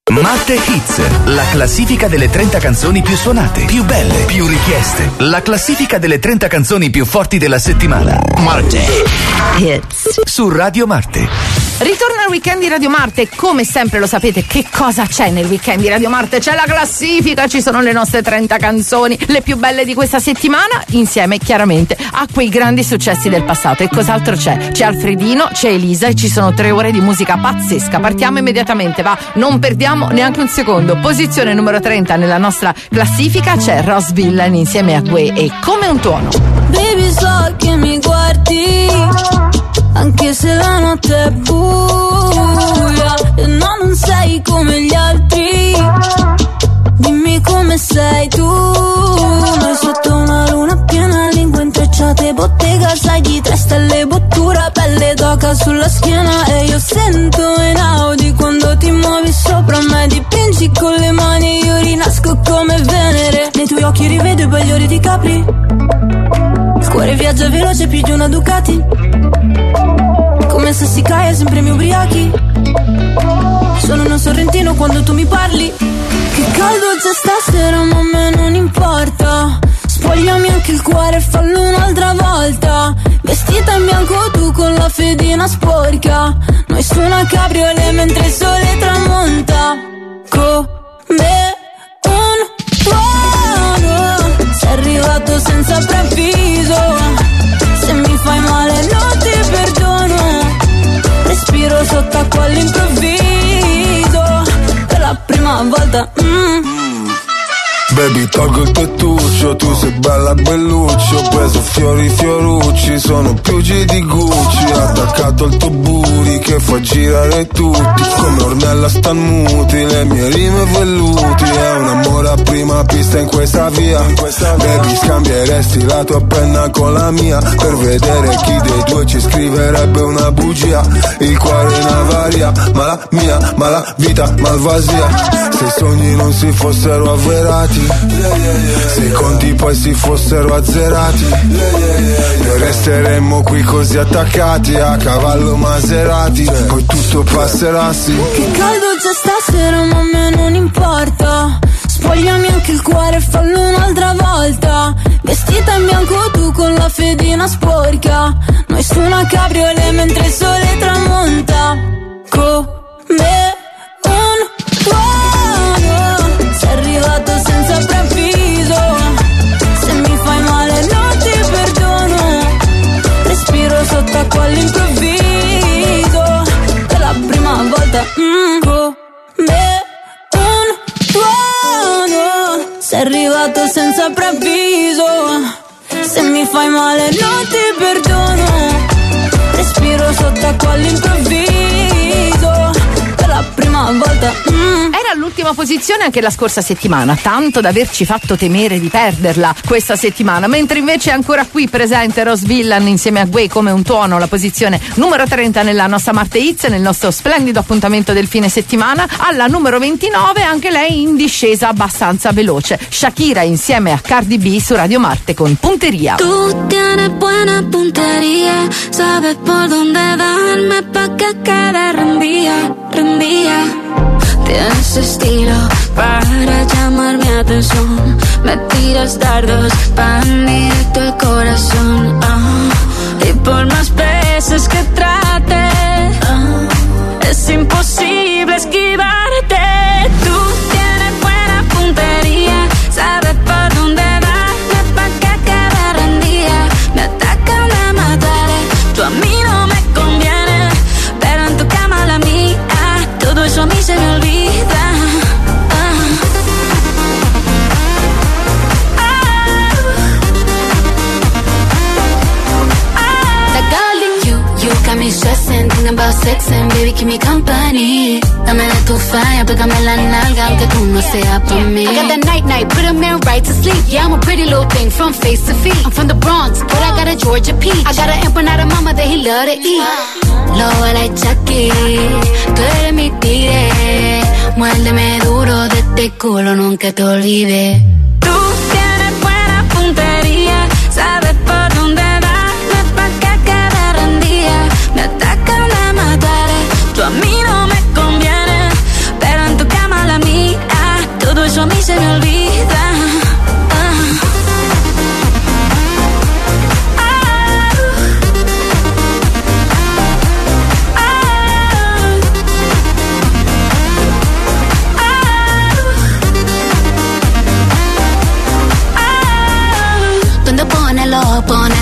Marte Hits, la classifica delle 30 canzoni più suonate, più belle, più richieste. La classifica delle 30 canzoni più forti della settimana. Marte Hits su Radio Marte. Ritorna il weekend di Radio Marte. Come sempre lo sapete, che cosa c'è nel weekend di Radio Marte? C'è la classifica, ci sono le nostre 30 canzoni, le più belle di questa settimana, insieme chiaramente a quei grandi successi del passato. E cos'altro c'è? C'è Alfredino, c'è Elisa e ci sono 3 ore di musica pazzesca. Partiamo immediatamente, va, non perdiamo neanche un secondo. Posizione numero 30 nella nostra classifica c'è Ross Villain insieme a Gue e Come un tuono. Baby, so che mi guardi anche se la notte è buia e non sei come gli altri. Dimmi come sei tu. Noi sotto una luna piena, lingue intrecciate, bottega, sai di 3 stelle, bottura, pelle d'oca sulla schiena. E io sento in Audi quando ti muovi sopra me, dipingi con le mani, io rinasco come Venere. Nei tuoi occhi rivedo i bagliori di Capri, il cuore viaggia veloce più di una Ducati, come se si cae sempre mi ubriachi. Sono uno sorrentino quando tu mi parli. Che caldo c'è stasera ma a me non importa. Spogliami anche il cuore e fallo un'altra volta. Vestita in bianco tu con la fedina sporca, noi su una cabriolet mentre il sole tramonta. Come un tuono sei arrivato senza preavviso. Se mi fai male non ti perdono. Respiro sott'acqua all'improvviso per la prima volta. Baby, tolgo il tettuccio, tu sei bella belluccio. Ho preso fiori fiorucci, sono più G di Gucci. Attaccato al tuo booty che fa girare tutti, come Ornella stan muti, le mie rime velluti. È un amore a prima pista in questa via. Baby, scambieresti la tua penna con la mia per vedere chi dei due ci scriverebbe una bugia. Il cuore in avaria, ma la mia, ma la vita malvasia. Se i sogni non si fossero avverati, se i conti poi si fossero azzerati, noi resteremmo qui così attaccati a cavallo Maserati. Poi tutto passerà, sì. Che caldo c'è stasera ma a me non importa. Spogliami anche il cuore e fallo un'altra volta. Vestita in bianco tu con la fedina sporca, noi su una cabriolet mentre il sole tramonta. Come un tuono sei arrivato senza preavviso. Se mi fai male non ti perdono. Respiro sott'acqua all'improvviso per la prima volta. Come un tuono sei arrivato senza preavviso. Se mi fai male non ti perdono. Respiro sott'acqua all'improvviso per la prima volta. Era all'ultima posizione anche la scorsa settimana, tanto da averci fatto temere di perderla questa settimana, mentre invece è ancora qui presente Ross Villain insieme a Gue Come un tuono, la posizione numero 30 nella nostra Marte Hits, nel nostro splendido appuntamento del fine settimana. Alla numero 29 anche lei in discesa abbastanza veloce, Shakira insieme a Cardi B su Radio Marte con Punteria. Tu tienes buena puntería, sabes por dónde darme pa' que quede rendida. Tienes estilo para llamar mi atención. Me tiras dardos pa' directo el corazón. Y por más veces que trate, es imposible esquivarte. Tú tienes buena puntería, sabes por dónde darme pa' que quede rendida. Me atacan, me mataré, tú a mí no me conviene, pero en tu cama la mía, todo eso a mí se me olvida. Got me stressing, thinking about sex and baby keep me company. Dame de tu falla, pégame la nalga aunque tú no seas por mí. I got that night, put a man right to sleep. Yeah, I'm a pretty little thing from face to feet. I'm from the Bronx, but I got a Georgia peach. I got an empanada mama that he love to eat. Low like Chucky, tú eres mi tigre. Muérdeme duro de este culo, nunca te olvides. Tú tienes buena puntería, sabes por dónde darme pa' que quede rendida. Me atacan, me mataré, tú a mí no me conviene, pero en tu cama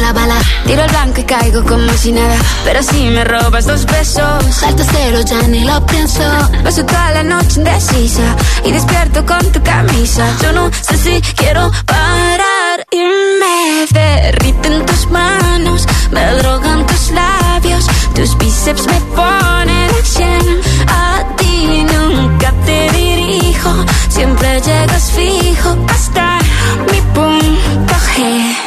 bala bala. Tiro al blanco y caigo como si nada, pero si me robas 2 besos, salto cero, ya ni lo pienso. Paso toda la noche indecisa y despierto con tu camisa. Yo no sé si quiero parar y me derriten tus manos, me drogan tus labios, tus bíceps me ponen al 100. A ti nunca te dirijo, siempre llegas fijo hasta mi punto G.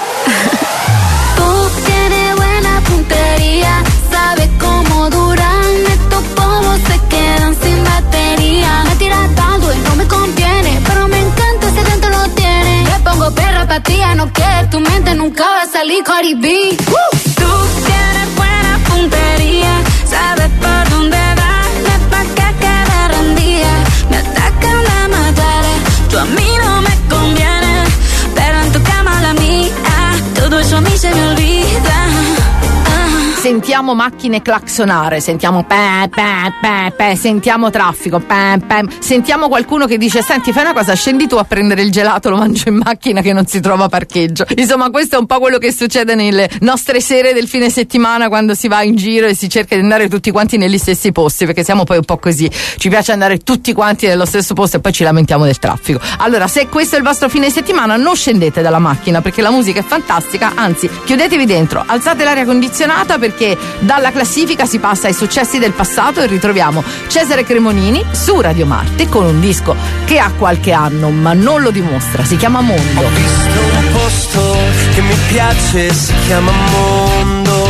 Tú tienes buena puntería, sabes cómo duran estos pomos, se quedan sin batería. Me tiras tanto y no me conviene, pero me encanta ese tanto lo tiene. Me pongo perra pa' ti, no que tu mente nunca va a salir Cardi B. Tú tienes buena puntería, sabes por dónde darle pa' que quede rendida. Me atacan la mataré, tú a mí no me conviene, pero en tu cama la mía, todo eso a mí se me olvida. Sentiamo macchine claxonare, sentiamo pe, pe, pe, pe, sentiamo traffico, pe, pe, sentiamo qualcuno che dice: senti, fai una cosa, scendi tu a prendere il gelato, lo mangio in macchina che non si trova parcheggio. Insomma, questo è un po' quello che succede nelle nostre sere del fine settimana, quando si va in giro e si cerca di andare tutti quanti negli stessi posti, perché siamo poi un po' così, ci piace andare tutti quanti nello stesso posto e poi ci lamentiamo del traffico. Allora, se questo è il vostro fine settimana, non scendete dalla macchina, perché la musica è fantastica, anzi, chiudetevi dentro, alzate l'aria condizionata, perché dalla classifica si passa ai successi del passato e ritroviamo Cesare Cremonini su Radio Marte con un disco che ha qualche anno ma non lo dimostra, si chiama Mondo. Ho visto un posto che mi piace, si chiama Mondo.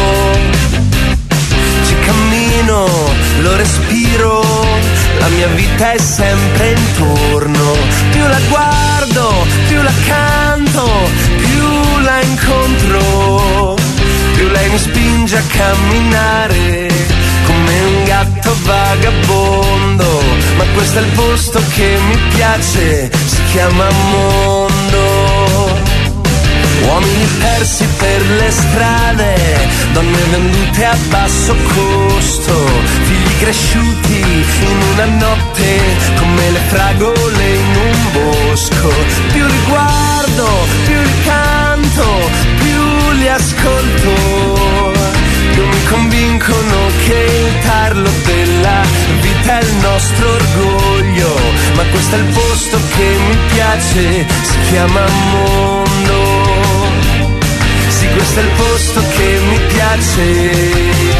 Ci cammino, lo respiro, la mia vita è sempre intorno. Più la guardo, più la canto, più la incontro, più lei mi spinge a camminare come un gatto vagabondo. Ma questo è il posto che mi piace, si chiama Mondo. Uomini persi per le strade, donne vendute a basso costo, figli cresciuti in una notte come le fragole in un bosco. Più li guardo, più li canto, più li ascolto, più mi convincono che il tarlo della vita è il nostro orgoglio. Ma questo è il posto che mi piace, si chiama Mondo. Sì, questo è il posto che mi piace.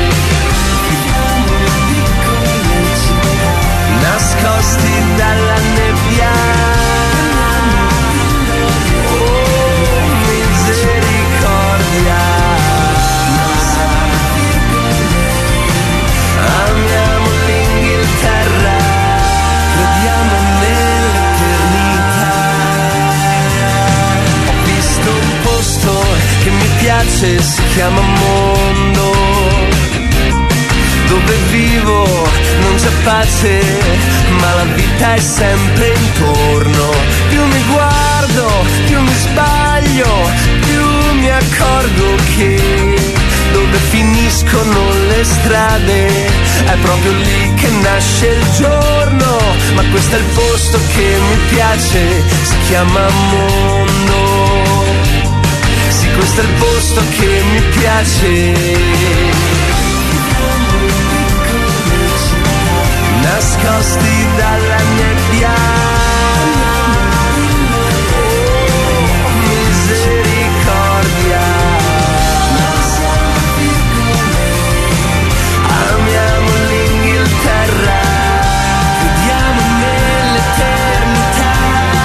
Nascosti dalla nebbia, oh misericordia, amiamo l'Inghilterra, crediamo nell'eternità. Ho visto un posto che mi piace, si chiama Mondo. Dove vivo non c'è pace, ma la vita è sempre intorno. Più mi guardo, più mi sbaglio, più mi accorgo che dove finiscono le strade è proprio lì che nasce il giorno. Ma questo è il posto che mi piace, si chiama Mondo. Sì, questo è il posto che mi piace. Nascosti dalla nebbia, oh misericordia, amiamo l'Inghilterra, crediamo nell'eternità.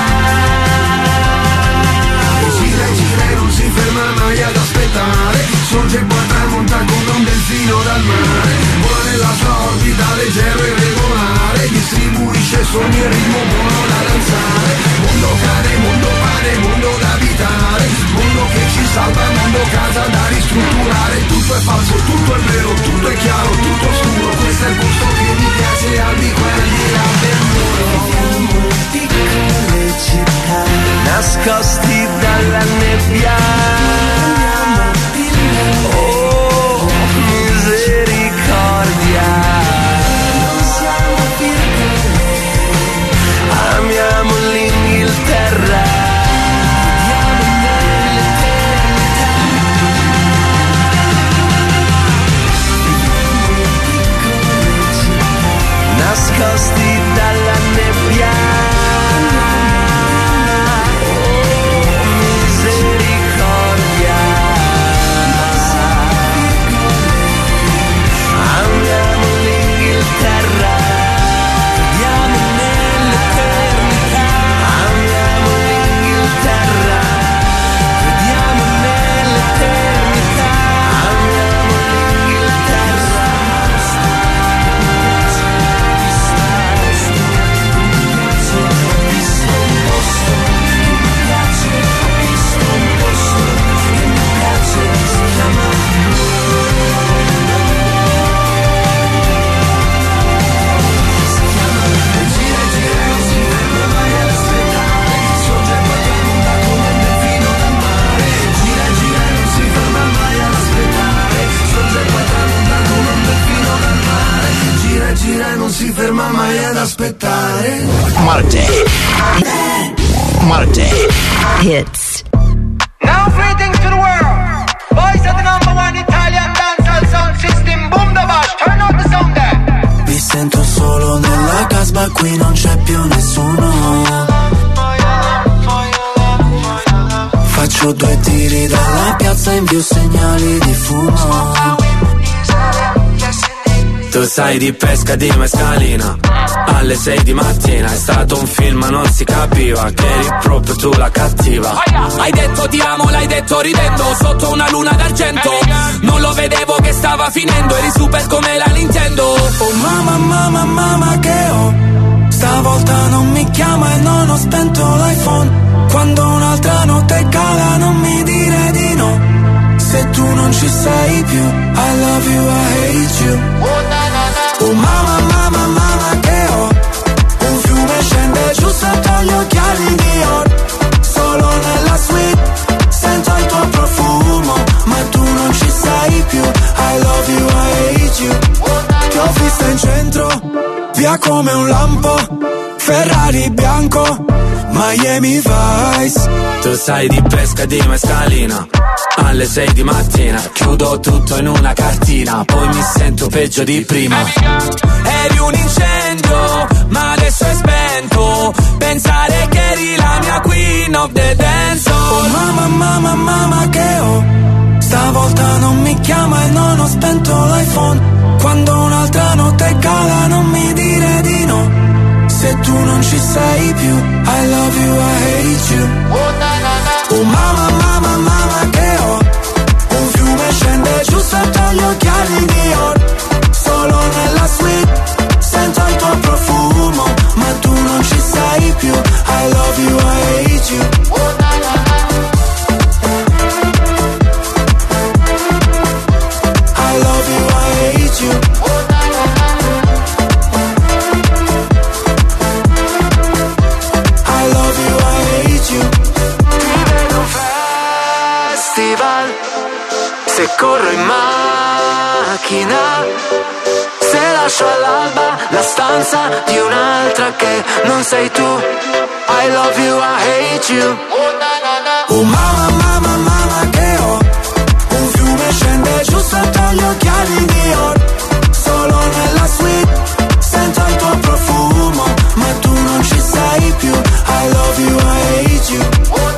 Gira e gira e non si ferma mai ad aspettare, sorge e poi tramonta come un delfino dal mare, vola nella sua orbita leggero e regolare, distribuisce sogni e ritmo buono da danzare. Mondo cane, mondo pane, mondo da abitare, mondo che ci salva, mondo casa da ristrutturare. Tutto è falso, tutto è vero, tutto è chiaro, tutto scuro. Questo è il posto che mi piace, al di qua e al di là del muro. Piccole città, nascosti dalla nebbia, oh misericordia, amiamo l'Inghilterra, crediamo nell'eternità. aspettare. Marte Hits. Now greetings to the world. Voice of the number one Italian dancehall sound system. Boom the bash, turn up the sound there. Mi sento solo nella casba, qui non c'è più nessuno. Faccio 2 tiri dalla piazza, invio segnali di fumo. Tu sai di pesca di mescalina alle 6 di mattina. È stato un film ma non si capiva che eri proprio tu la cattiva. Hai detto ti amo, l'hai detto ridendo sotto una luna d'argento. Non lo vedevo che stava finendo, eri super come la Nintendo. Oh mamma, mamma, mamma che ho. Stavolta non mi chiama e non ho spento l'iPhone. Quando un'altra notte cala non mi dire di no. Se tu non ci sei più, I love you, I hate you. Oh mamma, mamma, mamma che ho. Un fiume scende giù sotto gli occhiali di Dior. Solo nella suite sento il tuo profumo. Ma tu non ci sei più, I love you, I hate you. Ti ho vista in centro, via come un lampo. Ferrari bianco, Miami Vice. Tu sai di pesca di mescalina alle 6 di mattina. Chiudo tutto in una cartina, poi mi sento peggio di prima. Eri un incendio, ma adesso è spento. Pensare che eri la mia queen of the dance. Oh mamma, mamma, mamma che ho. Stavolta non mi chiama e non ho spento l'iPhone. Quando un'altra notte cala non mi dire di no. Se tu non ci sei più, I love you, I hate you. Oh mamma, mamma, mamma che ho. Un fiume scende giù sotto gli occhiali di Dior. Solo nella suite sento il tuo profumo. Ma tu non ci sei più, I love you, I hate you. I love you, I hate you. Se corro in macchina, se lascio all'alba la stanza di un'altra che non sei tu, I love you, I hate you. Oh mamma, mamma, mamma che ho. Un fiume scende giù sotto gli occhiali di Dior. Solo nella suite sento il tuo profumo. Ma tu non ci sei più, I love you, I hate you.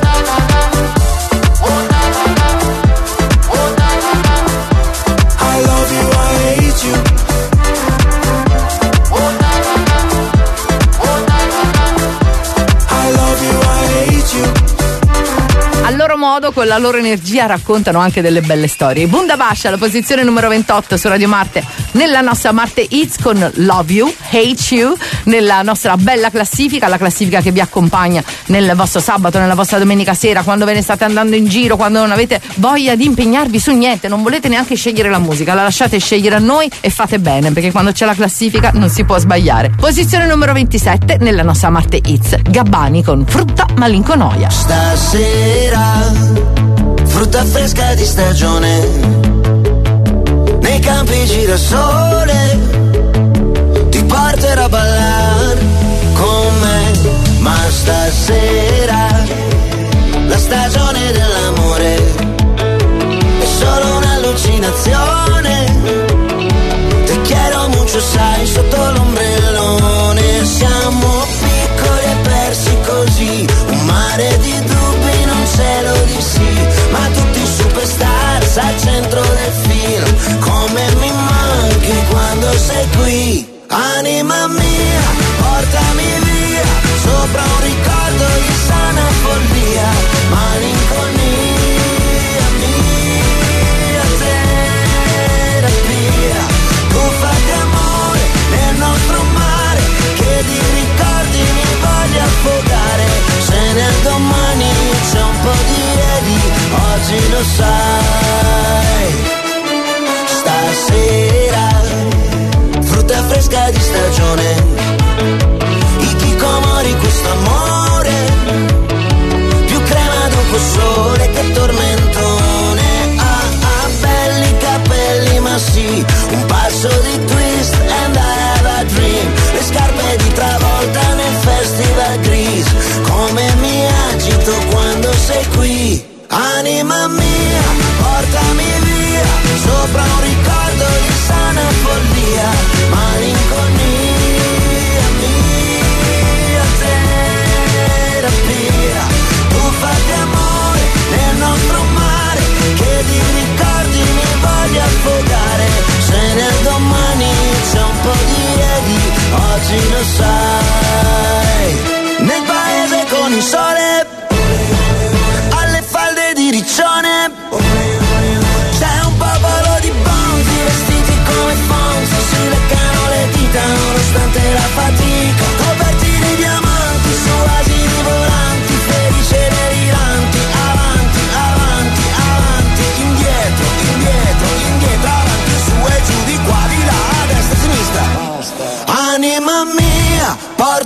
A loro modo, con la loro energia, raccontano anche delle belle storie. Bundabash alla posizione numero 28 su Radio Marte, nella nostra Marte Hits con Love You, Hate You, nella nostra bella classifica, la classifica che vi accompagna nel vostro sabato, nella vostra domenica sera, quando ve ne state andando in giro, quando non avete voglia di impegnarvi su niente, non volete neanche scegliere la musica, la lasciate scegliere a noi e fate bene, perché quando c'è la classifica non si può sbagliare. Posizione numero 27 nella nostra Marte Hits, Gabbani con Frutta Malinconoia. Stasera frutta fresca di stagione, nei campi girasole, ti porterò a ballare con me. Ma stasera la stagione dell'amore è solo un'allucinazione. Te quiero mucho, sai, sotto l'ombrellone. Siamo piccoli e persi così, un mare di dubbi, non cielo di sì, ma tutti superstars al centro del film. Come mi manchi quando sei qui, anima mia.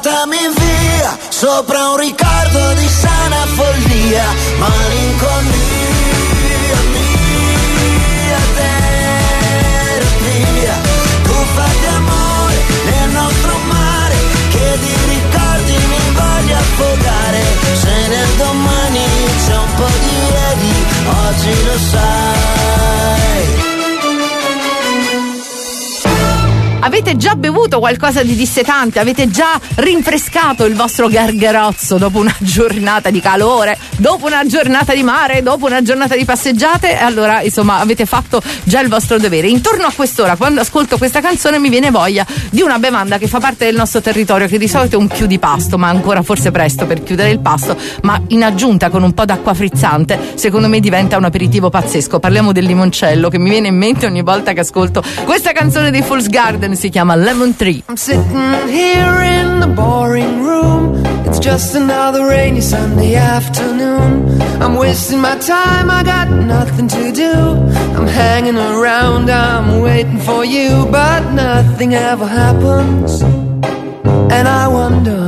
Portami via, sopra un ricordo di sana follia, malinconia, mia terapia. Tuffa d'amore nel nostro mare, che di ricordi mi voglio affogare. Se nel domani c'è un po' di ieri, oggi lo sai. Avete già bevuto qualcosa di dissetante? Avete già rinfrescato il vostro gargarozzo dopo una giornata di calore, dopo una giornata di mare, dopo una giornata di passeggiate? Allora, insomma, avete fatto già il vostro dovere. Intorno a quest'ora, quando ascolto questa canzone, mi viene voglia di una bevanda che fa parte del nostro territorio, che di solito è un chiudipasto, ma ancora forse presto per chiudere il pasto, ma in aggiunta con un po' d'acqua frizzante, secondo me diventa un aperitivo pazzesco. Parliamo del limoncello, che mi viene in mente ogni volta che ascolto questa canzone dei Fool's Garden. Si chiama Lemon Tree. I'm sitting here in the boring room. It's just another rainy Sunday afternoon. I'm wasting my time, I got nothing to do. I'm hanging around, I'm waiting for you, but nothing ever happens. And I wonder,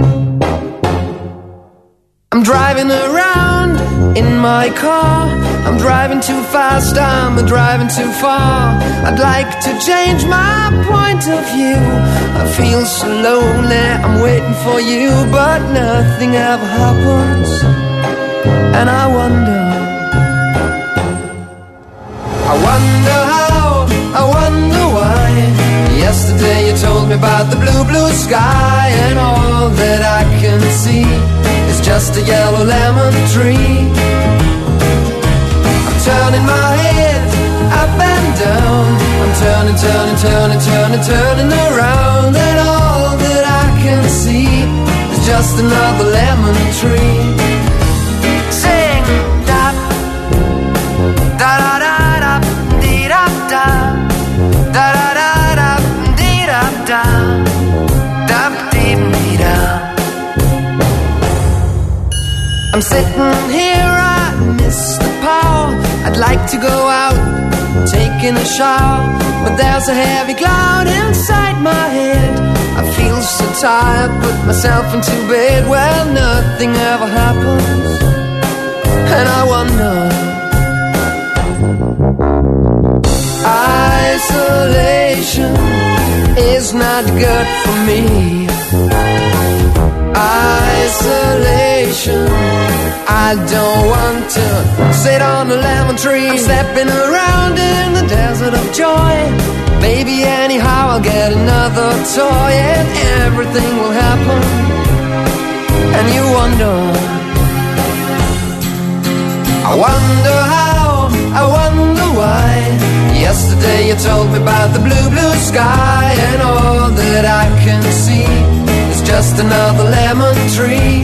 I'm driving around in my car. I'm driving too fast, I'm driving too far. I'd like to change my point of view. I feel so lonely, I'm waiting for you, but nothing ever happens. And I wonder how, I wonder why. Yesterday you told me about the blue, blue sky, and all that I can see is just a yellow lemon tree. Turning my head up and down, I'm turning, turning, turning, turning, turning around, and all that I can see is just another lemon tree. Sing da da da da da dee da da da da da da dee da da da dee dee da. I'm sitting here, I miss the power. I'd like to go out, taking a shower, but there's a heavy cloud inside my head. I feel so tired, put myself into bed. Well, nothing ever happens, and I wonder. Isolation is not good for me. Isolation, I don't want to sit on a lemon tree. I'm stepping around in the desert of joy. Maybe anyhow I'll get another toy, and everything will happen. And you wonder, I wonder how, I wonder why. Yesterday you told me about the blue, blue sky, and all that I can see is just another lemon tree.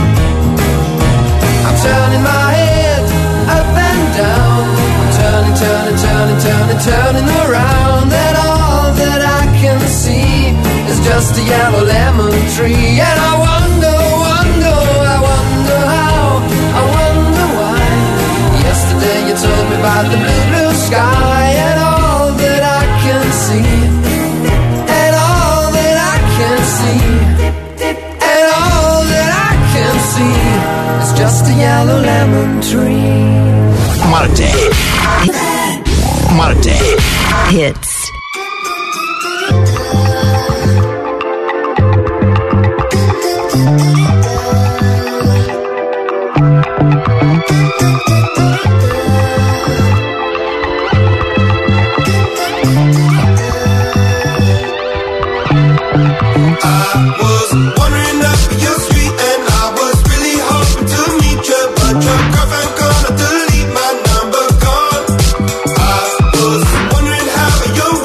I'm turning my head up and down, I'm turning, turning, turning, turning, turning around, and all that I can see is just a yellow lemon tree. And I wonder, wonder, I wonder how, I wonder why. Yesterday you told me about the blue, blue sky, and all that I can see, and all that I can see, and all that I can see is just a yellow lemon tree. Marte Hits. Your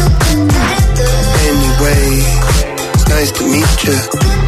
Anyway, it's nice to meet you.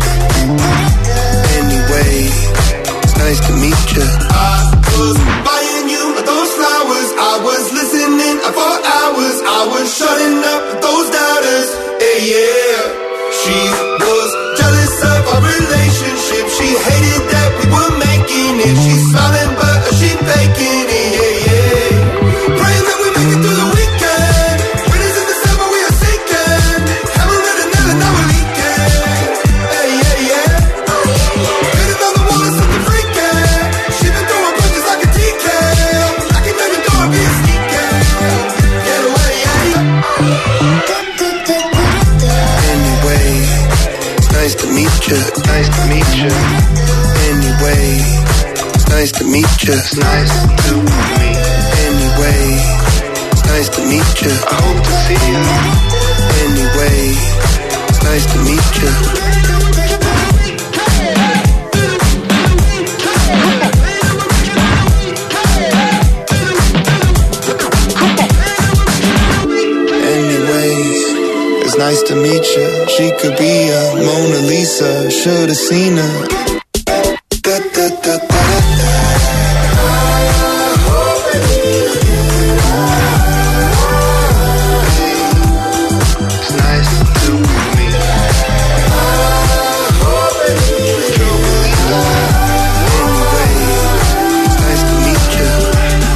Anyway, it's nice to meet you. I was buying you those flowers. I was listening for hours. I was shutting up those doubters. Hey, yeah. She was jealous of our relationship. She hated that we were making it. She's smiling but she faking it. Yeah, yeah. Praying that we make it through the weekend. Winters in December we are sinking. Haven't read another, now we're leaking. Hey, yeah, yeah. Been another one of something freaking. She been throwing punches like a TK. I can never go and be a sneaker. Get away, yeah. Anyway, it's nice to meet you. Nice to meet you. Anyway, it's nice to meet you. It's nice to meet me. Anyway, it's nice to meet you. I hope to see you. Anyway, it's nice to meet you. Nice to meet you. She could be a Mona Lisa. Should've seen her. Da, da, da, da, da. It's nice to meet me. Anyway, it's nice to meet you.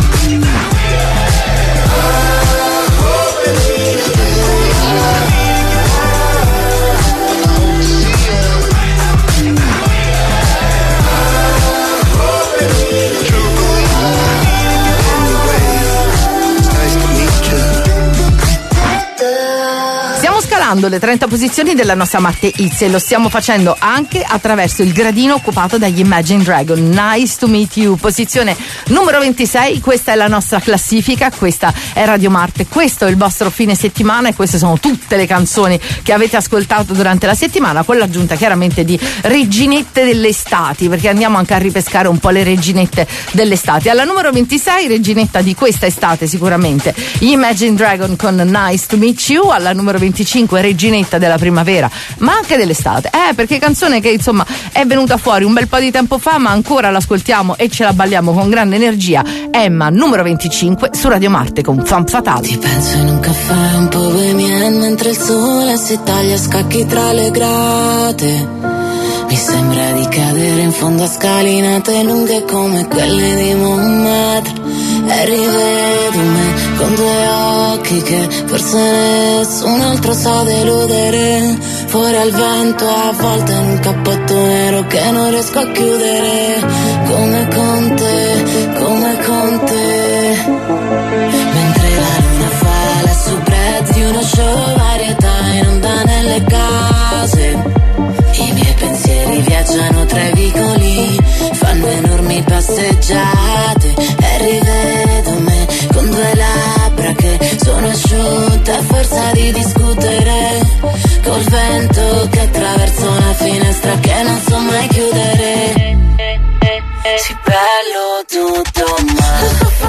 Le 30 posizioni della nostra Marte Hits e lo stiamo facendo anche attraverso il gradino occupato dagli Imagine Dragon. Nice to meet you, posizione numero 26. Questa è la nostra classifica, questa è Radio Marte, questo è il vostro fine settimana e queste sono tutte le canzoni che avete ascoltato durante la settimana, con l'aggiunta chiaramente di reginette dell'estate, perché andiamo anche a ripescare un po' le reginette dell'estate. Alla numero 26, reginetta di questa estate sicuramente, gli Imagine Dragon con Nice to meet you. Alla numero 25, reginetta della primavera ma anche dell'estate, perché canzone che insomma è venuta fuori un bel po' di tempo fa ma ancora l'ascoltiamo e ce la balliamo con grande energia. Emma, numero 25 su Radio Marte con Femme Fatale. Ti penso in un caffè un po' bohemian mentre il sole si taglia a scacchi tra le grate. Mi sembra di cadere in fondo a scalinate lunghe come quelle di Montmartre. E rivedo me con due occhi che forse nessun altro sa deludere. Fuori al vento a volte in un cappotto nero che non riesco a chiudere. Come con te, come con te. Mentre la luna fa la soubrette di uno show varietà in onda nelle case. I miei pensieri viaggiano tra i vicoli, fanno enormi passeggiate e rivedo me con due labbra che sono asciutte a forza di discutere col vento che attraversa una finestra che non so mai chiudere. Sì, bello tutto ma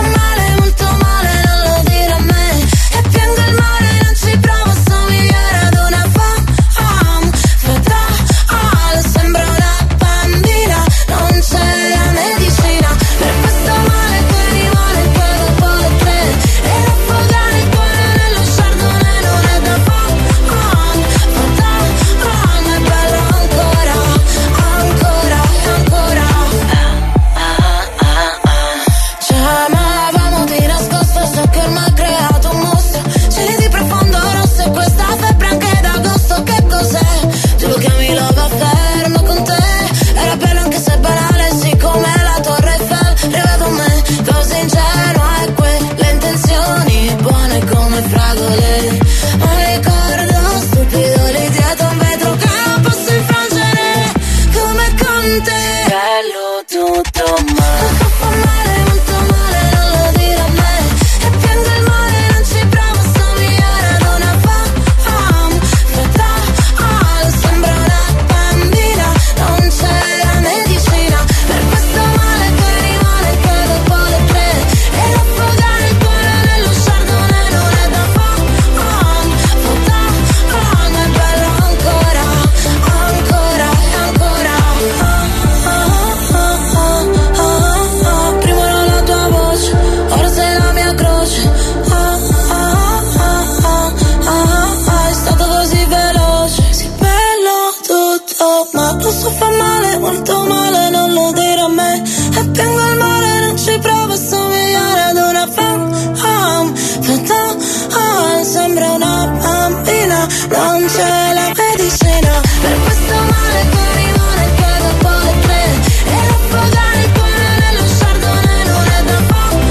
non c'è la medicina per questo male che rimane che dopo le 3 e affogare il cuore nello chardonnay non è da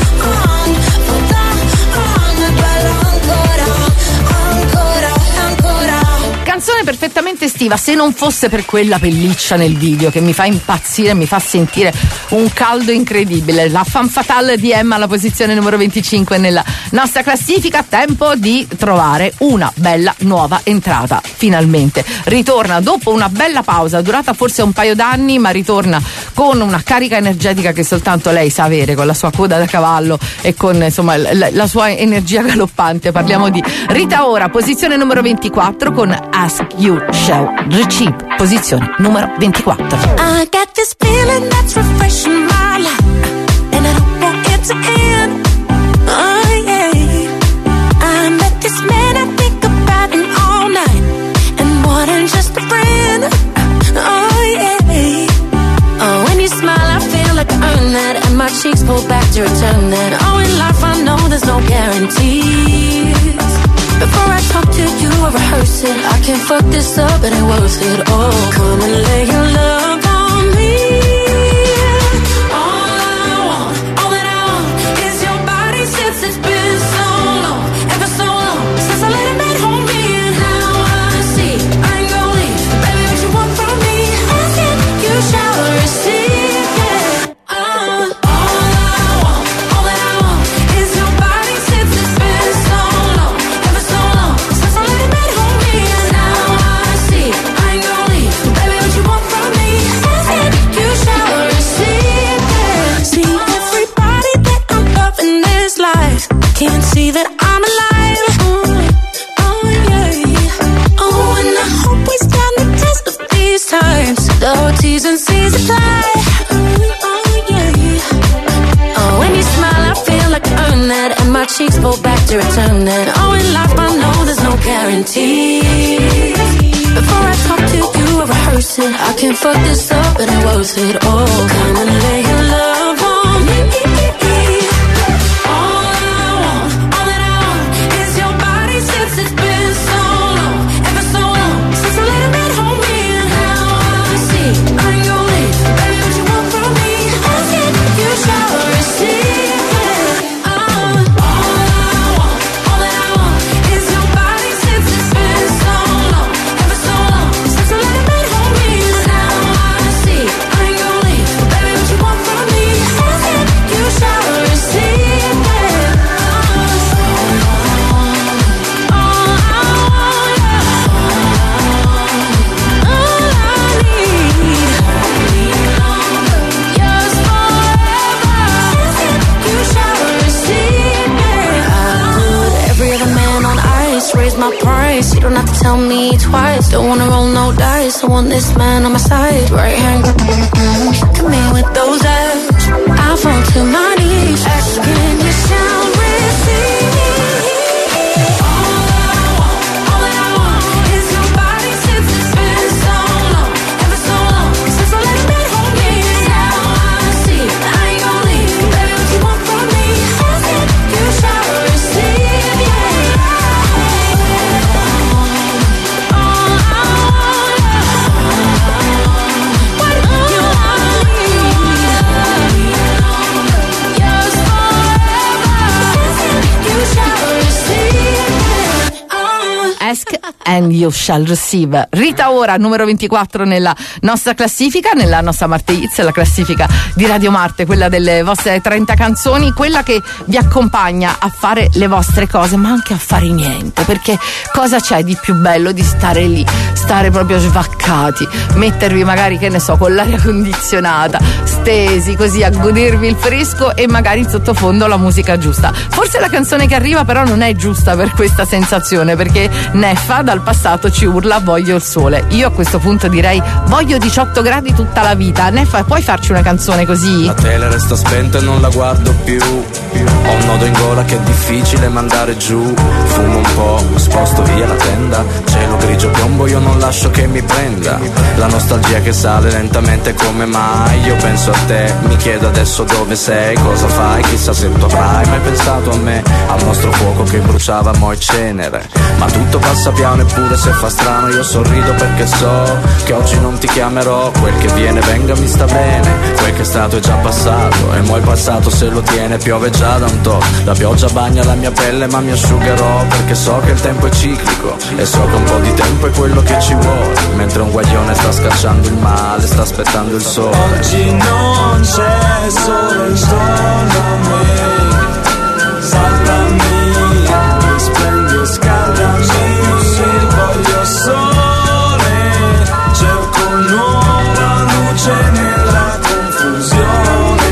è bello ancora. Canzone perfettamente estiva, se non fosse per quella pelliccia nel video che mi fa impazzire, mi fa sentire un caldo incredibile. La Femme Fatale di Emma alla posizione numero 25 nella nostra classifica. Tempo di trovare una bella nuova entrata, finalmente ritorna dopo una bella pausa durata forse un paio d'anni, ma ritorna con una carica energetica che soltanto lei sa avere, con la sua coda da cavallo e con insomma la sua energia galoppante. Parliamo di Rita Ora, posizione numero 24 con Ask You Shall Receive, posizione numero 24. I got this feeling that's refreshing my life, and I don't want it to end. Oh yeah, I met this man I think about him all night, and more than just a friend. Oh yeah, oh when you smile I feel like I earn that, and my cheeks pull back to return that. Oh in life I know there's no guarantees. Before I talk to you or rehearse it, I can't fuck this up, it ain't worth it. Oh, come and lay your love on me. All that I want is your body since it's been so long, ever so long, since I let a man hold me. And now I see I ain't gon' leave, baby, what you want from me, ask it, you shall receive, yeah. All that I want is your body since it's been so long, ever so long, since I let a man hold me. And now I see I ain't gon' leave, baby, what you want from me, ask it, you shall receive, yeah. See everybody that I'm loving this life, can't see that I'm alive. Oh yeah. Oh, and I hope we stand the test of these times. The T's and C's apply. Oh yeah. Oh, when you smile I feel like I earn that, and my cheeks pull back to return that. Oh, in life I know there's no guarantee. Before I talk to you or rehearse it, I can't fuck this up, it ain't worth it. Oh, come and lay your love on me. All that I want is your body since it's been so long, ever so long, since I let a man hold me. And now I see I ain't gon' leave, baby, what you want from me, ask it, you shall receive, yeah. All that I want is your body since it's been so long, ever so long, since I let a man hold me. And now I see I ain't gon' leave, baby, what you want from me, ask it, you shall receive, yeah. Every other man on ice, raise my price. You don't have to tell me twice. Don't wanna roll no dice. I want this man on my side. Right hand, come in with those abs. I fall to my knees, asking you shall receive. All that I want is your body since it's been so long, ever so long, since I let a man hold me. Now I see I ain't gon' leave, baby, what you want from me, ask it, you shall receive, yeah. What you need, yours forever, you shall receive, Ask and You Shall Receive. Rita Ora, numero 24 nella nostra classifica, nella nostra Marte Hits, la classifica di Radio Marte, quella delle vostre 30 canzoni, quella che vi accompagna a fare le vostre cose, ma anche a fare niente, perché cosa c'è di più bello di stare lì, stare proprio svaccati, mettervi magari, che ne so, con l'aria condizionata, stesi così a godervi il fresco e magari in sottofondo la musica giusta. Forse la canzone che arriva però non è giusta per questa sensazione, perché Neffa dal passato ci urla voglio il sole. Io a questo punto direi voglio 18 gradi tutta la vita. Neffa, puoi farci una canzone così? La tele resta spenta e non la guardo più. Ho un nodo in gola che è difficile mandare giù. Fumo un po', sposto via la tenda. Cielo grigio piombo, io non lascio che mi prenda. La nostalgia che sale lentamente, come mai? Io penso a te, mi chiedo adesso dove sei, cosa fai, chissà se tu avrai mai pensato a me, al nostro fuoco che bruciava mo' e cenere. Ma tutto passa piano lontano, eppure se fa strano io sorrido perché so che oggi non ti chiamerò. Quel che viene venga mi sta bene, quel che è stato è già passato, e mo' il passato se lo tiene piove già da un to'. La pioggia bagna la mia pelle ma mi asciugherò, perché so che il tempo è ciclico e so che un po' di tempo è quello che ci vuole, mentre un guaglione sta scacciando il male, sta aspettando il sole. Oggi non c'è sole intorno a me, salvami, risplendi e scaldami, voglio sole, cerco nuova luce nella confusione,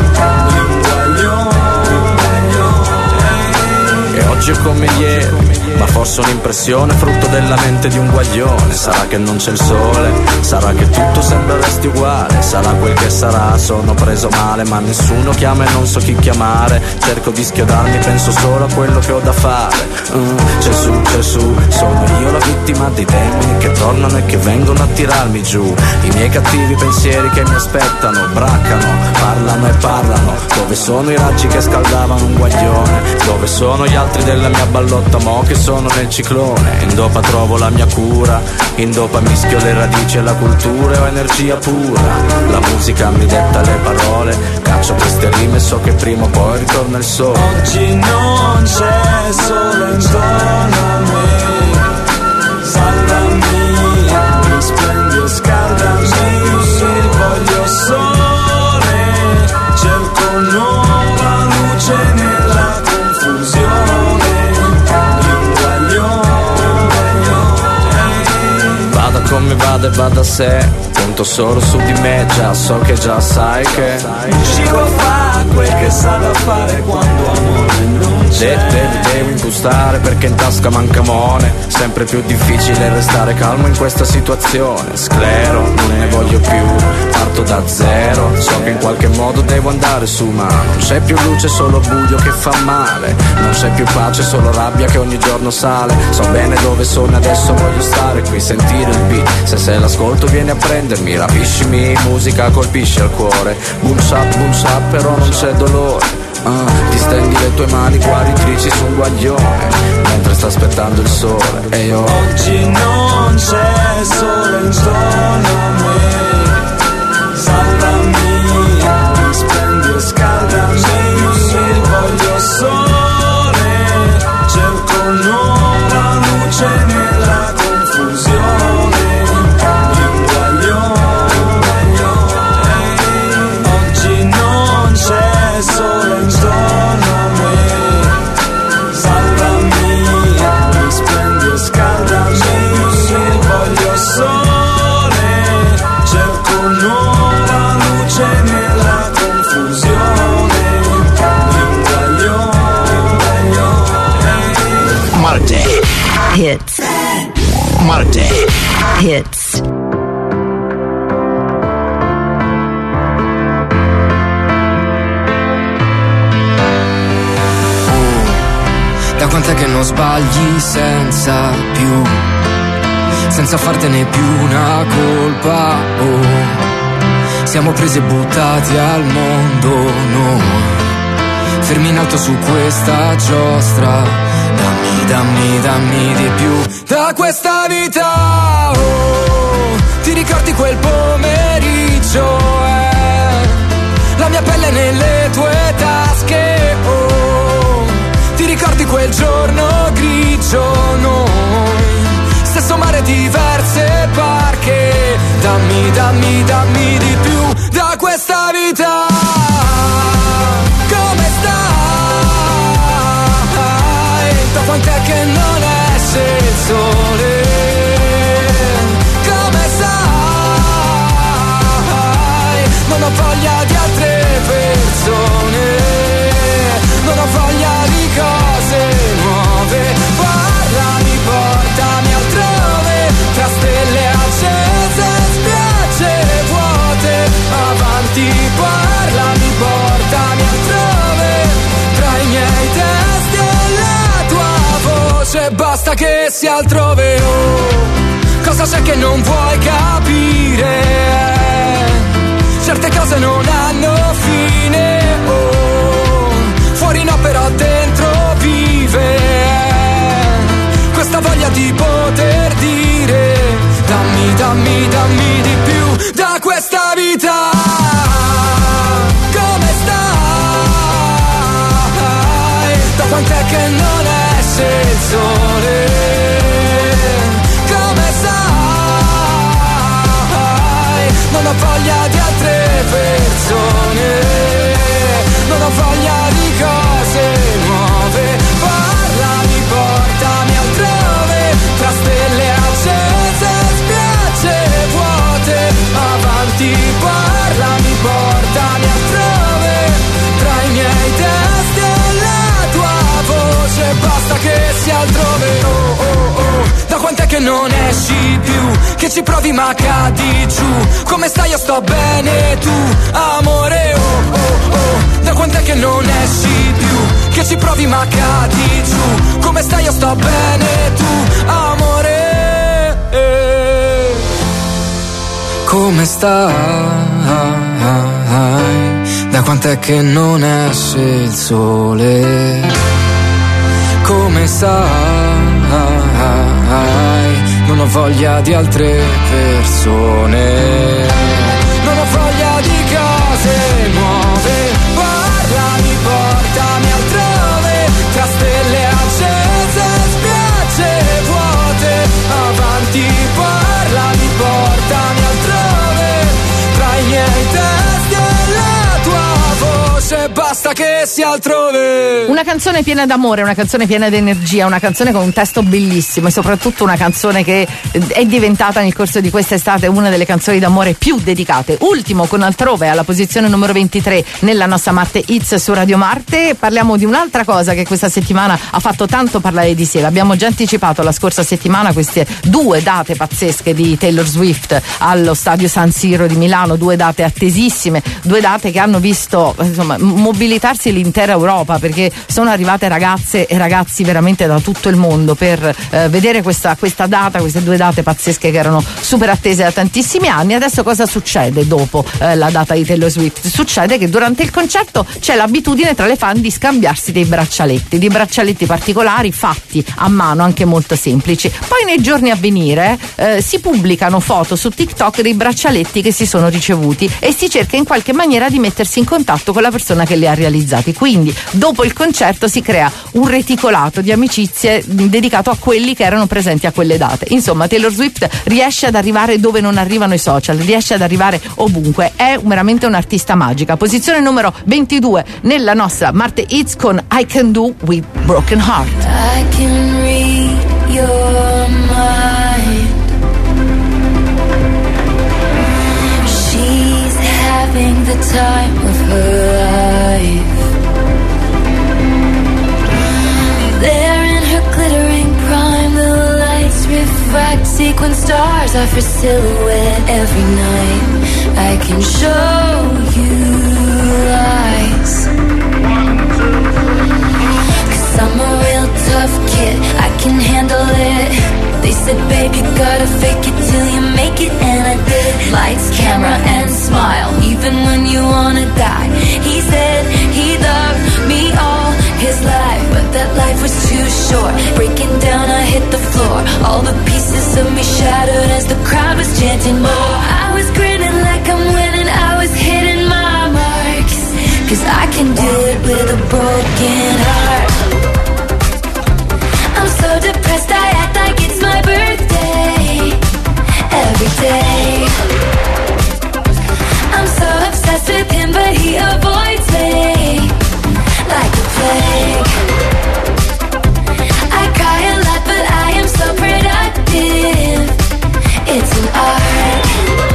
e oggi è come ieri, ma forse un'impressione frutto della mente di un guaglione. Sarà che non c'è il sole, sarà che tutto sembra resti uguale, sarà quel che sarà, sono preso male ma nessuno chiama e non so chi chiamare. Cerco di schiodarmi, penso solo a quello che ho da fare. C'è su, sono io la vittima dei demoni che tornano e che vengono a tirarmi giù. I miei cattivi pensieri che mi aspettano, braccano, parlano e parlano. Dove sono i raggi che scaldavano un guaglione? Dove sono gli altri della mia ballotta mo' che sono nel ciclone? In dopa trovo la mia cura, in dopa mischio le radici e la cultura, e ho energia pura. La musica mi detta le parole, caccio queste rime e so che prima o poi ritorna il sole. Oggi non c'è sole intorno a me, salvami, risplendi e scaldami, voglio sole, cerco nuova luce nella confusione. Vada come vada e vada a sé, conto solo su di me, già so che già sai che riuscivo a fare quel che sa da fare quando amore non c'è. Devo impostare perché in tasca manca mone, sempre più difficile restare calmo in questa situazione. Sclero, non ne voglio più, parto da zero, so che in qualche modo devo andare su, ma non c'è più luce, solo buio che fa male, non c'è più pace, solo rabbia che ogni giorno sale. So bene dove sono adesso, voglio stare qui, sentire il beat, se l'ascolto vieni a prendermi, rapiscimi, musica colpisce al cuore, boom shap, però non c'è dolore. Distendi le tue mani guaritrici su un guaglione, mentre sta aspettando il sole, e io oggi non c'è sole intorno a me, salvami, risprendi e scaldami, voglio sole, cerco nuova luce nella confusione. Oggi non c'è sole intorno a me, salvami, risprendi e scaldami, voglio sole, cerco nuova luce nella confusione. Marte Hits. Marte Hits. Da quant'è che non sbagli senza fartene più una colpa, siamo presi e buttati al mondo noi, fermi in alto su questa giostra, dammi di più da questa vita, ti ricordi quel pomeriggio, la mia pelle nelle tue tasche, ti ricordi quel giorno grigio, noi, stesso mare, diverse barche, dammi di più da questa vita, come stai? Da quant'è che non esce il sole? Come stai? Non ho voglia di altre persone, non ho voglia di cose nuove, parlami, portami altrove, tra stelle accese, spiagge vuote, avanti, parlami, portami altrove, tra i miei testi e la tua voce, basta che sia altrove, cosa c'è che non vuoi capire, certe cose non hanno fine, fuori no però dentro vive, questa voglia di poter dire dammi, dammi, dammi di più da questa vita. Come stai? Da quant'è che non esce il sole? Come stai? Non ho voglia di altre persone, non ho voglia di cose nuove. Parlami, portami altrove, tra stelle accese e spiagge vuote. Avanti, parlami, portami altrove, tra i miei testi e la tua voce. Basta che sia altrove. Oh, oh, oh. Da quant'è che non esci più? Che ci provi ma cadi giù. Come stai? Io sto bene, tu amore. Oh, oh, oh. Da quant'è che non esci più? Che ci provi ma cadi giù. Come stai? Io sto bene, tu amore. Come stai? Da quant'è che non esce il sole? Come stai? Non ho voglia di altre persone, non ho voglia di cose nuove. Parlami, portami altrove, tra stelle accese e spiagge vuote. Avanti, parlami, portami altrove, tra i miei testi e la tua voce. Basta che sia altrove. Una canzone piena d'amore, una canzone piena di energia, una canzone con un testo bellissimo e soprattutto una canzone che è diventata nel corso di quest'estate una delle canzoni d'amore più dedicate. Ultimo con Altrove alla posizione numero 23 nella nostra Marte Hits su Radio Marte. Parliamo di un'altra cosa che questa settimana ha fatto tanto parlare di sé. L'abbiamo già anticipato la scorsa settimana, queste due date pazzesche di Taylor Swift allo stadio San Siro di Milano, due date attesissime, due date che hanno visto insomma mobilitarsi l'intera Europa, perché sono arrivate ragazze e ragazzi veramente da tutto il mondo per vedere questa data, queste due date pazzesche che erano super attese da tantissimi anni. Adesso cosa succede dopo la data di Taylor Swift? Succede che durante il concerto c'è l'abitudine tra le fan di scambiarsi dei braccialetti particolari fatti a mano, anche molto semplici. Poi nei giorni a venire si pubblicano foto su TikTok dei braccialetti che si sono ricevuti e si cerca in qualche maniera di mettersi in contatto con la persona che li ha realizzati. Quindi dopo il concerto si crea un reticolato di amicizie dedicato a quelli che erano presenti a quelle date. Insomma, Taylor Swift riesce ad arrivare dove non arrivano i social, riesce ad arrivare ovunque, è veramente un'artista magica. Posizione numero 22 nella nostra Marte Hits con I Can Do With Broken Heart. I can read your mind. She's having the time of her life. There in her glittering prime, the lights refract sequin stars off her silhouette every night. I can show you lies, 'cause I'm a real tough kid, I can handle it. They said, babe, you gotta fake it till you make it, and I did. Lights, camera, and smile, even when you wanna die. He said he loved me all his life, but that life was too short. Breaking down, I hit the floor. All the pieces of me shattered as the crowd was chanting more. I was grinning like I'm winning, I was hitting my marks, 'cause I can do it with a broken heart. I'm so depressed, I act like it's my birthday every day. I'm so obsessed with him, but he avoids me like a plague. I cry a lot, but I am so productive. It's an art.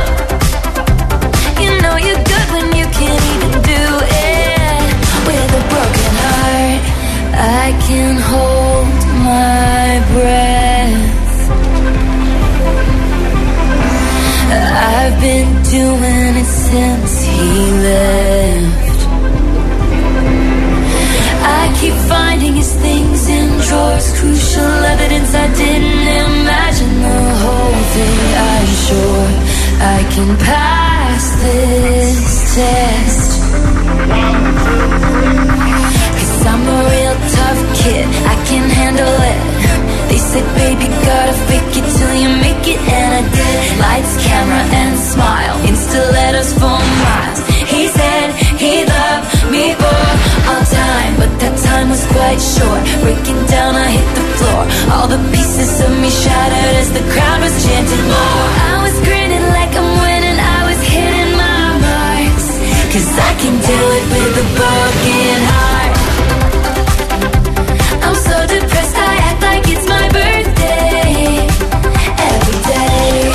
You know you're good when you can't even do it with a broken heart. I can hold my breath. I've been doing it since he left. I keep finding his things in drawers, crucial evidence I didn't imagine the whole thing. I'm sure I can pass this test, 'cause I'm a real tough kid, I can handle it. They said, baby, as the crowd was chanting more. I was grinning like I'm winning, I was hitting my marks, 'cause I can do it with a broken heart. I'm so depressed, I act like it's my birthday every day.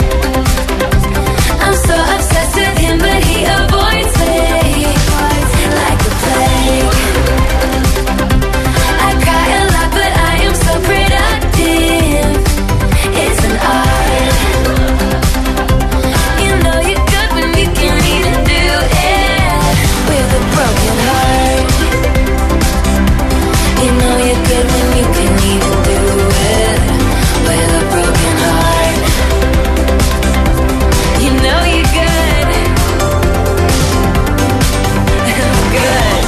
I'm so obsessed with him, but he avoids me like the plague. I cry a lot, but I am so productive. It's an art. You know you're good when you can even do it with a broken heart. You know you're good when you can even do it with a broken heart. You know you're good. Good.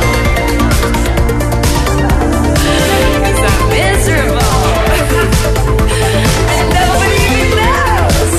'Cause I'm miserable. And nobody even knows.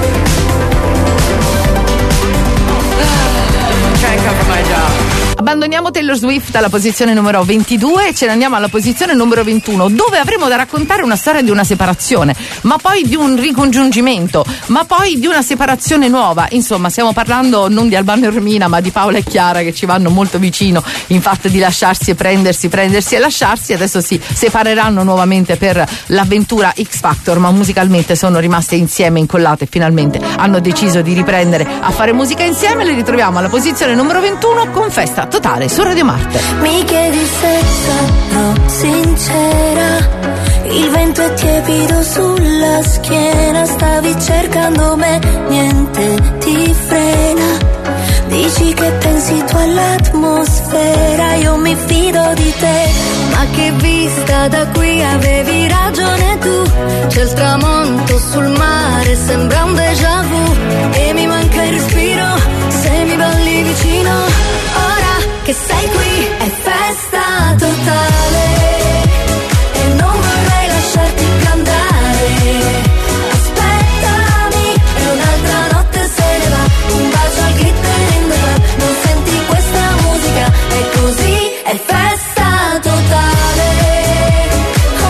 Can't cover my job. Abbandoniamo Taylor Swift alla posizione numero 22 e ce ne andiamo alla posizione numero 21, dove avremo da raccontare una storia di una separazione, ma poi di un ricongiungimento, ma poi di una separazione nuova. Insomma, stiamo parlando non di Albano e Romina, ma di Paola e Chiara, che ci vanno molto vicino in fatto di lasciarsi e prendersi e lasciarsi. Adesso si separeranno nuovamente per l'avventura X Factor, ma musicalmente sono rimaste insieme, incollate, e finalmente hanno deciso di riprendere a fare musica insieme. Le ritroviamo alla posizione numero 21 con Festa Totale su Radio Marte. Mi chiedi se sarò sincera, il vento è tiepido sulla schiena, stavi cercando me, niente ti frena, dici che pensi tu all'atmosfera, io mi fido di te, ma che vista da qui, avevi ragione tu, c'è il tramonto sul mare, sembra un déjà vu, e mi manca il respiro, se mi balli vicino, ora che sei qui è festa totale e non vorrei lasciarti più andare. Aspettami e un'altra notte se ne va, un bacio al glitter in the club, non senti questa musica, è così, è festa totale. Oh,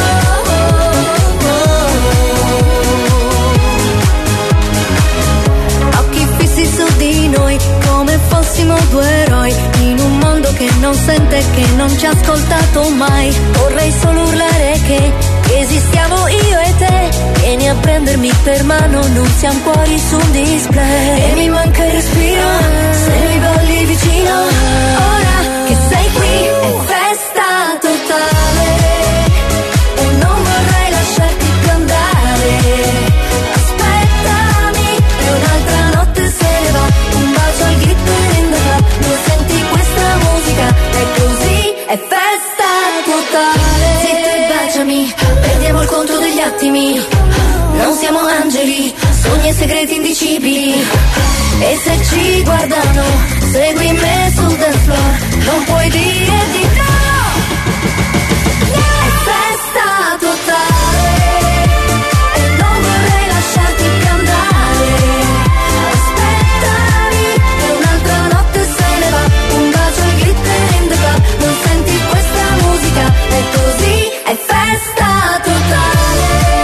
oh, oh. Occhi fissi su di noi come fossimo due eroi, in un mondo che non sente, che non ci ha ascoltato mai. Vorrei solo urlare che esistiamo io e te, vieni a prendermi per mano, non siamo cuori su un display, e mi manca il respiro, se mi balli vicino, ora che sei qui è festa totale e non vorrei lasciarti più andare. Aspettami e un'altra notte se ne va, un bacio al glitter in the club, non senti questa musica, è così, è festa totale. Zitto e baciami, perdiamo il conto degli attimi, non siamo angeli, sogni e segreti indicibili, e se ci guardano, segui me sul dance floor, non puoi dire di no. È festa totale e non vorrei lasciarti più andare. Aspettami e un'altra notte se ne va, un bacio al glitter in the club, non senti questa musica, è così, è festa totale.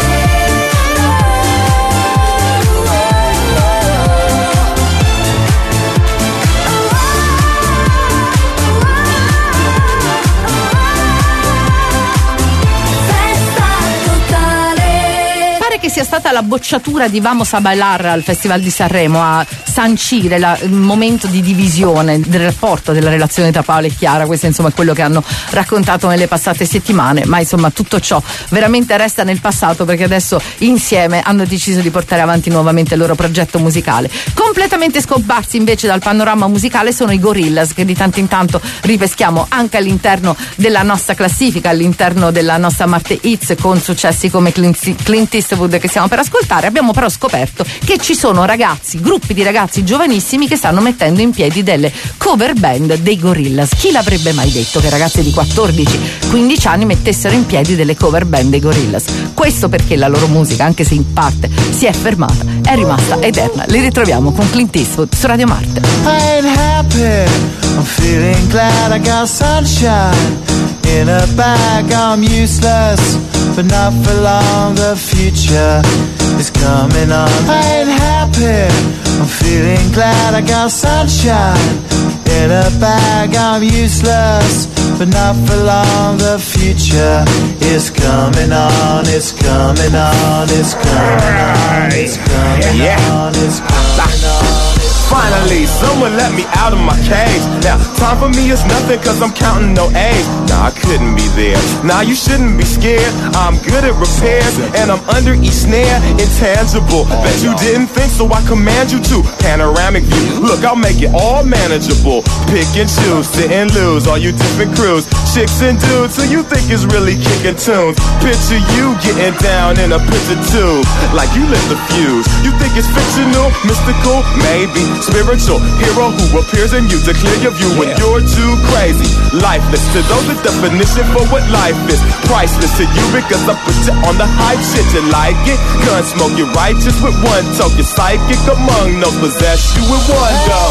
Che sia stata la bocciatura di Vamos a Bailar al Festival di Sanremo a sancire il momento di divisione del rapporto, della relazione tra Paola e Chiara. Questo insomma è quello che hanno raccontato nelle passate settimane, ma insomma tutto ciò veramente resta nel passato, perché adesso insieme hanno deciso di portare avanti nuovamente il loro progetto musicale. Completamente scomparsi invece dal panorama musicale sono i Gorillaz, che di tanto in tanto ripeschiamo anche all'interno della nostra classifica, all'interno della nostra Marte Hits, con successi come Clint Eastwood che stiamo per ascoltare. Abbiamo però scoperto che ci sono gruppi di ragazzi giovanissimi che stanno mettendo in piedi delle cover band dei Gorillaz. Chi l'avrebbe mai detto che ragazzi di 14-15 anni mettessero in piedi delle cover band dei Gorillaz? Questo perché la loro musica, anche se in parte si è fermata, è rimasta eterna. Li ritroviamo con Clint Eastwood su Radio Marte. I ain't happy, I'm feeling glad I got sunshine in a bag, I'm useless, but not for long. The future is coming on. I ain't happy, I'm feeling glad. I got sunshine in a bag. I'm useless, but not for long. The future is coming on. It's coming on. It's coming on. It's coming on. It's coming on. Finally, someone let me out of my cage. Now, time for me is nothing cause I'm counting no A's. Nah, I couldn't be there. Nah, you shouldn't be scared. I'm good at repairs and I'm under each snare. Intangible, bet you didn't think, so I command you to. Panoramic view, look, I'll make it all manageable. Pick and choose, sit and lose, all you different crews. Chicks and dudes who you think is really kicking tunes. Picture you getting down in a picture tube, like you lit the fuse. You think it's fictional, mystical, maybe. Spiritual hero who appears in you to clear your view when you're too crazy. Lifeless to those, the definition for what life is. Priceless to you because I put you on the hype shit. You like it? Gun smoke, you're righteous with one toe. You're psychic among no possess you with one go.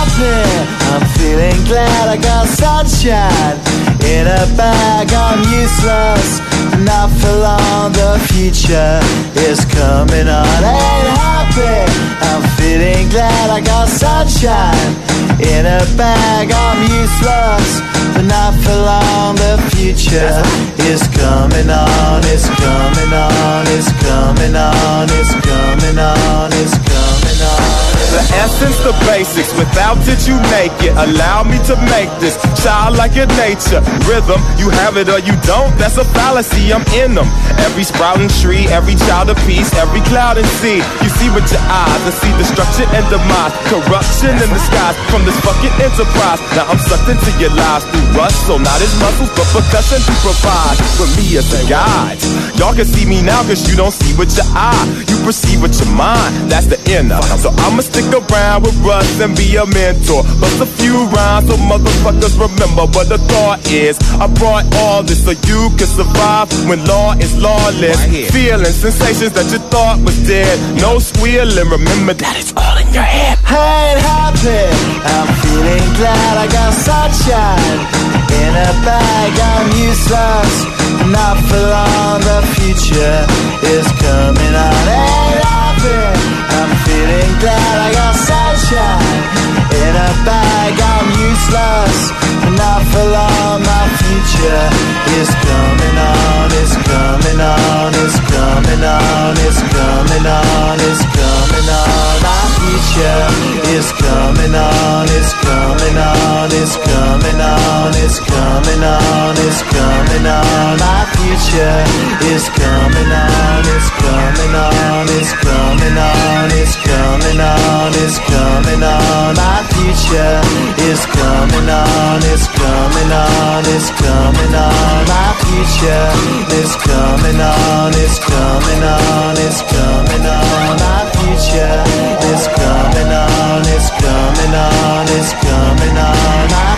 I'm feeling glad. I got sunshine in a bag. I'm useless, not for long. The future is coming on. Ain't happy, I'm feeling glad. I got sunshine in a bag. I'm useless, but not for long. The future is coming on. It's coming on. It's coming on. It's coming on. It's coming on. The essence, the basics, without it you make it. Allow me to make this childlike in nature. Rhythm, you have it or you don't, that's a fallacy, I'm in them. Every sprouting tree, every child of peace, every cloud and sea. You see with your eyes and see destruction and demise. Corruption in the skies from this fucking enterprise. Now I'm sucked into your lives through rust, so not his muscles, but percussion to provide for me as a guide. Y'all can see me now cause you don't see with your eye. You perceive with your mind, that's the inner. So I'ma stick around with Russ and be a mentor. Bust a few rhymes so motherfuckers remember what the thought is. I brought all this so you can survive when law is lawless. Feeling sensations that you thought was dead. No squealing, remember that it's all in your head. I ain't happy, I'm feeling glad. I got sunshine in a bag. I'm useless, not for long. The future is coming on. Ain't happy, I'm feeling glad. I got sunshine in a bag. I'm useless, not for long. My future is coming on. It's coming on. It's coming on. It's coming on. It's coming on. My future is coming on. It's coming on. It's coming on. It's coming on. It's coming on. My future is coming on. It's coming on. It's coming on. It's coming on. It's coming on. My future is coming on. It's coming on. It's coming on. My future is coming on. It's coming on. It's coming on. My future is coming on. It's coming on. It's coming on. My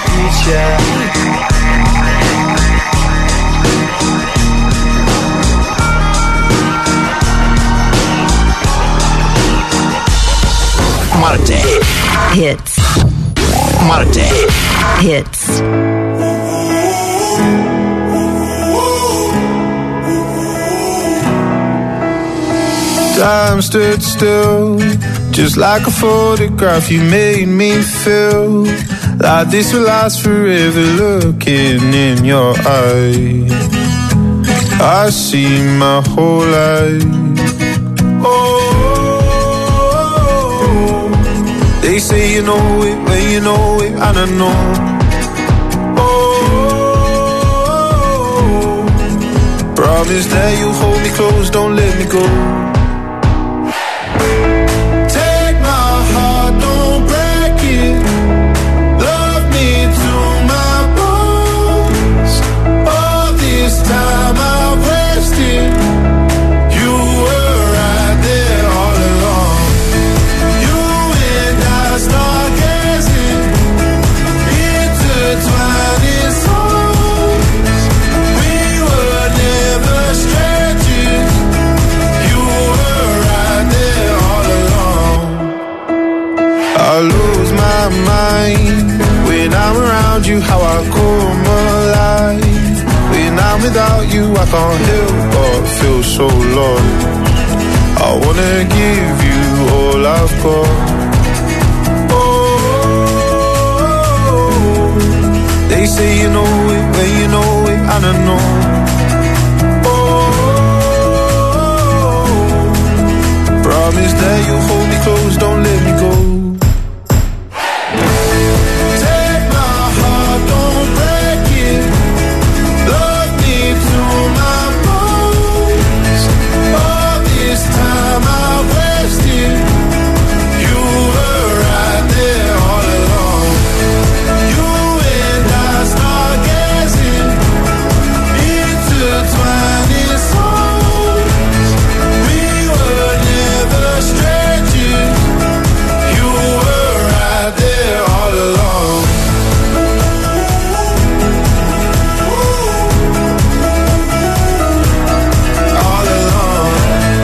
future. Marte Hits. Marte Hits. Time stood still, just like a photograph. You made me feel like this will last forever. Looking in your eyes, I see my whole life. They say you know it, when you know it, and I know. Promise that you'll hold me close, don't let me go. Take my heart, don't break it. Love me to my bones. All this time I've wasted. You were right there all along. Stargazing, intertwining souls. We were never strangers. You were right there all along. I lose my mind when I'm around you. How I come alive when I time without you, I can't help but feel so lost. I wanna give you all I've got. Oh, they say you know it when you know it, and I know. Promise that you'll hold me close, don't let me go. Take my heart, don't break it. Love me to my bones. All this time I wasted. You were right there all along. You and I start gazing intertwined in songs. We were never strangers. You were right there all along. All along.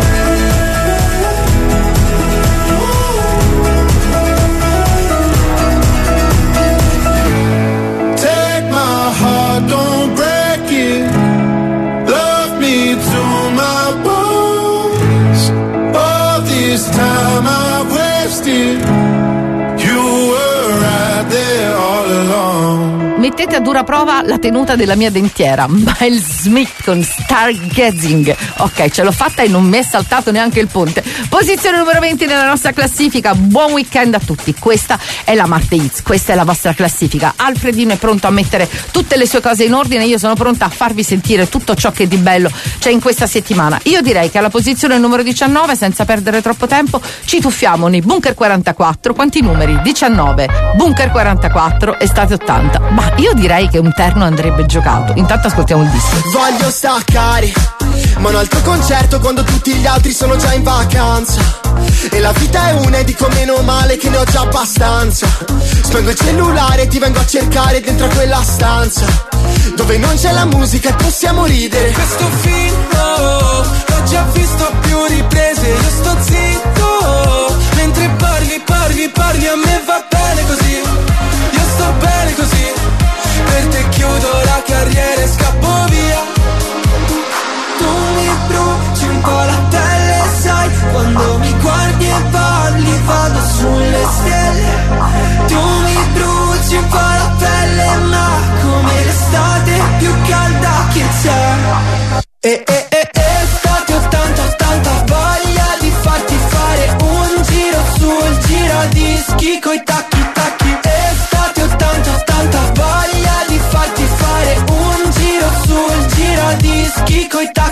Take my heart, don't break it. Love me to my bones. All this time I wasted. You were right there all along. Mettete a dura prova la tenuta della mia dentiera. Miles Smith con Stargazing. Ok, ce l'ho fatta e non mi è saltato neanche il ponte. Posizione numero 20 nella nostra classifica. Buon weekend a tutti. Questa è la Marte Hits, questa è la vostra classifica. Alfredino è pronto a mettere tutte le sue cose in ordine. Io sono pronta a farvi sentire tutto ciò che di bello c'è in questa settimana. Io direi che alla posizione numero 19, senza perdere troppo tempo, ci tuffiamo nei Bunker 44. Quanti numeri? 19. Bunker 44, estate 80. Ma io direi che un terno andrebbe giocato. Intanto ascoltiamo il disco. Voglio staccare, ma un altro concerto quando tutti gli altri sono già in vacanza. E la vita è una e dico meno male che ne ho già abbastanza. Spengo il cellulare e ti vengo a cercare dentro a quella stanza dove non c'è la musica e possiamo ridere. Questo film l'ho già visto a più riprese. Io sto zitto mentre parli, a me va bene così. Io sto bene così. Per te chiudo la carriera e scappo via. Tu mi bruci un po' la pelle, sai. Quando mi guardi e parli vado sulle stelle. Tu mi bruci un po' la pelle, ma come l'estate più calda che c'è. Estate 80, voglia di farti fare un giro sul giradischi coi tacchi. Estate 80, voglia di farti fare un giro sul giradischi coi tacchi.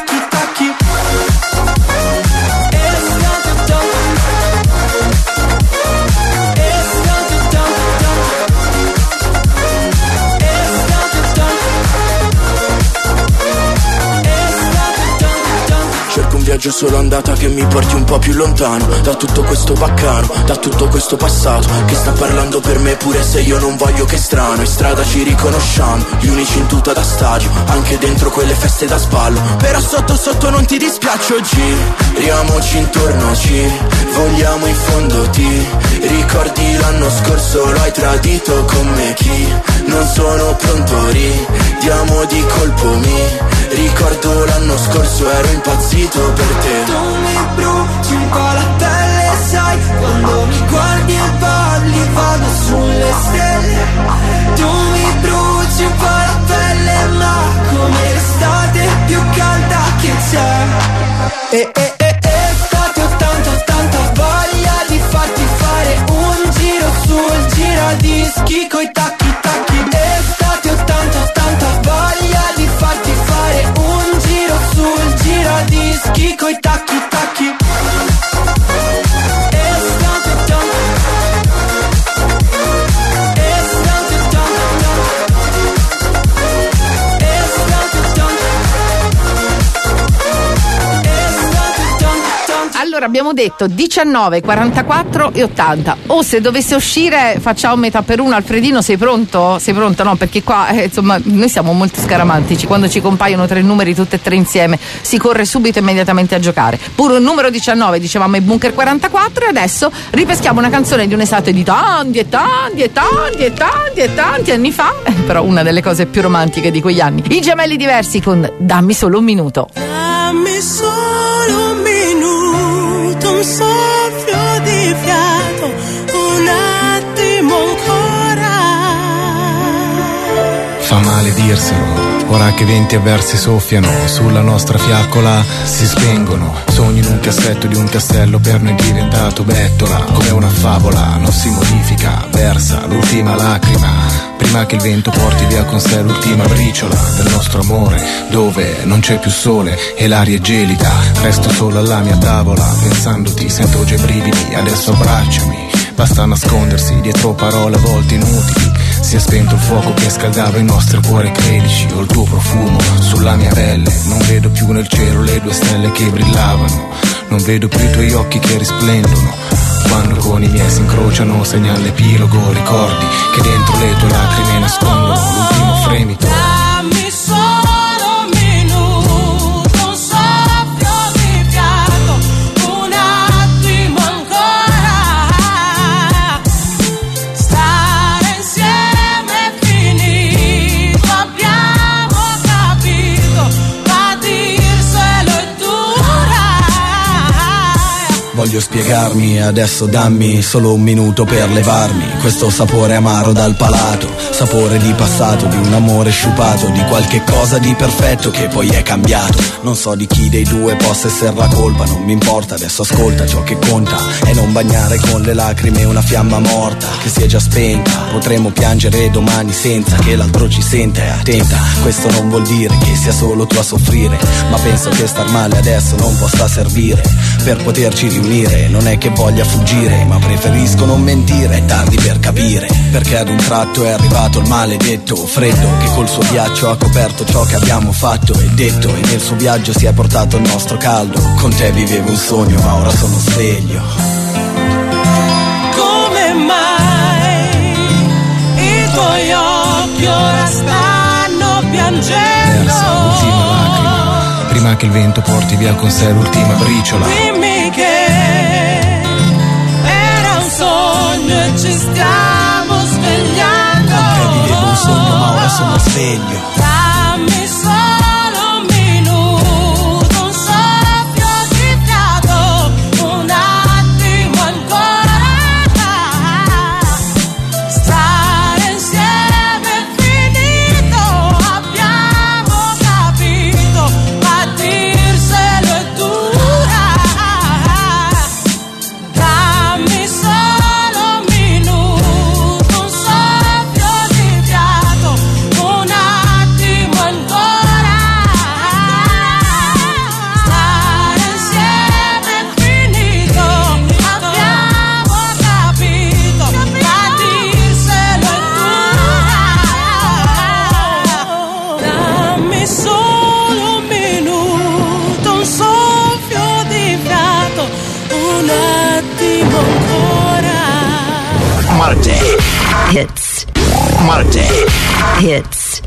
Viaggio solo andata che mi porti un po' più lontano da tutto questo baccano, da tutto questo passato che sta parlando per me pure se io non voglio. Che strano, in strada ci riconosciamo, gli unici in tuta da stadio, anche dentro quelle feste da spallo. Però sotto non ti dispiaccio, giriamoci intorno, ci vogliamo in fondo. Ti ricordi l'anno scorso lo hai tradito con me? Chi non sono pronto, ridiamo di colpo. Mi ricordo l'anno scorso ero impazzito per te. Tu mi bruci un po' la pelle, sai. Quando mi guardi e parli vado sulle stelle. Tu mi bruci un po' la pelle, ma come l'estate più calda che c'è. Estate 80, voglia di farti fare un giro sul giradischi coi tacchi. Estate 80, voglia di farti fare un giro sul giradischi coi tacchi. Allora abbiamo detto 19, 44 e 80. O se dovesse uscire facciamo metà per uno. Alfredino, sei pronto? Sei pronto? No, perché qua insomma noi siamo molto scaramantici. Quando ci compaiono tre numeri tutti e tre insieme si corre subito immediatamente a giocare. Pure un numero 19 dicevamo i Bunker 44 e adesso ripeschiamo una canzone di un'estate di tanti anni fa, però una delle cose più romantiche di quegli anni. I Gemelli Diversi con Dammi solo un minuto. Dammi solo un minuto, un soffio di fiato, un attimo ancora. Fa male dirselo, ora che venti avversi soffiano sulla nostra fiaccola, si spengono. Sogni in un cassetto di un castello per noi diventato bettola, come una favola, non si modifica, versa l'ultima lacrima prima che il vento porti via con sé l'ultima briciola del nostro amore, dove non c'è più sole e l'aria è gelida. Resto solo alla mia tavola pensandoti, sento già i brividi, adesso abbracciami. Basta nascondersi dietro parole a volte inutili. Si è spento il fuoco che scaldava il nostro cuore, credici. Ho il tuo profumo sulla mia pelle. Non vedo più nel cielo le due stelle che brillavano. Non vedo più i tuoi occhi che risplendono. Quando con i miei si incrociano segna l'epilogo. Ricordi che dentro le tue lacrime nascondono l'ultimo fremito. Dammi solo un minuto, un soffio di fiato, un attimo ancora. Stare insieme è finito, abbiamo capito, ma dirselo è dura. Voglio spiegarmi, adesso dammi solo un minuto per levarmi questo sapore amaro dal palato, sapore di passato, di un amore sciupato, di qualche cosa di perfetto che poi è cambiato. Non so di chi dei due possa essere la colpa, non mi importa, adesso ascolta, ciò che conta è non bagnare con le lacrime una fiamma morta che si è già spenta. Potremmo piangere domani senza che l'altro ci senta, attenta, questo non vuol dire che sia solo tu a soffrire, ma penso che star male adesso non possa servire per poterci riunire. Non è che voglia fuggire, ma preferisco non mentire, è tardi per capire, perché ad un tratto è arrivato il maledetto freddo che col suo ghiaccio ha coperto ciò che abbiamo fatto e detto, e nel suo viaggio si è portato il nostro caldo. Con te vivevo un sogno, ma ora sono sveglio. Come mai i tuoi occhi ora stanno piangendo? Versa l'ultima lacrima prima che il vento porti via con sé l'ultima briciola. Dimmi che era un sogno e ci stiamo svegliando. Con te vivevo un sogno, ma ora sono sveglio. Dammi solo un minuto, un soffio di fiato, un attimo ancora. Stare insieme è finito, abbiamo capito, ma dirselo è dura. Dammi solo un minuto, un soffio di fiato, un attimo ancora. Stare insieme è finito, abbiamo capito, ma dirselo è dura. Dammi solo un minuto, un soffio di fiato, un attimo ancora. Marte Hits. Marte Hits.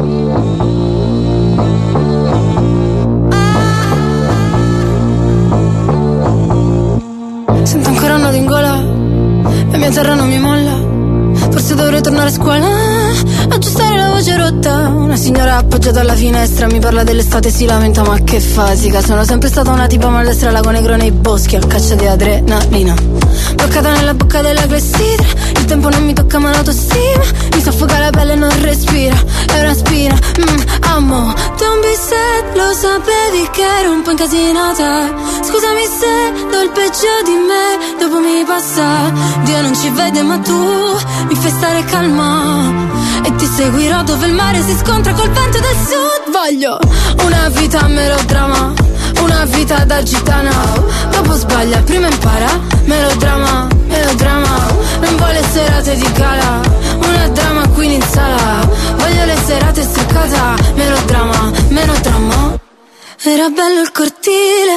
Sento ancora un nodo in gola, la mia terra non mi molla. Forse dovrei tornare a scuola, aggiustare la voce rotta. Una signora appoggiata alla finestra mi parla dell'estate, si lamenta, ma che fasica. Sono sempre stata una tipa maldestra, lago negro nei boschi a caccia di adrenalina. Bloccata nella bocca della clessidra, il tempo non mi tocca ma l'autostima. Mi soffoca la pelle e non respira, è una spina. Amo, don't be sad, lo sapevi che ero un po' incasinata. Scusami se do il peggio di me, dopo mi passa. Dio non ci vede ma tu mi fai stare calma, e ti seguirò dove il mare si scontra col vento del sud. Voglio una vita melodrama, una vita da gitana. Dopo sbaglia, prima impara. Melodrama, melodrama. Non vuole serate di gala, una drama queen in sala. Voglio le serate staccata. Melodrama, melodrama. Era bello il cortile,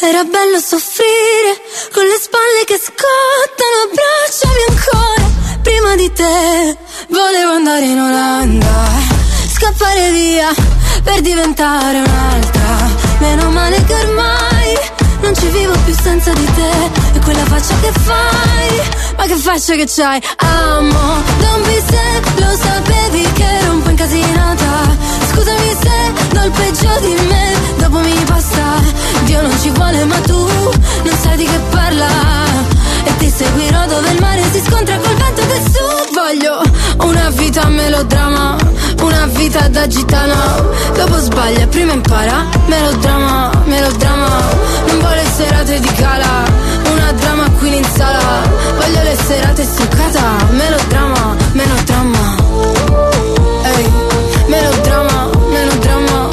Era bello soffrire con le spalle che scottano, abbracciami ancora. Prima di te volevo andare in Olanda, scappare via per diventare un'altra. Meno male che ormai non ci vivo più senza di te. E quella faccia che fai, ma che faccia che c'hai? Amo, don't be sad, lo sapevi che ero un po' incasinata. Scusami se do il peggio di me, dopo mi passa. Dio non ci vuole ma tu non sai di che parla. E ti seguirò dove il mare si scontra col vento del sud. Voglio una vita melodrama, una vita da gitana. Dopo sbaglia, prima impara. Melodrama, melodrama. Non vuole serate di gala, una drama queen in sala. Voglio le serate stoccata. Melodrama, melodrama. Ehi, melodrama, melodrama.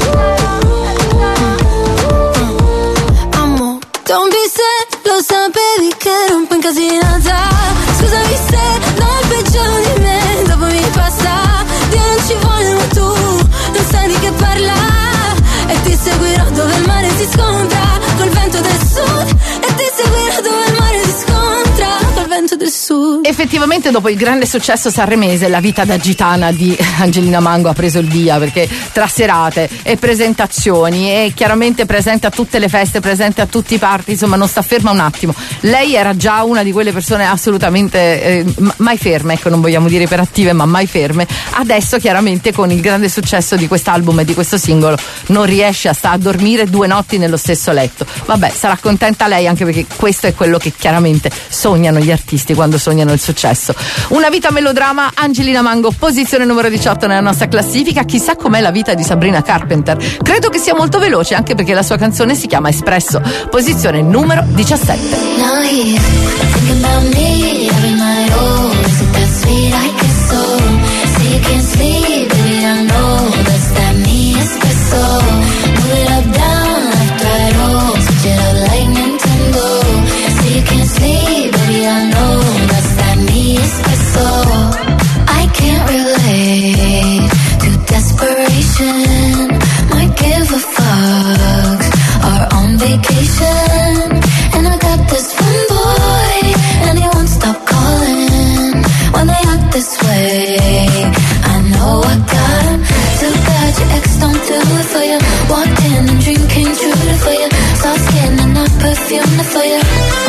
Amo, don't be sad, lo sapevi che ero un po' incasinata. Scusami se do il peggio di me, dopo mi passa. Dio non ci vuole ma tu non sai di che parla. E ti seguirò dove il mare si scontra col vento del sud. E ti seguirò dove il mare si scontra col vento del sud. Effettivamente dopo il grande successo sanremese la vita da gitana di Angelina Mango ha preso il via, perché tra serate e presentazioni e chiaramente presente a tutte le feste, presente a tutti i party, insomma non sta ferma un attimo. Lei era già una di quelle persone assolutamente mai ferme, ecco, non vogliamo dire iperattive ma mai ferme. Adesso chiaramente con il grande successo di quest'album e di questo singolo non riesce a stare a dormire 2 notti nello stesso letto. Vabbè, sarà contenta lei, anche perché questo è quello che chiaramente sognano gli artisti quando sognano il successo. Una vita melodrama, Angelina Mango, posizione numero 18 nella nostra classifica. Chissà com'è la vita di Sabrina Carpenter. Credo che sia molto veloce, anche perché la sua canzone si chiama Espresso, posizione numero 17. Now he's thinking about me every night. Oh, is it that sweet? I guess so. Say you can't sleep, baby, I know that's that me espresso. Move it up, down, left, right, oh, switch it up like Nintendo. Say you can't sleep, baby, I know that's that me espresso. I can't relate to desperation. Might give a fuck. Are on vacation. And I got this one boy, and he won't stop calling. When they act this way, I know I got him. Too bad your ex don't do it for you. Walked in and dream came true for you. Soft skin and not perfume for you.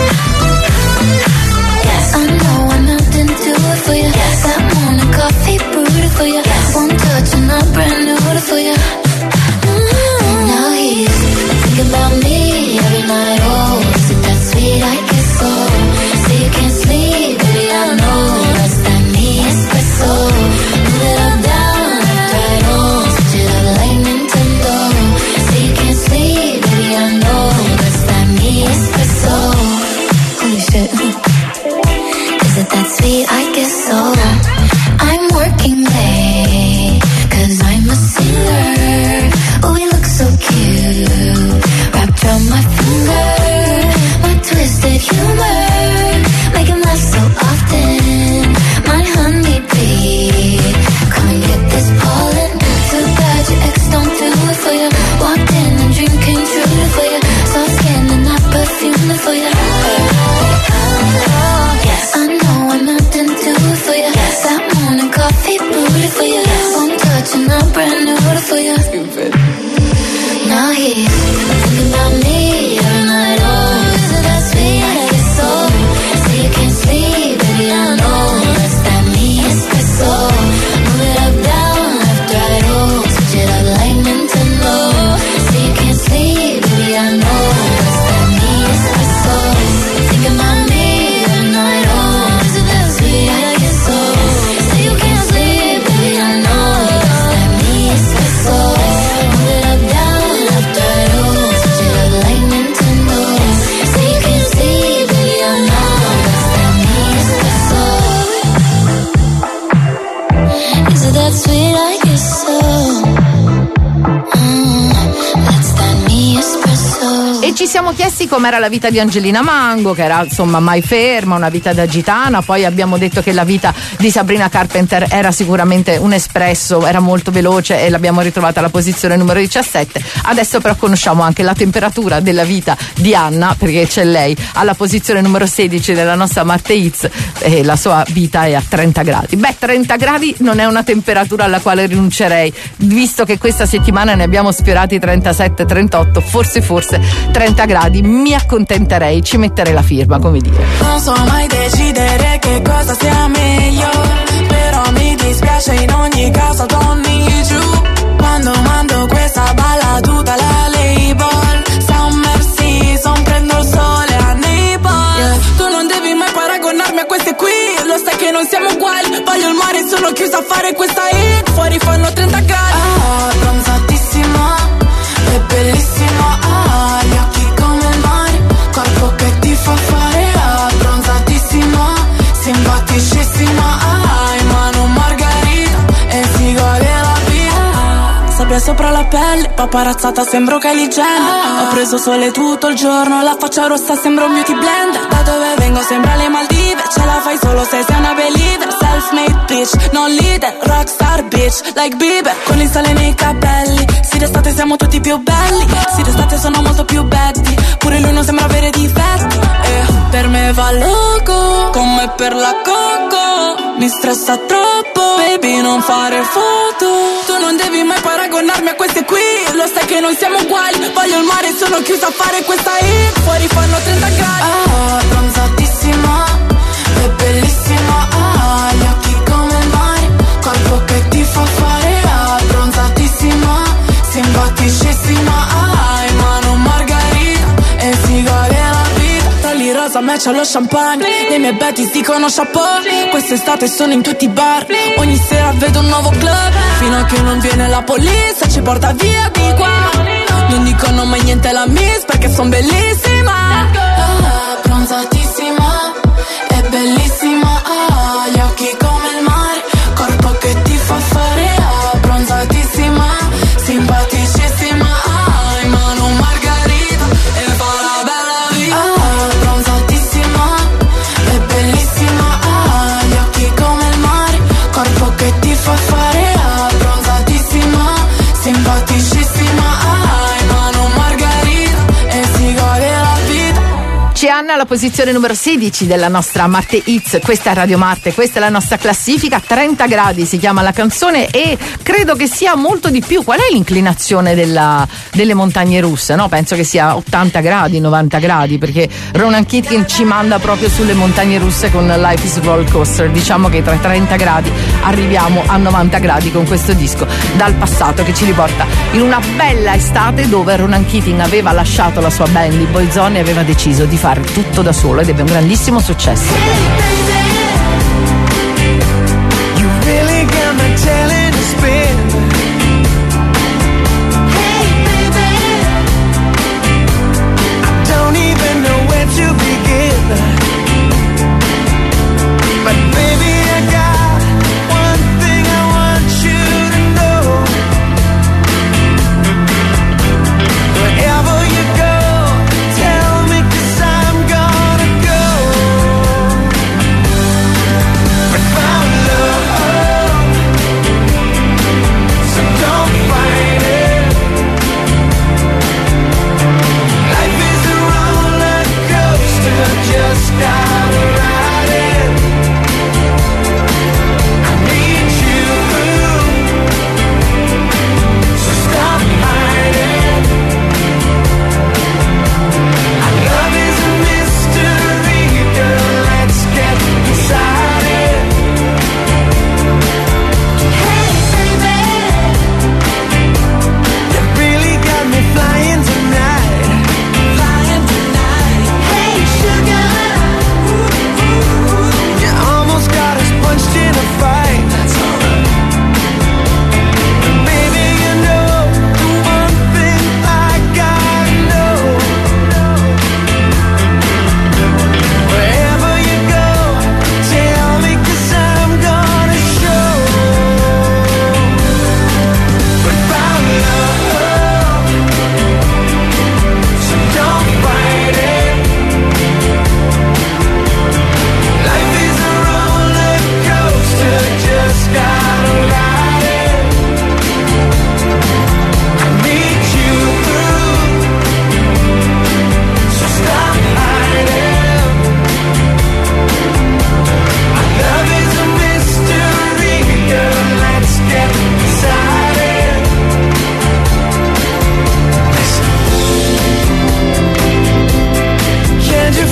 Yes, I know I'm out into it for you. Yes, that morning coffee brewed for you. Yes, one touch and I'm brand new for you. Now he's thinking about me every night. Oh, is it that sweet? I guess so. Say you can't sleep, baby, I know that's that me espresso. Move it up, down, left, right, oh, switch it up like Nintendo. Say you can't sleep, baby, I know that's that me espresso. Holy shit. Is it that sweet? I guess so. I'm working late, 'cause I'm a singer. Oh, we look so cute, wrapped around my finger. My twisted humor, make him laugh so often. My honeybee, come and get this pollen. Too bad your ex don't do it for you. Walked in and dream came true for you. Soft skin and not perfume for you. Yes, I know I'm out into it for you. Yes, that morning coffee brewed for you. One touch and I'm brand new for you. Stupid. Now he's thinking about me every night. Oh, is it that sweet? I guess siamo chiesti com'era la vita di Angelina Mango, che era insomma mai ferma, una vita da gitana. Poi abbiamo detto che la vita di Sabrina Carpenter era sicuramente un espresso, era molto veloce e l'abbiamo ritrovata alla posizione numero 17. Adesso però conosciamo anche la temperatura della vita di Anna, perché c'è lei alla posizione numero 16 della nostra Marte Hits e la sua vita è a 30 gradi. Beh, 30 gradi non è una temperatura alla quale rinuncerei, visto che questa settimana ne abbiamo sfiorati 37, 38, forse 30 gradi, mi accontenterei, ci metterei la firma, come dire. Non so mai decidere che cosa sia meglio, però mi dispiace in ogni caso, don't need you. Quando mando questa balla tutta la label, summer season, prendo il sole a Naples, yeah. Tu non devi mai paragonarmi a queste qui, lo sai che non siamo uguali, voglio il mare, sono chiusa a fare questa hit, fuori fanno 30 gradi. Ah, bronzatissima, è bellissima, ah, gli occhi come il mare, corpo che ti fa fare, ah, bronzatissima, simpaticissima, ah, in mano margarita e si gode la vita. Sabbia sopra la pelle, paparazzata sembro Kylie Jenner, ho preso sole tutto il giorno, la faccia rossa sembra un beauty blender, da dove vengo sembra le Maldive, ce la fai solo se sei una believer, self-made bitch, non leader, rockstar bitch, like Bieber, con il sale nei capelli, sì d'estate siamo tutti più belli, sì d'estate sono molto più betty, pure lui non sembra avere difetti, per me va loco, come per la coco, mi stressa troppo, baby non fare foto, tu non devi mai paragonarmi a queste qui, lo sai che non siamo uguali, voglio il mare, sono chiusa a fare questa hit, fuori fanno 30 gradi. Ah, bronzatissima, è bellissima, ah, gli occhi come il mare, corpo che ti fa fare, ah, bronzatissima, simpaticissima, ah, in mano margarita e si gode la vita, tagli rosa match allo champagne, le mie betties dicono chapeau, quest'estate sono in tutti i bar, ogni sera vedo un nuovo club, fino a che non viene la polizia, ci porta via di qua, non dicono mai niente alla miss perché son bellissima, ah, bronzatissima, è bellissima, ah, gli occhi come il mare, corpo che ti fa fare, ah, bronzatissima, simpaticissima, ah, in mano margarita e fa la bella vita, ah, bronzatissima, è bellissima, ah, gli occhi come il mare, corpo che ti fa fare, ah, bronzatissima, simpaticissima, ah, in mano margarita e si gode la vita. C'è Anna alla posizione numero 16 della nostra Marte Hits, questa è Radio Marte, questa è la nostra classifica, 30 gradi si chiama la canzone e credo che sia molto di più. Qual è l'inclinazione delle montagne russe? No? Penso che sia 80 gradi, 90 gradi, perché Ronan Keating ci manda proprio sulle montagne russe con Life is Roller Coaster. Diciamo che tra 30 gradi arriviamo a 90 gradi con questo disco dal passato che ci riporta in una bella estate dove Ronan Keating aveva lasciato la sua band, i Boyzone, e aveva deciso di fare tutto da solo ed ebbe un grandissimo successo. You really got my talent to spin. Hey baby, I don't even know where to begin. But baby, I got one thing I want you to know. Wherever you go, tell me 'cause I'm gonna go. We found love.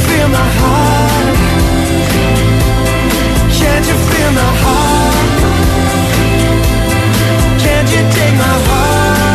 feel my heart? Can't you feel my heart? Can't you take my heart?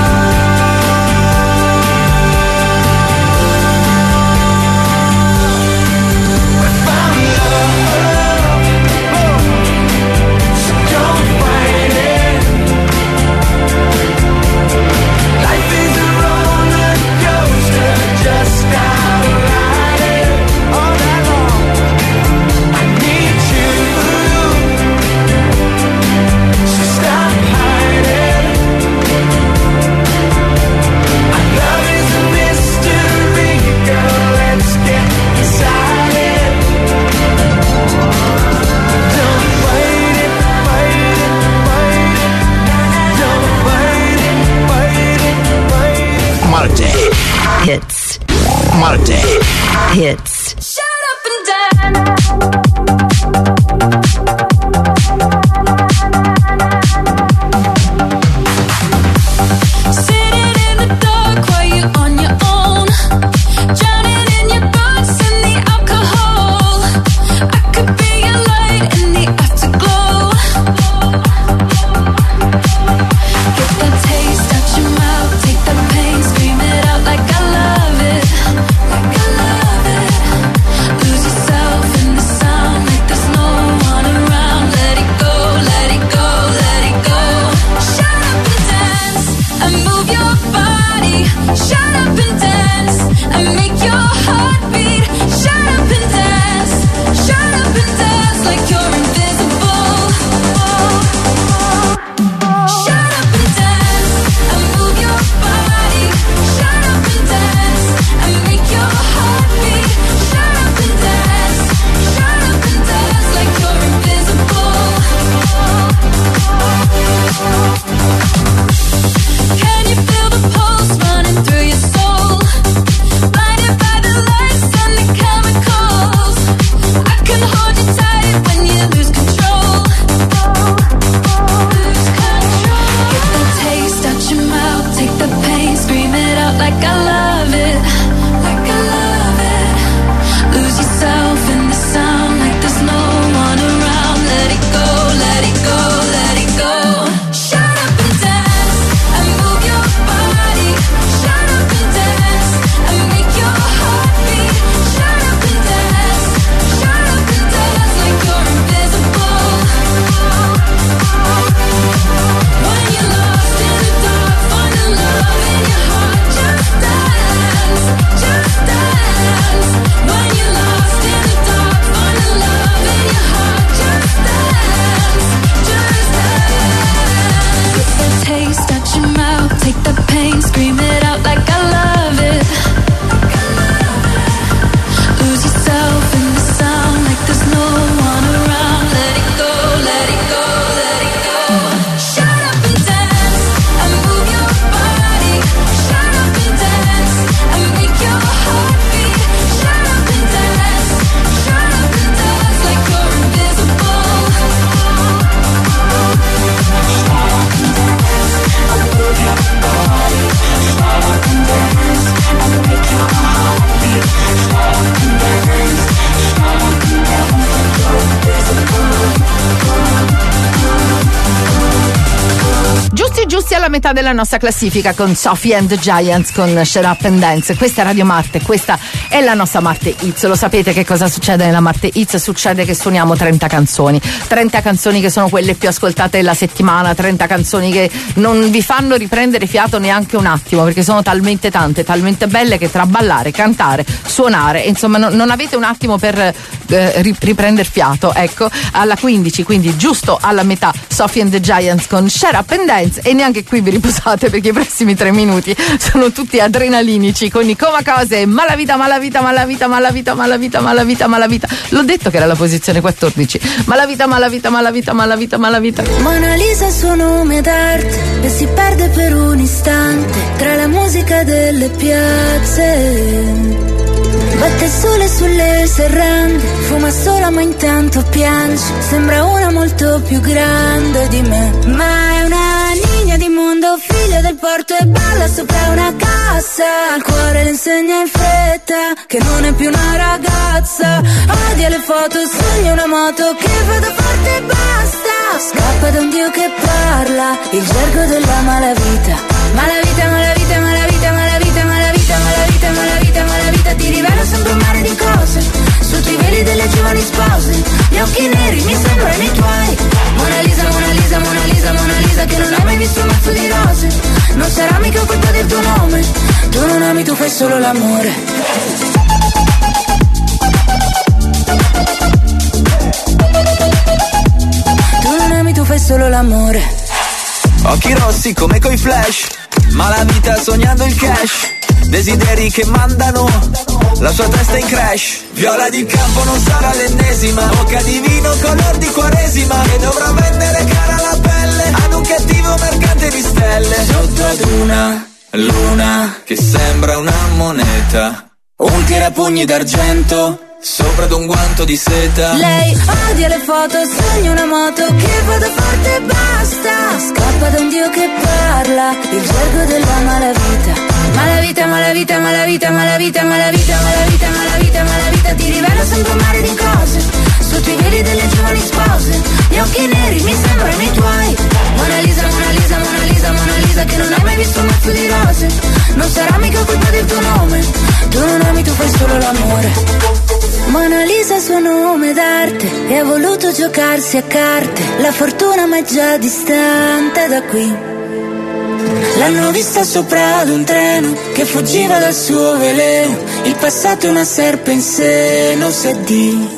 Hits. Marte Hits. Shut up and dance. Sitting in the dark while you're on your own, drowning in your thoughts and the alcohol. I could be your light in the afterglow. Get that taste out your mouth, take the pain, scream it out like I love it, like I love it. Lose yourself in the sound like there's no one around. Let it go, let it go, let it go. Shut up and dance and move your body. Shut up and dance and make your heart beat. Shut up and dance, shut up and dance like you're invisible. Shut up and dance and move your body. Shut up and dance and make your heart beat. Shut up and dance like you're invisible. Can you feel the pulse running through your soul? Blinded by the lights and the chemicals. I can hold you tight when you lose control. Lose control. Get the taste out your mouth, take the pain, scream it out like I love it, like I love it. Lose yourself in the sound like there's no one around. Let it go, let it go, let it go. Shut up and dance and move your body. Shut up and dance and make your heart beat. Shut up and dance like you're invisible. When you're lost in the dark, finding love in your heart, just dance, just dance. When you're lost in the dark, finding love in your heart, just dance, just dance. Get the taste out your mouth, take the pain, scream it out like I love it, like I love it. Lose yourself in the sound like there's no one around. Let it go, let it go, let it go. Shut up and dance and move your body. Shut up and dance and make your heart beat. Shut up and dance like you're invisible. Giusti alla metà della nostra classifica con Sophie and the Giants con Shut Up and Dance. Questa è Radio Marte, questa è la nostra Marte Hits. Lo sapete che cosa succede nella Marte Hits? Succede che suoniamo 30 canzoni che sono quelle più ascoltate della settimana, 30 canzoni che non vi fanno riprendere fiato neanche un attimo, perché sono talmente tante, talmente belle che tra ballare, cantare, suonare, insomma non avete un attimo per riprendere fiato. Ecco, alla 15, quindi giusto alla metà, Sophie and the Giants con Shut Up and Dance, e neanche qui vi riposate perché i prossimi 3 minuti sono tutti adrenalinici con i Comacose, Malavita, Malavita, Malavita, Malavita, Malavita, Malavita, Malavita. L'ho detto che era la posizione 14. Malavita, Malavita, Malavita, Malavita, Malavita. Mona Lisa è il suo nome d'arte e si perde per un istante tra la musica delle piazze. Batte il sole sulle serrande, fuma sola ma intanto piange. Sembra una molto più grande di me, ma è una linea di mondo figo. figlia del porto e balla sopra una cassa. Al cuore le insegna in fretta che non è più una ragazza. Odia le foto, sogna una moto che vada forte e basta. Scappa da un dio che parla, il gergo della malavita. Malavita, malavita, malavita, malavita, malavita, malavita, malavita, malavita. Ti rivela sempre un mare di cose sotto i veli delle giovani spose. Gli occhi neri mi sembrano i tuoi. Mona Lisa, Mona Lisa, Mona Lisa, Mona Lisa, che non hai mai visto un mazzo di rose. Non sarà mica colpa del tuo nome. Tu non ami, tu fai solo l'amore. Tu non ami, tu fai solo l'amore. Occhi rossi come coi flash, ma la vita sognando il cash. Desideri che mandano la sua testa in crash. Viola di campo non sarà l'ennesima, bocca di vino color di quaresima, che dovrà vendere cara la pelle ad un cattivo mercante di stelle. Sotto ad una luna che sembra una moneta, un tirapugni d'argento sopra ad un guanto di seta. Lei odia le foto, sogna una moto che vada forte e basta. Scappa da un dio che parla, il gergo della malavita. Malavita, malavita, malavita, malavita, malavita, malavita, malavita, malavita. Ti rivela sempre un mare di cose sotto i veli delle giovani spose. Gli occhi neri mi sembrano i tuoi. Mona Lisa, Mona Lisa, Mona Lisa, Mona Lisa, che non hai mai visto un mazzo di rose. Non sarà mica colpa del tuo nome. Tu non ami, tu fai solo l'amore. Mona Lisa è il suo nome d'arte e ha voluto giocarsi a carte. La fortuna ma è già distante da qui. L'hanno vista sopra ad un treno che fuggiva dal suo veleno. Il passato è una serpe in seno, se di.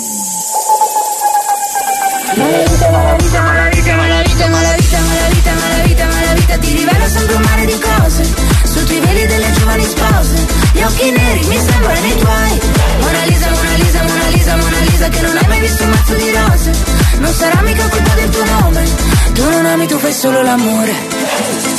Malavita, malavita, malavita, malavita, malavita, malavita, malavita, malavita. Ti rivela sempre un mare di cose sotto i veli delle giovani spose. Gli occhi neri mi sembrano i tuoi. Mona Lisa, Mona Lisa, Mona Lisa, Mona Lisa, che non hai mai visto un mazzo di rose. Non sarà mica colpa del tuo nome. Tu non ami, tu fai solo l'amore.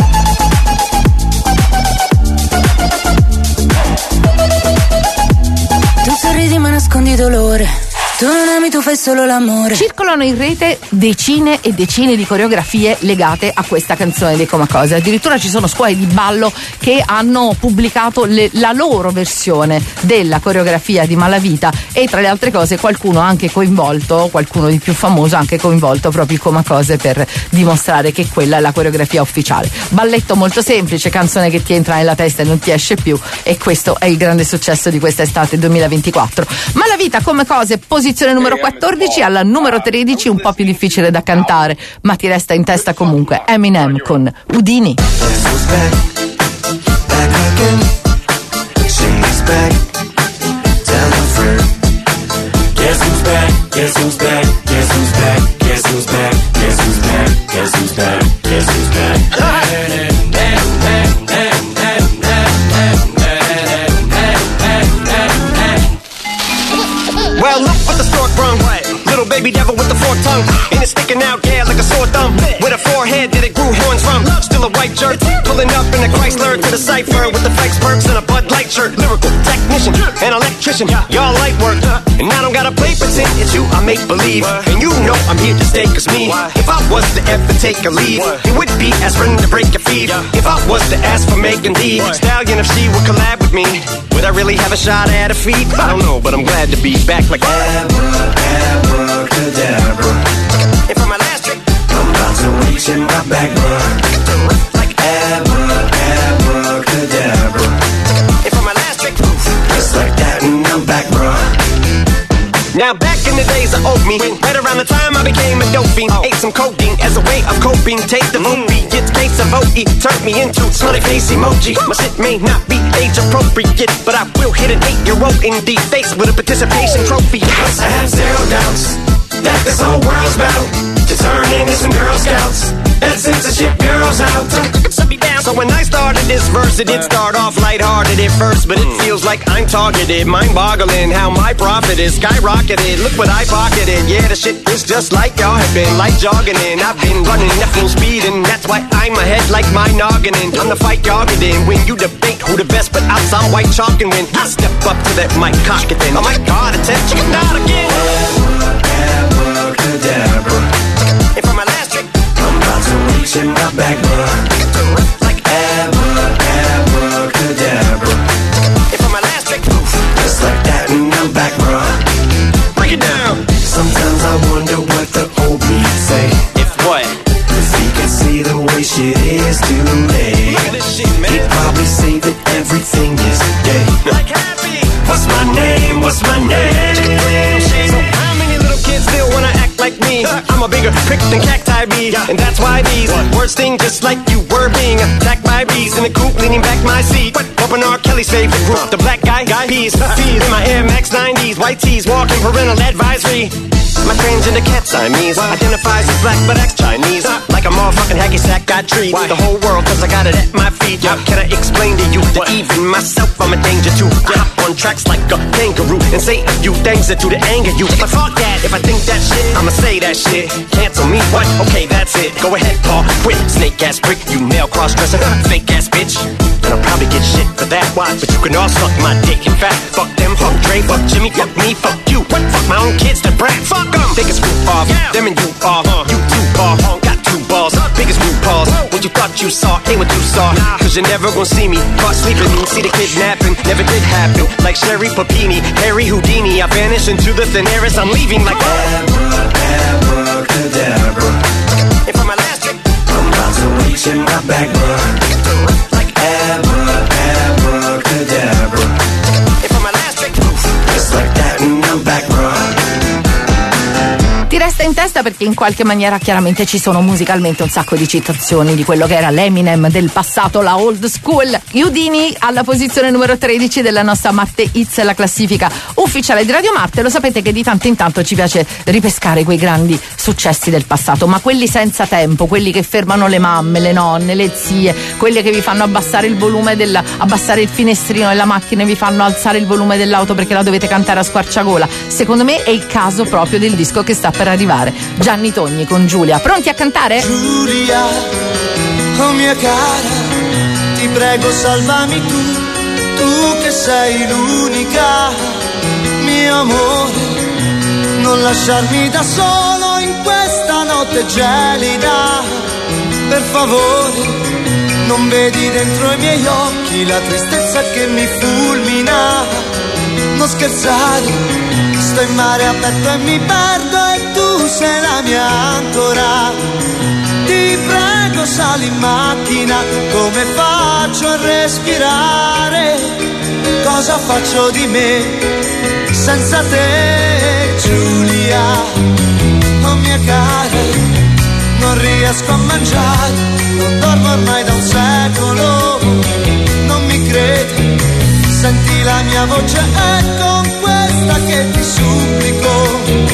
Tu sorridi ma nascondi dolore. Tu non ami, tu fai solo l'amore. Circolano in rete decine e decine di coreografie legate a questa canzone dei Comacose. Addirittura ci sono scuole di ballo che hanno pubblicato la loro versione della coreografia di Malavita, e tra le altre cose qualcuno ha anche coinvolto, qualcuno di più famoso ha anche coinvolto proprio i Comacose per dimostrare che quella è la coreografia ufficiale. Balletto molto semplice, canzone che ti entra nella testa e non ti esce più, e questo è il grande successo di questa estate 2024. Malavita come cose, posizione numero 14, alla numero 13 un po' più difficile da cantare, ma ti resta in testa comunque, Eminem con Houdini. Well, look what the stork brung. Little baby devil with the forked tongue, and it's sticking out, yeah, like a sore thumb. With a forehead that it grew horns from. Still a white jerk, pulling up in a Chrysler to the cipher with the Fikes perks and a Bud Light shirt. Lyrical technician, an electrician, y'all light work. And I don't gotta play pretend, it's you I make believe. And you know I'm here to stay, cause me, if I was to ever take a lead, it would be aspirin to break your feet. If I was to ask for Megan Thee Stallion, if she would collab with me, would I really have a shot at a feat? I don't know, but I'm glad to be back like abracadabra. And for my last trick, I'm about to reach in my back, bruh. Like abracadabra. And for my last trick, just like that, and I'm back, bruh. Now back in the days of old me, right around the time I became a dope fiend, ate some codeine as a way of coping. Taste of opiates, case of OE, turned me into smiley face emoji. My shit may not be age appropriate, but I will hit an 8-year-old in the face with a participation trophy. Yes, I have zero doubts that this whole world's about to turn into some Girl Scouts. That censorship girls out. So when I started this verse, it did start off lighthearted at first, but it feels like I'm targeted, mind-boggling how my profit is skyrocketed. Look what I pocketed. Yeah, the shit is just like y'all have been, like jogging in. I've been running at full speed, and that's why I'm ahead like my noggin. I'm the fight y'all get in when you debate who the best, but I'm some white chalk, and when I step up to that mic, cock it then. Oh my God, attention, not again. Abracadabra. And for my last trick, I'm about to reach in my back, bruh. what's my name? So how many little kids still wanna act like me? I'm a bigger prick than cacti be, and that's why these words sting just like you were being attacked by bees in the coop, leaning back my seat. Bumping R. Kelly's favorite group, the black guy, peas in my Air Max 90s, white tees, walking parental advisory. My transgender cat Siamese identifies as black but acts Chinese. Like a motherfucking hacky sack, got treat the whole world cause I got it at my feet. Can I explain to you that even myself I'm a danger to? I hop on tracks like a kangaroo and say a few things that do to anger you. But fuck that, if I think that shit, I'ma say that shit. Cancel me, what? Okay, that's it. Go ahead, Paul, quit. Snake ass prick, you male cross-dresser, fake ass bitch. And I'll probably get shit for that, why? But you can all suck my dick. In fact, fuck them, fuck Dre, fuck Jimmy, fuck me, fuck you. What? Fuck my own kids that brat. Fuck them. Take a screw off, them and you off. You too far, got two balls, biggest root balls. What you thought you saw ain't what you saw. Cause you're never gonna see me caught sleeping. See the kidnapping, never did happen. Like Sherry Papini, Harry Houdini. I vanish into the thin air as I'm leaving like Abracadabra. And for my last trick, I'm about to reach in my back, bruh. Like abracadabra. And for my last trick, just like that and I'm back, bruh. Ti resta in testa perché in qualche maniera chiaramente ci sono musicalmente un sacco di citazioni di quello che era l'Eminem del passato, la old school. Houdini alla posizione numero 13 della nostra Marte Hits, la classifica ufficiale di Radio Marte. Lo sapete che di tanto in tanto ci piace ripescare quei grandi successi del passato, ma quelli senza tempo, quelli che fermano le mamme, le nonne, le zie, quelli che vi fanno abbassare il volume abbassare il finestrino della macchina e vi fanno alzare il volume dell'auto perché la dovete cantare a squarciagola. Secondo me è il caso proprio del disco che sta per arrivare, Gianni Togni con Giulia. Pronti a cantare? Giulia, oh mia cara, ti prego salvami tu che sei l'unica, mio amore, non lasciarmi da solo in questa notte gelida, per favore, non vedi dentro i miei occhi la tristezza che mi fulmina, non scherzare, sto in mare aperto e mi perdo e tu sei la mia ancora. Ti prego sali in macchina, come faccio a respirare? Cosa faccio di me senza te, Giulia? Oh mia cara, non riesco a mangiare, non dormo ormai da un secolo, non mi credi, senti la mia voce è con questa che ti supplico,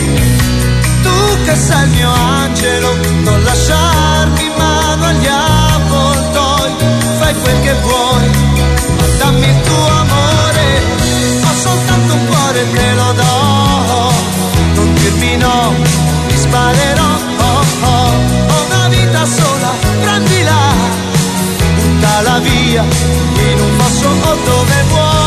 tu che sei il mio angelo, non lasciarmi in mano agli avvoltoi, fai quel che vuoi, ma dammi il tuo amore, ho soltanto un cuore e te lo do, non dirmi no, ti sparerò, ho una vita sola, prendila, buttala via, in un fosso o dove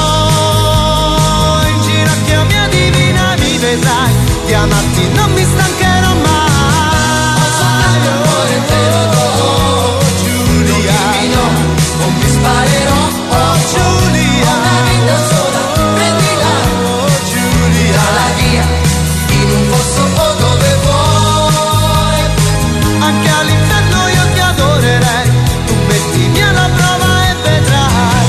vuoi, in ginocchio mia divina mi vedrai, di amarti non mi stancherò mai, ho soltanto un cuore e te lo do, Giulia, non dirmi no, non mi sparerò, Giulia, una vita sola, prendila, Giulia, buttala via, in un fosso o dove vuoi, anche all'inferno io ti adorerei, tu mettimi alla prova e vedrai.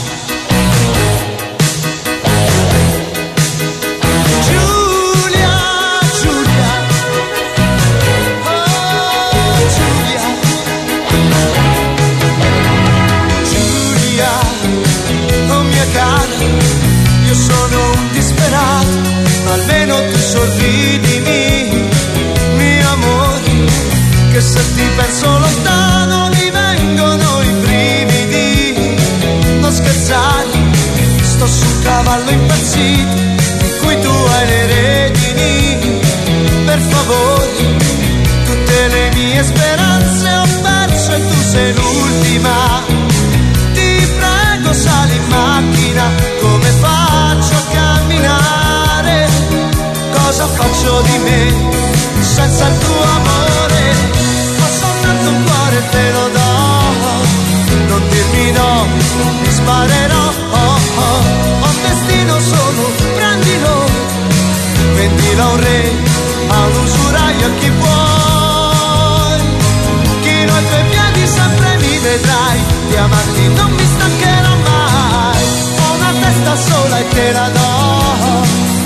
Giulia, Giulia, oh Giulia, Giulia, oh mia cara, io sono un disperato, ma almeno tu sorridimi, mio amore, che se ti penso lontano mi vengono i brividi, non scherzare, sto sul cavallo impazzito, di cui tu hai le redini, per favore, tutte le mie speranze ho perso e tu sei l'ultima, ti prego sali in macchina, come faccio a camminare, cosa faccio di me senza il tuo amore, ho soltanto un cuore e te lo do, non dirmi no, mi sparerò, ho un destino solo, prendilo, vendilo a un re, a un usuraio, a chi vuoi, chino ai tuoi piedi sempre mi vedrai, di amarti non mi stancherò mai, ho una testa sola e te la do,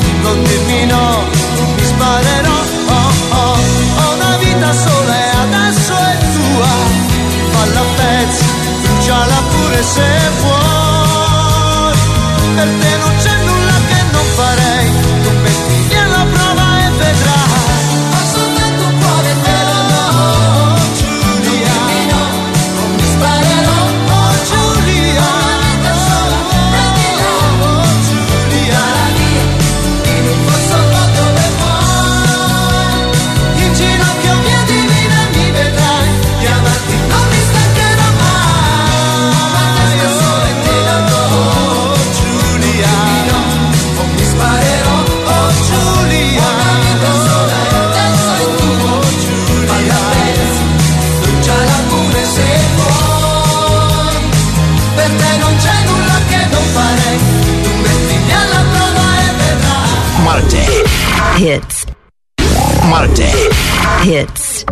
Hits. Marte Hits.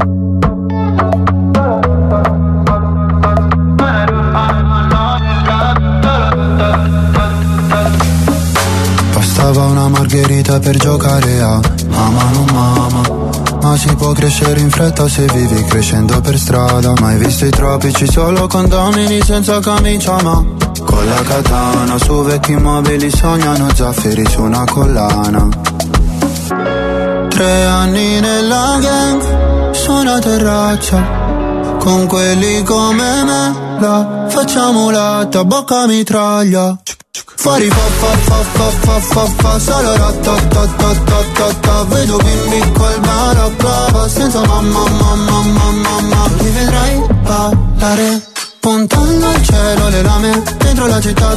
Bastava una margherita per giocare a mamma non mamma. Ma si può crescere in fretta se vivi crescendo per strada. Mai visto i tropici solo condomini senza camicia, ma con la katana su vecchi mobili sognano zaffiri su una collana. 3 anni nella gang su una terrazza, con quelli come me la facciamo latta, bocca mitraglia. Fuori fa solo ratatatatatata. Vedo bimbi col balaclava senza mamma. Li vedrai ballare puntando al cielo le lame dentro la città.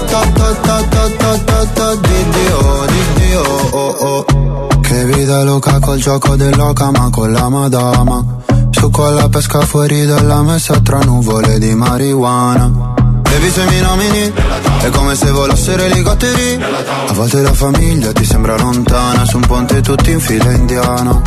Dio, oh. Che vita loca col gioco dell'oca ma con la madama. Su con la pesca fuori dalla messa tra nuvole di marijuana. Baby se mi nomini è come se volassero elicotteri. A volte la famiglia ti sembra lontana, su un ponte tutti in fila indiana.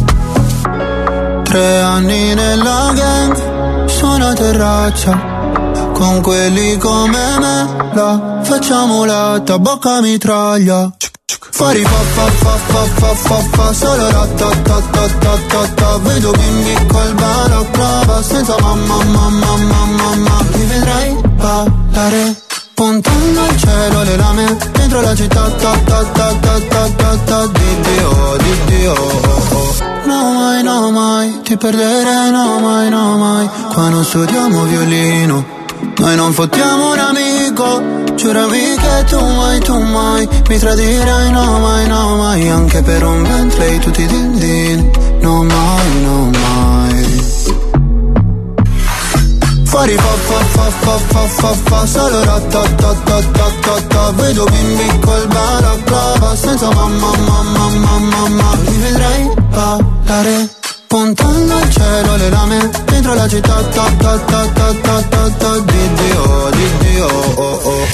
3 anni nella gang su una terrazza, con quelli come me la facciamo latta, bocca mitraglia. Fuori fa solo ratatatatatata. Vedo bimbi col balaclava senza mamma. Li vedrai ballare puntando al cielo le lame dentro la città. Dio, oh. No mai, ti perderei, no mai. Qua non studiamo violino, noi non fottiamo un amico. Giurami che tu mai mi tradirai, no mai. Anche per un Bentley tutti din, no mai. Fuori fa solo ratatatatatata. Vedo bimbi col balaclava senza mamma. Li vedrai ballare puntando al cielo le lame dentro la città. Dio, oh.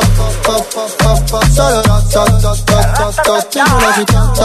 Solo dentro la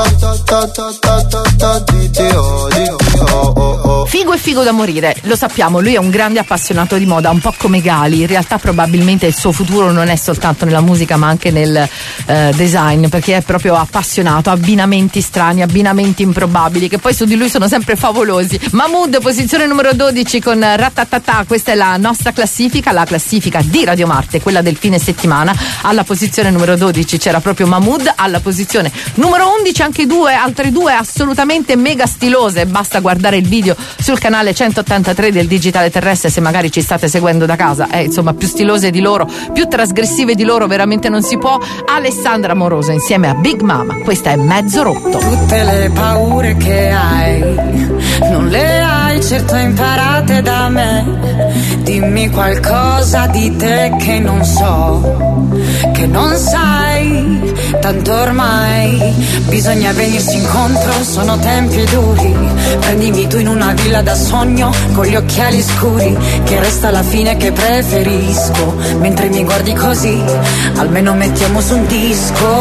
città. Dio, oh. Figo e figo da morire, lo sappiamo, lui è un grande appassionato di moda, un po' come Gali. In realtà probabilmente il suo futuro non è soltanto nella musica ma anche nel design, perché è proprio appassionato, abbinamenti strani, abbinamenti improbabili che poi su di lui sono sempre favolosi. Mahmood, posizione numero 12 con Ratatata. Questa è la nostra classifica, la classifica di Radio Marte, quella del fine settimana. Alla posizione numero 12 c'era proprio Mahmood, alla posizione numero 11 anche altre due assolutamente mega stilose. Basta guardare il video sul canale 183 del Digitale Terrestre se magari ci state seguendo da casa. Insomma, più stilose di loro, più trasgressive di loro veramente non si può. Alessandra Moroso insieme a Big Mama, questa è Mezzo Rotto. Tutte le paure che hai non le hai certo imparate da me. Dimmi qualcosa di te che non so, che non sai, tanto ormai bisogna venirsi incontro, sono tempi duri. Prendimi tu in una villa da sogno con gli occhiali scuri, che resta la fine che preferisco. Mentre mi guardi così, almeno mettiamo su un disco.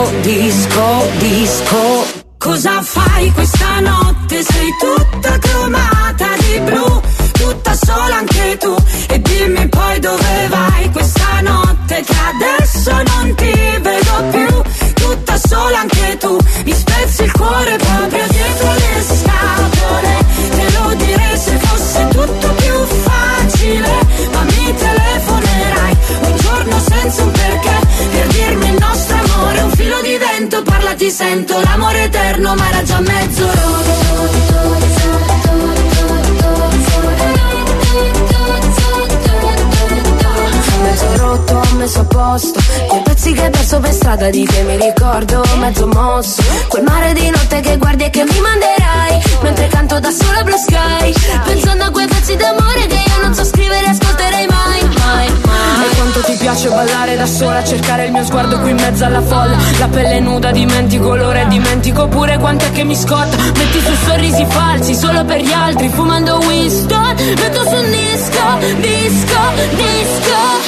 Cosa fai questa notte? Sei tutta cromata di blu, tutta sola anche tu. E dimmi poi dove vai questa notte, che adesso non ti vedo più. Tutta sola anche tu, mi spezzi il cuore proprio dietro le scatole. Te lo direi se fosse tutto più facile, ma mi telefonerai un giorno senza un perché, per dirmi il nostro amore è un filo di vento. Parla, ti sento, l'amore eterno, ma era già mezzo rotto. Mezzo rotto, ho messo a posto quei pezzi che hai perso per strada, di te mi ricordo mezzo mosso. Quel mare di notte che guardi e che mi manderai mentre canto da sola Blue Sky, pensando a quei pezzi d'amore che io non so scrivere e ascolterei mai. E quanto ti piace ballare da sola, cercare il mio sguardo qui in mezzo alla folla. La pelle nuda, dimentico l'ora e dimentico pure quant'è che mi scotta. Metti su sorrisi falsi solo per gli altri, fumando Winston, metto su un disco.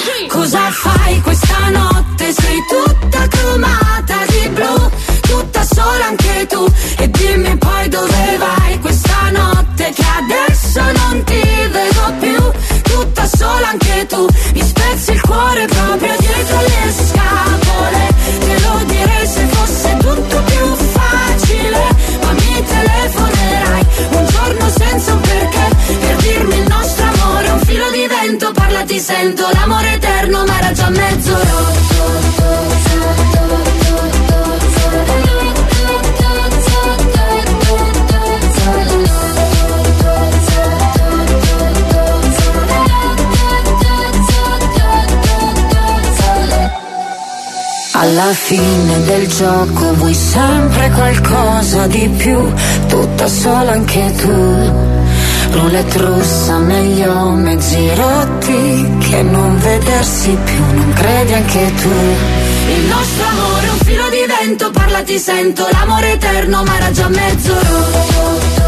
Cosa fai questa notte? Sei tutta cromata di blu, tutta sola anche tu. E dimmi poi dove vai questa notte, che adesso non ti vedo più. Tutta sola anche tu, mi spezzi il cuore proprio dietro le scapole. Te lo direi se fosse tutto più facile, ma mi telefonerai un giorno senza un perché, per dirmi il nostro amore è un filo di vento. Parla, ti sento, l'amore eterno ma era già mezzo rotto. Alla fine del gioco vuoi sempre qualcosa di più, tutta sola anche tu. Roulette russa negli mezzi rotti, che non vedersi più, non credi anche tu. Il nostro amore è un filo di vento, parla, ti sento, l'amore eterno ma era già mezzo rotto.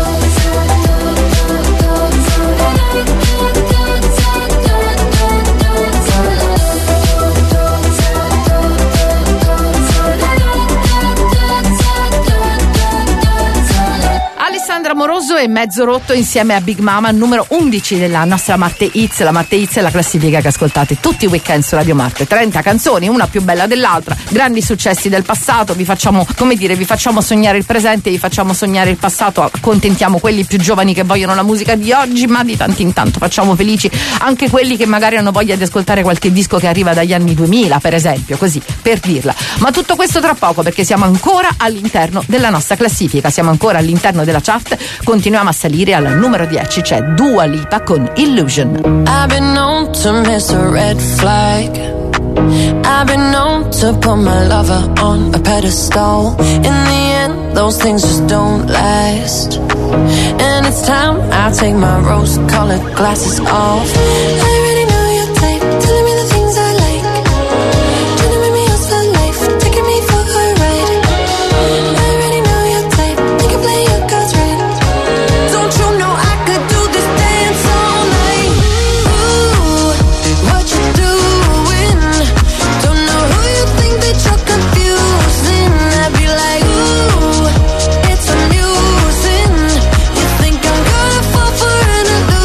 Alessandra Moroso e Mezzo Rotto insieme a Big Mama, numero 11 della nostra Marte Hits. La Marte Hits è la classifica che ascoltate tutti i weekend su Radio Marte. 30 canzoni, una più bella dell'altra, grandi successi del passato, vi facciamo, come dire, vi facciamo sognare il presente, vi facciamo sognare il passato, accontentiamo quelli più giovani che vogliono la musica di oggi, ma di tanto in tanto facciamo felici anche quelli che magari hanno voglia di ascoltare qualche disco che arriva dagli anni 2000, per esempio, così, per dirla. Ma tutto questo tra poco, perché siamo ancora all'interno della nostra classifica, siamo ancora all'interno della chart, continuiamo a salire al numero 10, c'è Dua Lipa con Illusion. I've been known to miss a red flag. I've been known to put my lover on a pedestal. In the end, those things just don't last. And it's time I take my rose-colored glasses off. I already know your type, telling me the things I like. Trying to make me yours for life, taking me for a ride. I already know your type, make you play your cards right. Don't you know I could do this dance all night? Ooh, what you doing? Don't know who you think that you're confusing. I'd be like, ooh, it's amusing. You think I'm gonna fall for an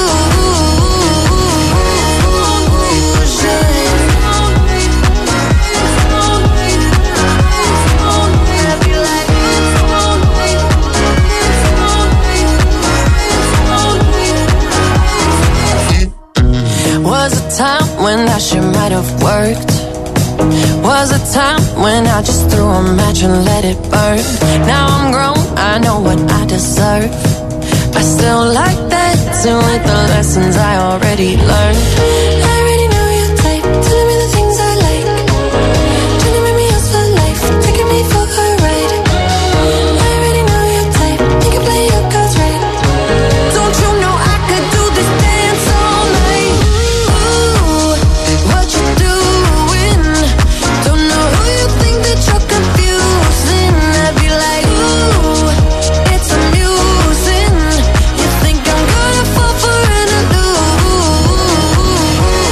Was a time when that shit might have worked. Was a time when I just threw a match and let it burn. Now I'm grown, I know what I deserve. I still like that too, with the lessons I already learned. I already know your type, telling me the things I like. Trying to make me yours for life, taking me for a ride. I already know your type, you can play your cards right. Don't you know I could do this dance all night? Ooh, what you doing? Don't know who you think that you're confusing. I'd be like, ooh, it's amusing. You think I'm gonna fall for an illusion?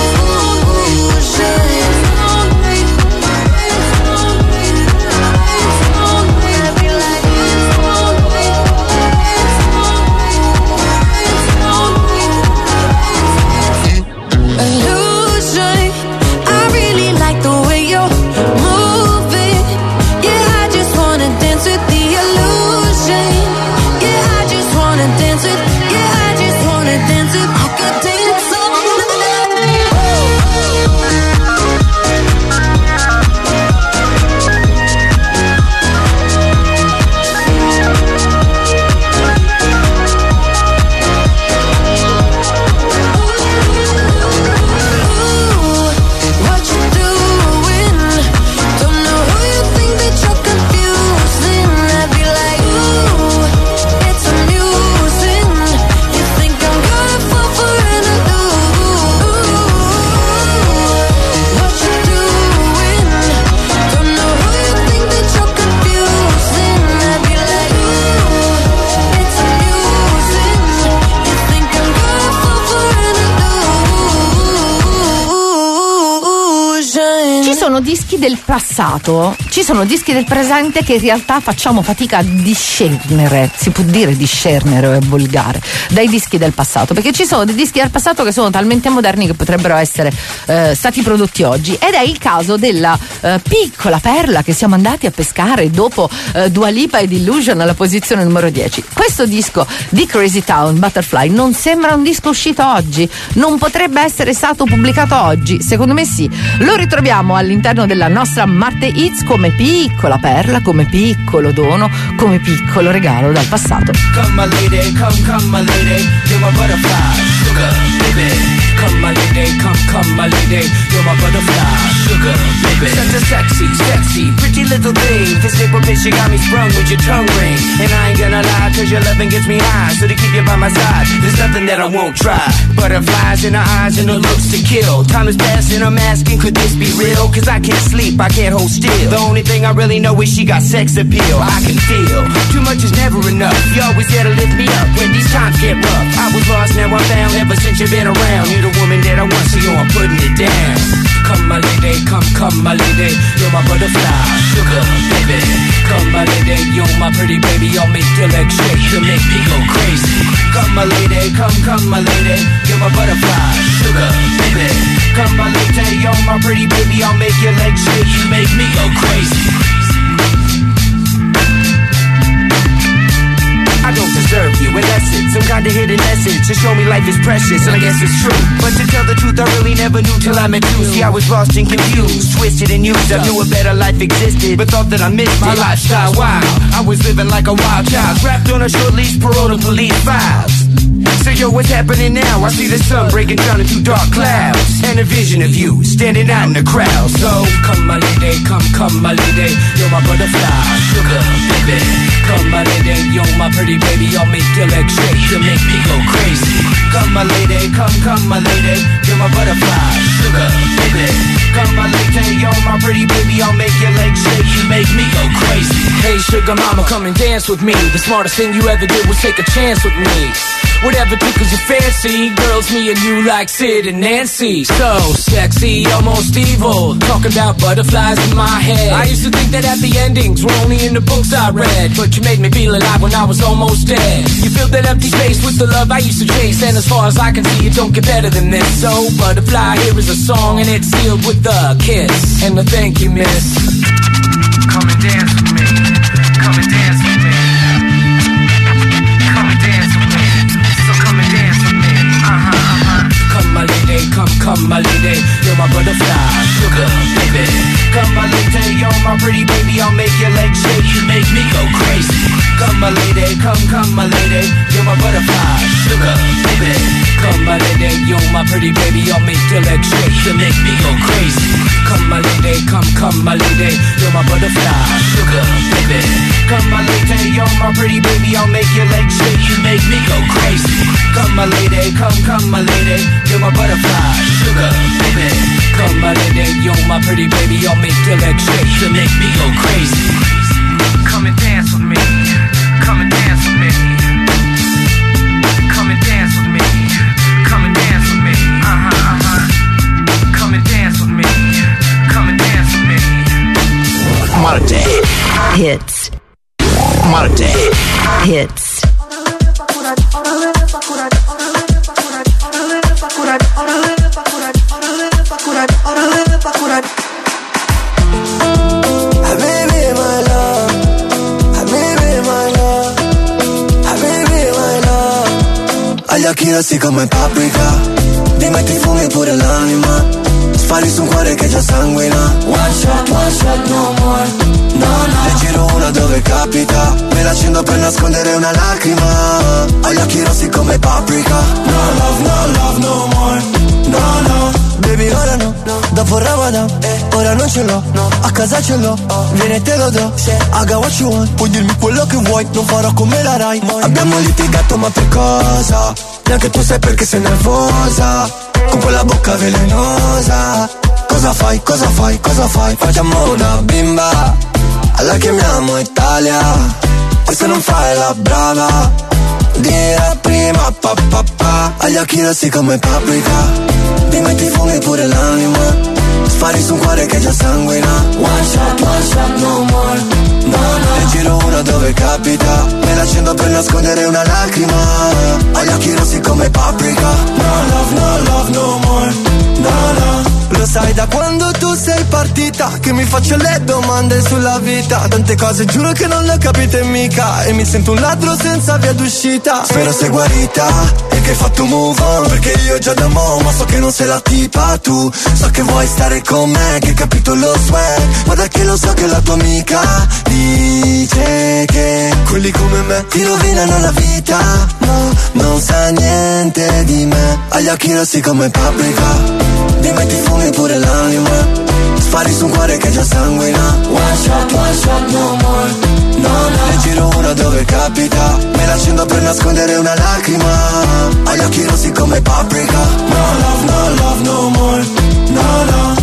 dischi del passato, ci sono dischi del presente che in realtà facciamo fatica a discernere, si può dire discernere o è volgare, dai dischi del passato, perché ci sono dei dischi del passato che sono talmente moderni che potrebbero essere stati prodotti oggi, ed è il caso della piccola perla che siamo andati a pescare dopo Dua Lipa ed Illusion alla posizione numero 10. Questo disco di Crazy Town, Butterfly, non sembra un disco uscito oggi, non potrebbe essere stato pubblicato oggi, secondo me sì. Lo ritroviamo all'interno della nostra Marte Hits come piccola perla, come piccolo dono, come piccolo regalo dal passato. Come my lady, come my lady, you're my butterfly, sugar baby. Come my lady, come my lady, you're my butterfly, sugar baby. Such a sexy, pretty little thing. This little bitch, you got me sprung with your tongue ring. And I ain't gonna lie, cause your loving gets me high. So to keep you by my side, there's nothing that I won't try. Butterflies in her eyes and her looks to kill. Time is passing, I'm asking, could this be real? Cause I can't sleep, I can't hold still. The only thing I really know is she got sex appeal. I can feel, too much is never enough. You always there to lift me up when these times get rough. I was lost, now I'm found, ever since you've been around. You're the woman that I want, so I'm putting it down. Come my lady, come my lady, you're my butterfly, sugar baby. Come my lady, you're my pretty baby, I'll make your legs shake, you'll make me go crazy. Come my lady, come my lady, you're my butterfly, sugar baby. Come my lady, you're my pretty baby, I'll make your legs shake, you make me go crazy. I don't deserve you, unless it's some kind of hidden message to show me life is precious, and I guess it's true. But to tell the truth, I really never knew till I met you. See, I was lost and confused, twisted and used. I knew a better life existed, but thought that I missed my lifestyle. Wow, I was living like a wild child, trapped on a short leash, parole to police files. So yo, what's happening now? I see the sun breaking down into dark clouds, and a vision of you standing out in the crowd. So come my lady, come my lady, you're my butterfly, sugar baby. Come my lady, you're my pretty baby, I'll make your legs shake, you'll make me go crazy. Come my lady, come my lady, you're my butterfly, sugar baby. Come my lady, you're my pretty baby, I'll make your legs shake, you make me go crazy. Hey sugar mama, come and dance with me. The smartest thing you ever did was take a chance with me. Whatever tickles your fancy, girls, me and you like Sid and Nancy. So sexy, almost evil, talking about butterflies in my head. I used to think that happy endings were only in the books I read, but you made me feel alive when I was almost dead. You filled that empty space with the love I used to chase, and as far as I can see, it don't get better than this. So Butterfly, here is a song, and it's sealed with a kiss and a thank you, miss. Come and dance with me, come and dance with me. Come and dance with me, so come and dance with me. Come my lady, come my lady, you're my butterfly, sugar baby. Come my lady, you're my pretty baby, I'll make your legs shake, you make me go crazy. Come my lady, come my lady, you're my butterfly, sugar baby. Come my lady, you're my pretty baby, I'll make your legs shake, you make me go crazy. Come my lady, come my lady, you're my butterfly, sugar baby. Come my lady, you're my pretty baby, I'll make your legs shake, you make me go crazy. Come my lady, come my lady, you're my butterfly, sugar baby. Come my lady, you're my pretty baby, I'll make your legs shake, you make me go crazy. Come and dance with me, come and dance with me. Come and dance with me, come and dance with me. Come and dance with me, come and dance with me. Marte Hits. Marte Hits. Agli occhi rossi come paprika, ti metti fumi pure l'anima, spari su un cuore che già sanguina. One shot, no more, no. Ne giro una dove capita, me la accendo per nascondere una lacrima. Agli occhi rossi come paprika, no love, no more, no. Baby ora no, dopo Ramadan, ora non ce l'ho, a casa ce l'ho, vieni e te lo do, I got what you want, puoi dirmi quello che vuoi, non farò come la Rai. Abbiamo litigato ma per cosa? Neanche tu sai perché sei nervosa, con quella bocca velenosa. Cosa fai? Facciamo una bimba, la chiamiamo Italia, e se non fai la brava, di aprire prima, agli occhi rossi come paprika, mi metti fumi pure l'anima, spari su un cuore che già sanguina. One shot, no more, no. Ne giro una dove capita, me l'accendo per nascondere una lacrima, agli occhi rossi come paprika. No love, no more, no. Lo sai da quando tu sei partita, che mi faccio le domande sulla vita, tante cose giuro che non le ho capite mica, e mi sento un ladro senza via d'uscita. Spero sei guarita e che hai fatto move on, perché io già da mo', ma so che non sei la tipa tu. So che vuoi stare con me, che hai capito lo swag, ma da che lo so che la tua amica dice che quelli come me ti rovinano la vita. No, non sa niente di me, agli occhi rossi come paprika, mi metti fumi pure l'anima, spari su un cuore che già sanguina. One shot, no more, no. Ne giro una dove capita, me l'accendo per nascondere una lacrima, agli occhi rossi come paprika. No love, no more, no.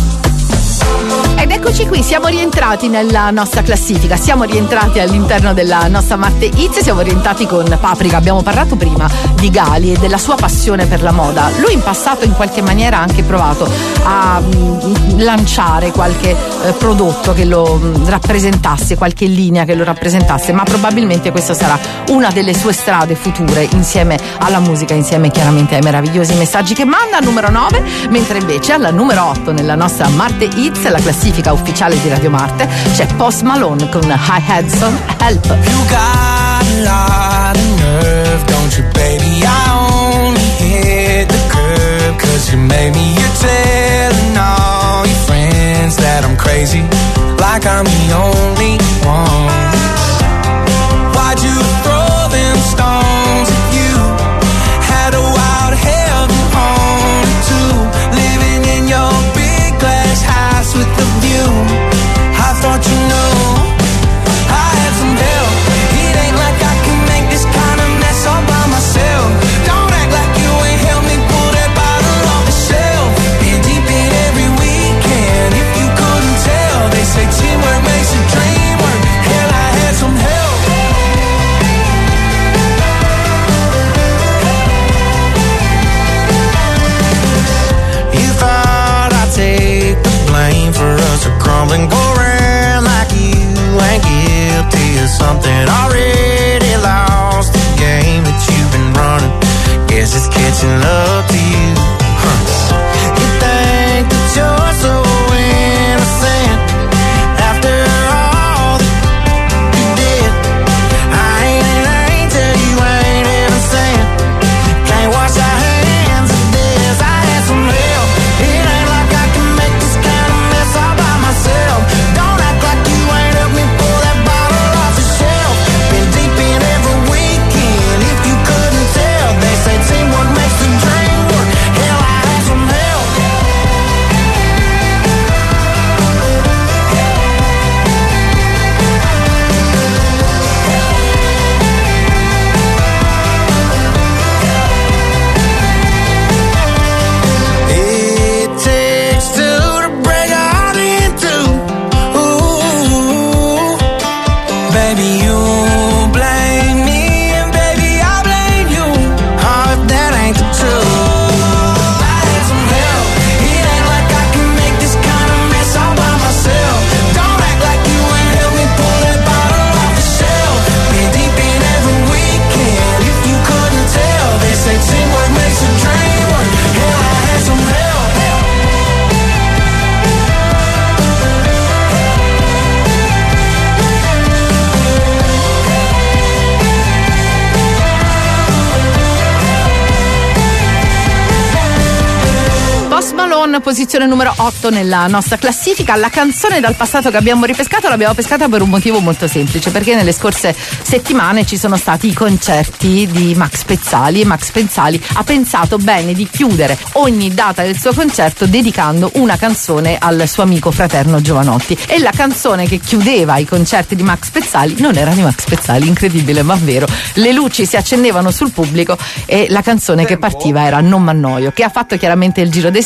Ed eccoci qui, siamo rientrati nella nostra classifica, siamo rientrati all'interno della nostra Marte Hits, siamo rientrati con Paprika. Abbiamo parlato prima di Gali e della sua passione per la moda. Lui in passato in qualche maniera ha anche provato a lanciare qualche prodotto che lo rappresentasse, qualche linea che lo rappresentasse, ma probabilmente questa sarà una delle sue strade future, insieme alla musica, insieme chiaramente ai meravigliosi messaggi che manda. Numero 9, mentre invece alla numero 8 nella nostra Marte Hits, la classifica ufficiale di Radio Marte, c'è Post Malone con I Had Some Help. You got a lot of nerve, don't you, baby? I only hit the curb 'cause you made me. You're telling all your friends that I'm crazy, like I'm the only one. Why'd you throw them stones at you? Had a wild heaven on it too, living in your big glass house with the view. I thought you knew I had some help. It ain't like I can make this kind of mess all by myself. Don't act like you ain't helped me pull that bottle off the shelf. Been deep in every weekend, if you couldn't tell. They say teamwork makes the dream work. Hell, I had some help. You thought I'd take the blame for us to crumble and go around like you ain't guilty of something already lost. The game that you've been running, guess it's catching up to you. You think that you're so innocent after all that you did. I ain't an angel, you ain't innocent. Can't wash our hands of this. I had some help. It ain't like I can make this kind of mess all by myself. Don't act like you ain't helped me pull that bottle off the shelf. Been deep in every weekend, if you couldn't tell. They say teamwork makes the dream work. Hell, I had some help. It takes two to break a heart in two. Ooh, baby, you blame me, and baby, I blame you. Oh, if that ain't the truth. I had some help. It ain't like I can make this kind of mess all by myself. Don't act like you ain't helped me pull that bottle off the shelf. Been deep in every weekend, if you couldn't tell. They say teamwork makes a dream work. Hell, I had some help. Post Malone, posizione numero 8 nella nostra classifica. La canzone dal passato che abbiamo ripescato l'abbiamo pescata per un motivo molto semplice, perché nelle scorse settimane ci sono stati i concerti di Max Pezzali e Max Pezzali ha pensato bene di chiudere ogni data del suo concerto dedicando una canzone al suo amico fraterno Giovanotti, e la canzone che chiudeva i concerti di Max Pezzali non era di Max Pezzali, incredibile ma vero. Le luci si accendevano sul pubblico e la canzone che partiva era Non m'annoio, che ha fatto chiaramente il giro dei social, che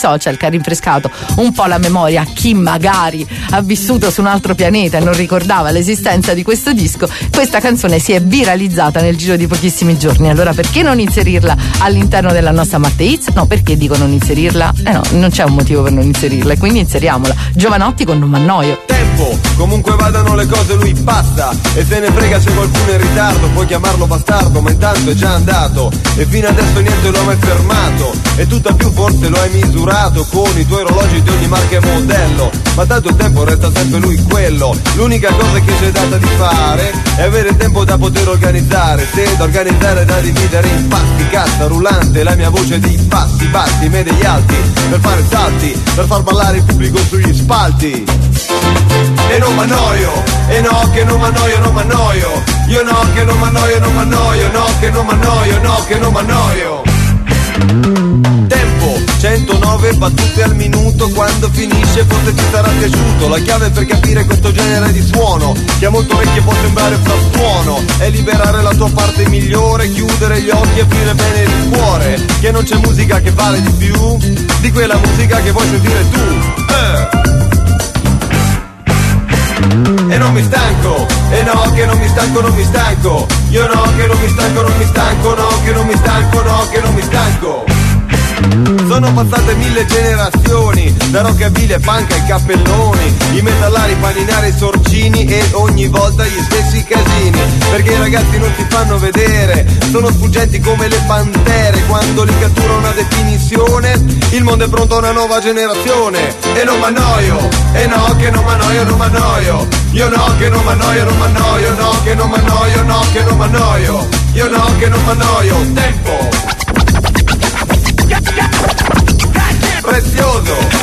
che ha rinfrescato un po' la memoria a chi magari ha vissuto su un altro pianeta e non ricordava l'esistenza di questo disco, questa canzone si è viralizzata nel giro di pochissimi giorni. Allora perché non inserirla all'interno della nostra Matte Hits? No, perché dico non inserirla? No, non c'è un motivo per non inserirla e quindi inseriamola. Giovanotti con Non m'annoio. Tempo, comunque vadano le cose lui passa e se ne frega se qualcuno è in ritardo, puoi chiamarlo bastardo ma intanto è già andato e fino adesso niente lo ha mai fermato e tutt'al più forse lo hai misurato con i tuoi orologi di ogni marca e modello, ma tanto il tempo resta sempre lui quello. L'unica cosa che c'è data di fare è avere il tempo da poter organizzare, se da organizzare da dividere in pasti, cassa rullante, la mia voce di passi bassi, me degli alti, per fare salti, per far ballare il pubblico sugli spalti. E non m'annoio, e no che non m'annoio, non m'annoio, io no che non m'annoio, non m'annoio, no che non m'annoio, no che non m'annoio. Tempo, 109 battute al minuto, quando finisce forse ti sarà piaciuto. La chiave per capire questo genere di suono, che a molto orecchie può sembrare frastuono, è liberare la tua parte migliore, chiudere gli occhi e aprire bene il cuore, che non c'è musica che vale di più di quella musica che vuoi sentire tu. E non mi stanco, e no che non mi stanco, non mi stanco, io no che non mi stanco, non mi stanco, no che non mi stanco, no che non mi stanco. Sono passate 1000 generazioni, da rockabilly, punk ai cappelloni, i metallari, i paninari, i sorcini e ogni volta gli stessi casini, perché i ragazzi non si fanno vedere, sono sfuggenti come le pantere, quando li cattura una definizione, il mondo è pronto a una nuova generazione. E non m'annoio, e no che non m'annoio, non m'annoio, io no che non m'annoio, non m'annoio, no che non m'annoio, no che non m'annoio, io no che non m'annoio. Tempo prezioso.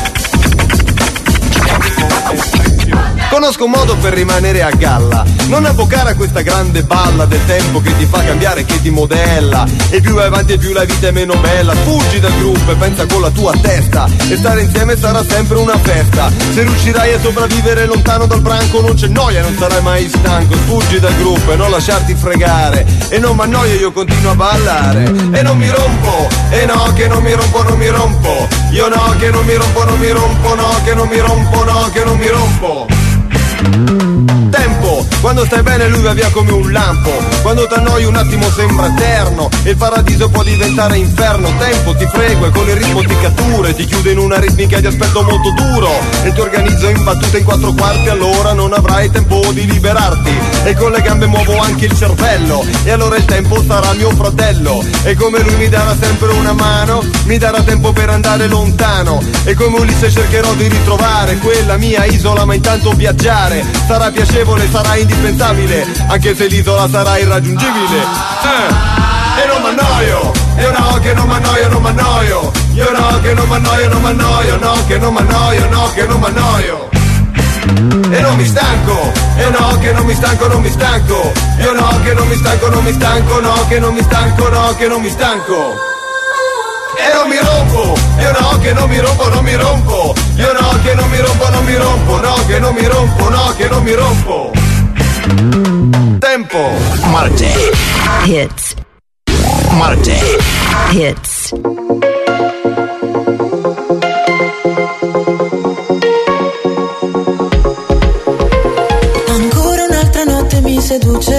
Conosco un modo per rimanere a galla, non avvocare a questa grande balla del tempo che ti fa cambiare, che ti modella, e più vai avanti e più la vita è meno bella. Fuggi dal gruppo e pensa con la tua testa, e stare insieme sarà sempre una festa. Se riuscirai a sopravvivere lontano dal branco non c'è noia, non sarai mai stanco. Fuggi dal gruppo e non lasciarti fregare, e non m'annoio, io continuo a ballare. E non mi rompo, e no che non mi rompo, non mi rompo, io no che non mi rompo, non mi rompo, no che non mi rompo, no che non mi rompo. Tempo, quando stai bene lui va via come un lampo, quando t'annoi un attimo sembra eterno e il paradiso può diventare inferno. Tempo, ti frego e con il ritmo ti cattura e ti chiude in una ritmica di aspetto molto duro e ti organizzo in battute in 4 quarti, allora non avrai tempo di liberarti e con le gambe muovo anche il cervello e allora il tempo sarà mio fratello e come lui mi darà sempre una mano, mi darà tempo per andare lontano e come Ulisse cercherò di ritrovare quella mia isola, ma intanto viaggiare sarà piacevole, sarà indispensabile, anche se l'isola sarà irraggiungibile. E non m'annoio, io no che non m'annoio, non m'annoio, io no che non m'annoio, non m'annoio, no che non m'annoio, no che non m'annoio. E non mi stanco, e no che non mi stanco, non mi stanco, io no che non mi stanco, non mi stanco, no che non mi stanco, no che non mi stanco. E non mi rompo, io no che non mi rompo, non mi rompo, io no che non mi rompo, non mi rompo, no che non mi rompo, no che non mi rompo. Tempo. Matte Hits. Matte Hits. Ancora un'altra notte mi seduce,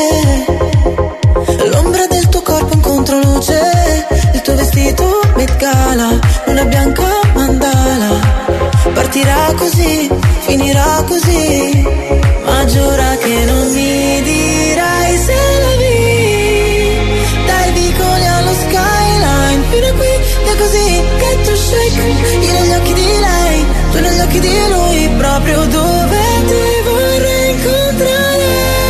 l'ombra del tuo corpo in controluce, il tuo vestito Met Gala, luna bianca mandala, partirà così, finirà così, ma giura che non mi dirai se la vi, dai vicoli allo skyline, fino a qui è così che tu shake, io negli occhi di lei, tu negli occhi di lui, proprio dove ti vorrei incontrare.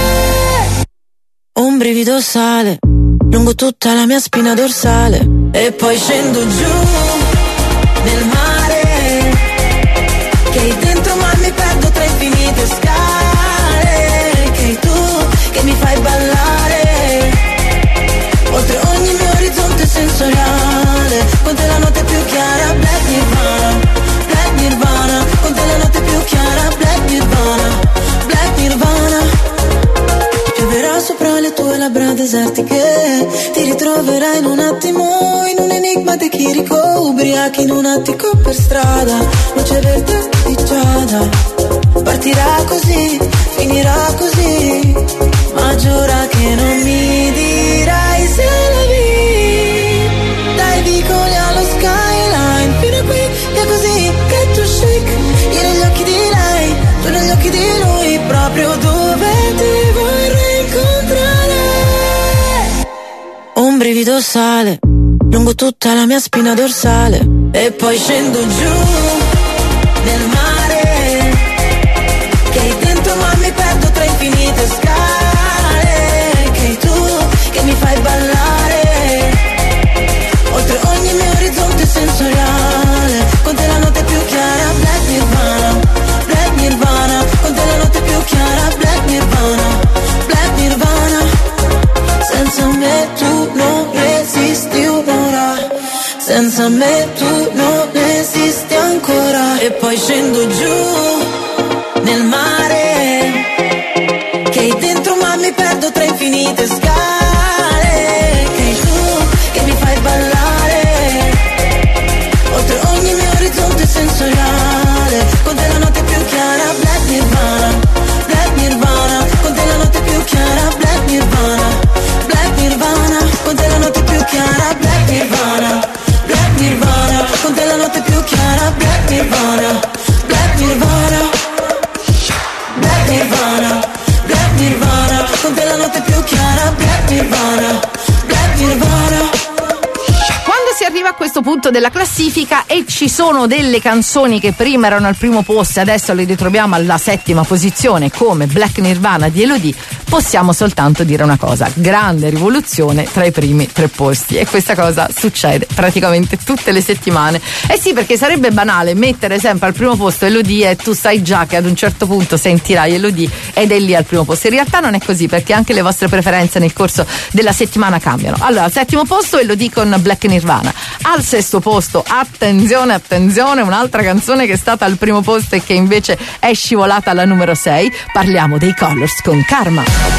Un brivido sale lungo tutta la mia spina dorsale e poi scendo giù nel mare, che hai dentro ma mi perdo tra infinite scale, che hai tu che mi fai ballare oltre ogni mio orizzonte sensoriale, con te la notte più chiara, Black Nirvana, Black Nirvana, con te la notte più chiara, Black Nirvana, Black Nirvana. Pioverà sopra le tue labbra desertiche, ti ritroverai in un attimo in un enigma fate chirico, ubriachi in un attico per strada, luce verde di giada. Partirà così, finirà così, ma giura che non mi dirai se la vi. Dai vicoli allo skyline, fino a qui, è così che tu shake. Io negli occhi di lei, tu negli occhi di lui, proprio dove ti vorrei incontrare. Un brivido sale lungo tutta la mia spina dorsale e poi scendo giù nel mare, che hai dentro ma mi perdo tra infinite scale, che hai tu che mi fai ballare oltre ogni mio orizzonte sensoriale. Con te la notte più chiara, Black Nirvana, Black Nirvana. Con te la notte più chiara, Black Nirvana, Black Nirvana. Senza me tu non resisti un'ora, senza me tu non esisti ancora. E poi scendo giù nel mare, che hai dentro ma mi perdo tra infinite scale, che hai tu che mi fai ballare oltre ogni mio orizzonte sensoriale. Con te la notte più chiara, Black Nirvana, Black Nirvana. Con te la notte più chiara, Black Nirvana, Black Nirvana. Con te la notte più chiara, Black Nirvana, Black Nirvana. Con te la notte più chiara, Black Nirvana, Black Nirvana, Black Nirvana, Black Nirvana. Con te la notte più chiara, Black Nirvana, Black Nirvana. Quando si arriva a questo punto della classifica e ci sono delle canzoni che prima erano al primo posto e adesso le ritroviamo alla settima posizione, come Black Nirvana di Elodie, possiamo soltanto dire una cosa: grande rivoluzione tra i primi 3 posti. E questa cosa succede praticamente tutte le settimane. Eh sì, perché sarebbe banale mettere sempre al primo posto Elodie e tu sai già che ad un certo punto sentirai Elodie ed è lì al primo posto. In realtà non è così, perché anche le vostre preferenze nel corso della settimana cambiano. Allora, al settimo posto Elodie con Black Nirvana. Al sesto posto, attenzione, un'altra canzone che è stata al primo posto e che invece è scivolata alla numero 6. Parliamo dei Colors con Karma.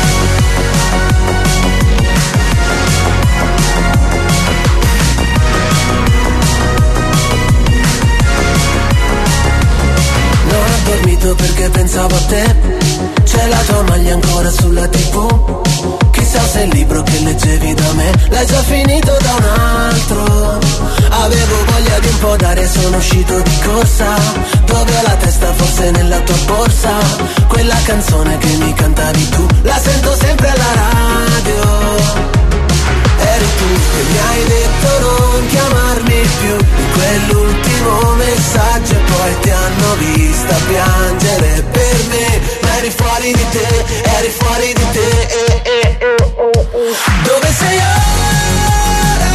Non ho dormito perché pensavo a te, c'è la tua maglia ancora sulla TV. Chissà se il libro che leggevi da me l'hai già finito da un altro. Avevo voglia di un po' d'aria, sono uscito di corsa. Dove ho la testa, forse nella tua borsa. Quella canzone che mi cantavi tu, la sento sempre alla radio. Eri tu che mi hai detto non chiamarmi più, in quell'ultimo messaggio, e poi ti hanno vista piangere per me. Ma eri fuori di te, eri fuori di te. Dove sei ora?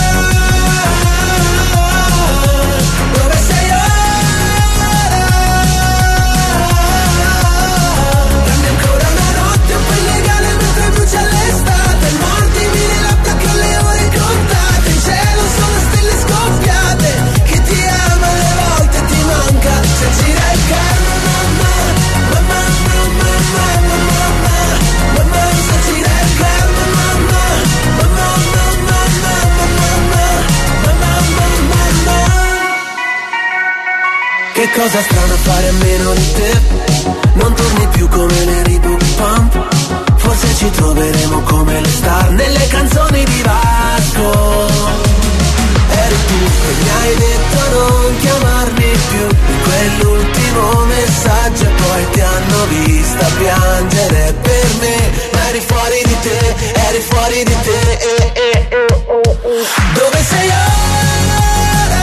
Dove sei ora? Dammi ancora una notte un po' illegale mentre brucia l'estate. Mordimi le labbra che ho le ore contate. In cielo sono stelle scoppiate. Chi ti ama alle volte ti manca. Se gira il karma, mamma, mamma, mamma, mamma, mamma, mamma, se gira il karma, mamma, mamma, mamma, mamma, mamma, mamma, mamma. Che cosa strana fare a meno di te. Non torni più come le Reebok Pump. Forse ci troveremo come le star nelle canzoni di Vasco. Eri tu che mi hai detto non chiamarmi più, in quell'ultimo messaggio, e poi ti hanno vista piangere per me. Ma eri fuori di te, eri fuori di te. Dove sei ora?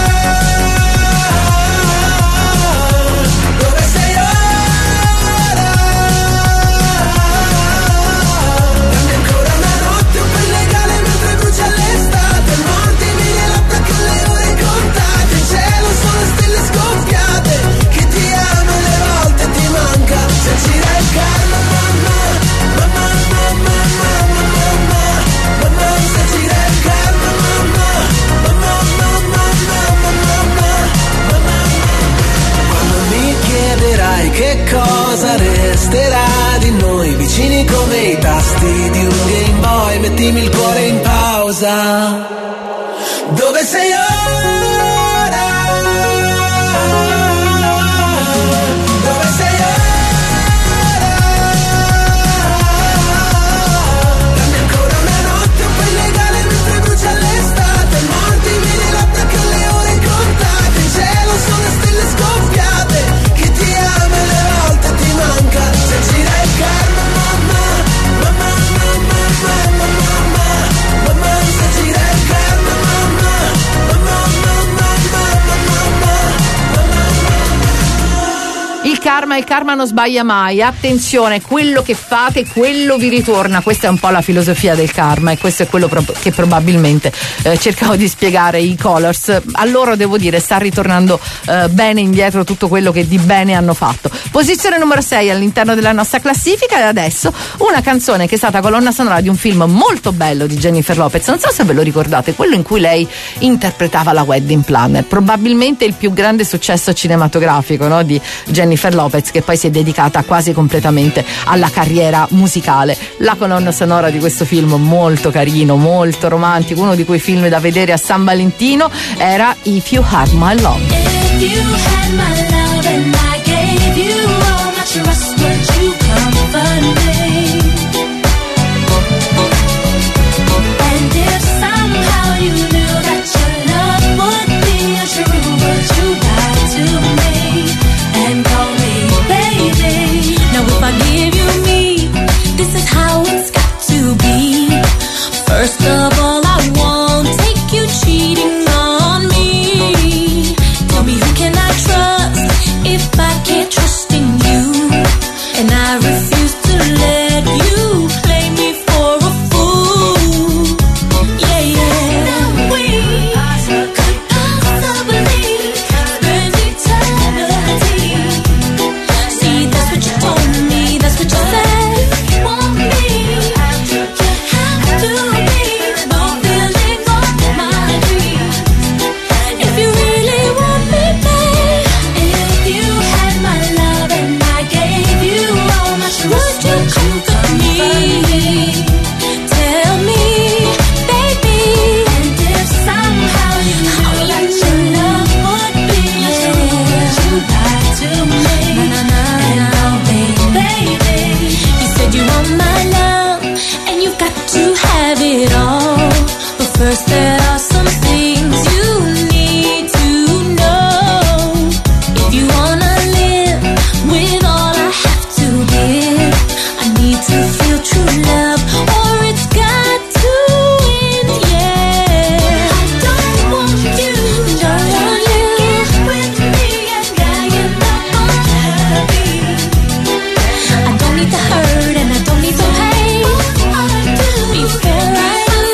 Dove sei ora? Dammi ancora una notte un po' illegale mentre brucia l'estate. Mordimi le labbra che ho le ore contate. In cielo sono stelle scoppiate. Chi ti ama alle volte ti manca. Se gira il karma, mamma, mamma, mamma, mamma, mamma, mamma, se gira il karma, mamma, mamma, mamma, mamma, mamma, mamma. Quando mi chiederai che cosa resterà di noi, vicini come i tasti di un Game Boy, mettimi il cuore in pausa. Dove sei ora? Dove sei ora? Dammi ancora una notte un po' illegale mentre brucia l'estate. Mordimi le labbra che le ore contate. In cielo sono stelle scoppiate. Chi ti ama e le volte ti manca. Se gira il karma, mamma, mamma, mamma, mamma, mamma, mamma, se gira il karma, mamma, mamma, mamma, mamma, mamma. Il karma non sbaglia mai. Attenzione, quello che fate, quello vi ritorna. Questa è un po' la filosofia del karma e questo è quello che probabilmente cercavo di spiegare i Colors. A loro devo dire sta ritornando bene indietro tutto quello che di bene hanno fatto. Posizione numero 6 all'interno della nostra classifica, e adesso una canzone che è stata colonna sonora di un film molto bello di Jennifer Lopez. Non so se ve lo ricordate, quello in cui lei interpretava la wedding planner, probabilmente il più grande successo cinematografico, no, di Jennifer Lopez, che poi si è dedicata quasi completamente alla carriera musicale. La colonna sonora di questo film molto carino, molto romantico, uno di quei film da vedere a San Valentino, era If You Had My Love. If you had my love and I gave you all my trust, would you comfort me? And if somehow you knew that your love would be untrue, would you lie to me and call me baby? Now if I give you me, this is how it's got to be. First of all, I won't take you cheating on me. Tell me, who can I trust if I can't trust in you? And I refuse to let you play me for a fool. Yeah, yeah. Now we could possibly spend eternity. See, that's what you told me, that's what you said. You want me, you have to be fulfilling all my dreams. If you really want me, babe, if you had my love and I gave you all my trust, would you comfort me? Tell me, baby. And if somehow you knew that your love would be untrue, would you lie to me? And call me baby. You said you want my love and you've got to have it all, but first there are some things you need to know. If you wanna live with all I have to give, I need to feel true love or it's got to end, yeah. I don't want you to live with me and I am not unhappy. I don't need the hurt and I don't need the pain. Be fair, I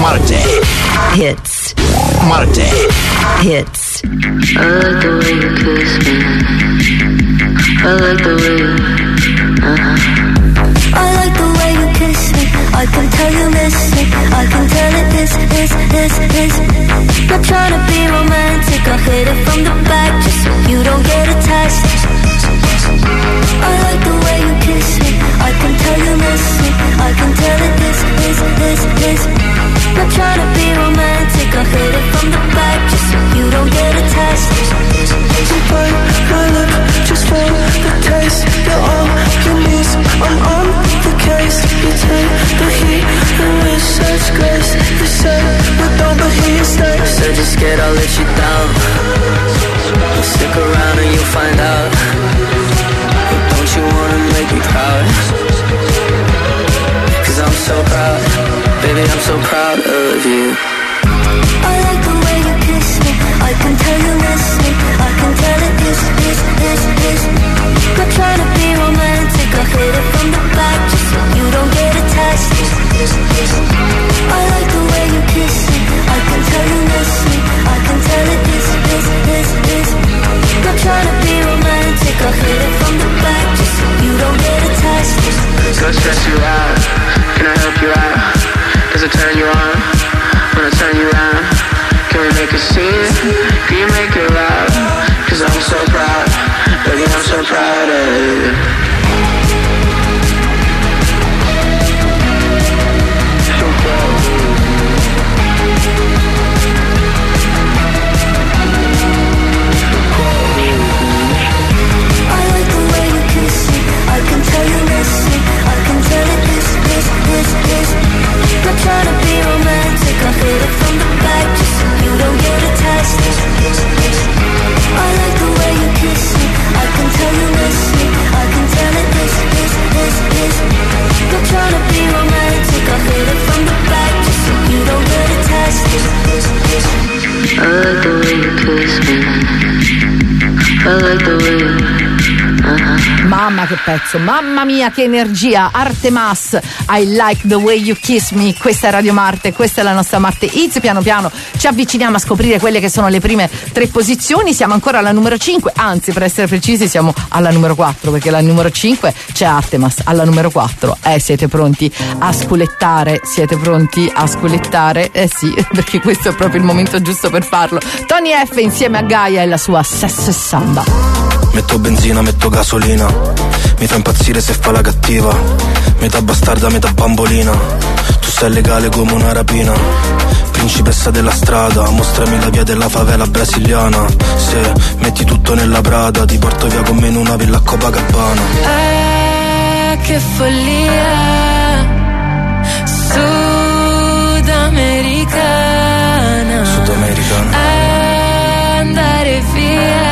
Marte Hits. Marte Hits. I like the way you kiss me. I like the way you I like the way you kiss me. I can tell you miss me. I can tell it is. Not trying to be romantic. I hit it from the back just so you don't get a taste. I like the way you kiss me. I can tell you miss me. I can tell it is. Not trying to be romantic. I hit it from the back just so you don't get a taste. So bite my lip just for the taste. You're all you need. I'm on the case. You take the heat and with such grace. You say but don't, but here you stay. Said you're scared I'll let you down. Well, stick around and you'll find out. But don't you wanna make me proud? Cause I'm so proud. Baby, I'm so proud of you. I like the way you kiss me. I can tell you miss me. I can tell it is. Not trying to be romantic. I hit it from the back just so you don't get a taste. I like the way you kiss me. I can tell you miss me. I can tell it is. Not trying to be romantic. I hit it from the back just so you don't get a taste. Go stress you out. Can I help you out? Does it turn you on? When I turn you around, can we make a scene? Can you make it loud? Cause I'm so proud, baby, I'm so proud of you. So proud of you. I like the way you kiss me. I can tell you miss me. I can tell it is. Not trying to be romantic. I hit it from the back just so you don't get a taste. I like the way you kiss me. I can tell you miss me. I can tell it is. Not trying to be romantic. I hit it from the back just so you don't get a taste. I like the way you kiss me. I like the way you Mamma che pezzo, mamma mia che energia. Artemas, I like the way you kiss me. Questa è Radio Marte, questa è la nostra Marte Hits. Piano piano ci avviciniamo a scoprire quelle che sono le prime 3 posizioni. Siamo ancora alla numero 5, anzi per essere precisi siamo alla numero 4, perché alla numero 5 c'è Artemas, alla numero 4 siete pronti a sculettare? Siete pronti a sculettare? Sì, perché questo è proprio il momento giusto per farlo. Tony F insieme a Gaia e la sua Sesso e Samba. Metto benzina, metto gasolina. Mi fa impazzire se fa la cattiva. Metà bastarda, metà bambolina. Tu sei legale come una rapina. Principessa della strada, mostrami la via della favela brasiliana. Se metti tutto nella Prada, ti porto via con me in una villa a Copacabana. Che follia sudamericana. Andare via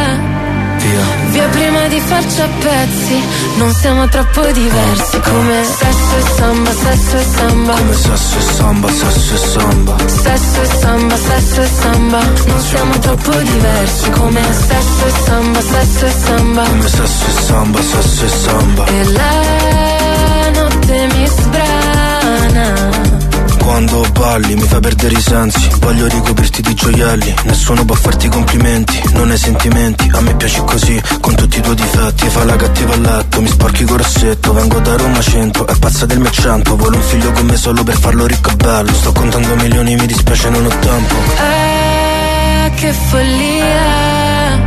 prima di farci a pezzi. Non siamo troppo diversi. Come sesso e samba, sesso e samba. Come sesso e samba, sesso e samba. Sesso e samba, sesso e samba. Non siamo troppo diversi. Come sesso e samba, sesso e samba. Come sesso e samba, sesso e samba. E la notte mi sbrana. Quando balli mi fai perdere i sensi. Voglio ricoprirti di gioielli. Nessuno può farti complimenti, non hai sentimenti. A me piaci così, con tutti i tuoi difetti. Fai la cattiva a letto, mi sporchi col rossetto. Vengo da Roma centro, è pazza del mio accento. Vuole un figlio con me solo per farlo ricco e bello. Sto contando milioni, mi dispiace, non ho tempo. Che follia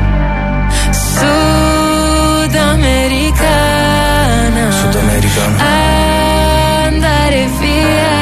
sudamericana. Andare via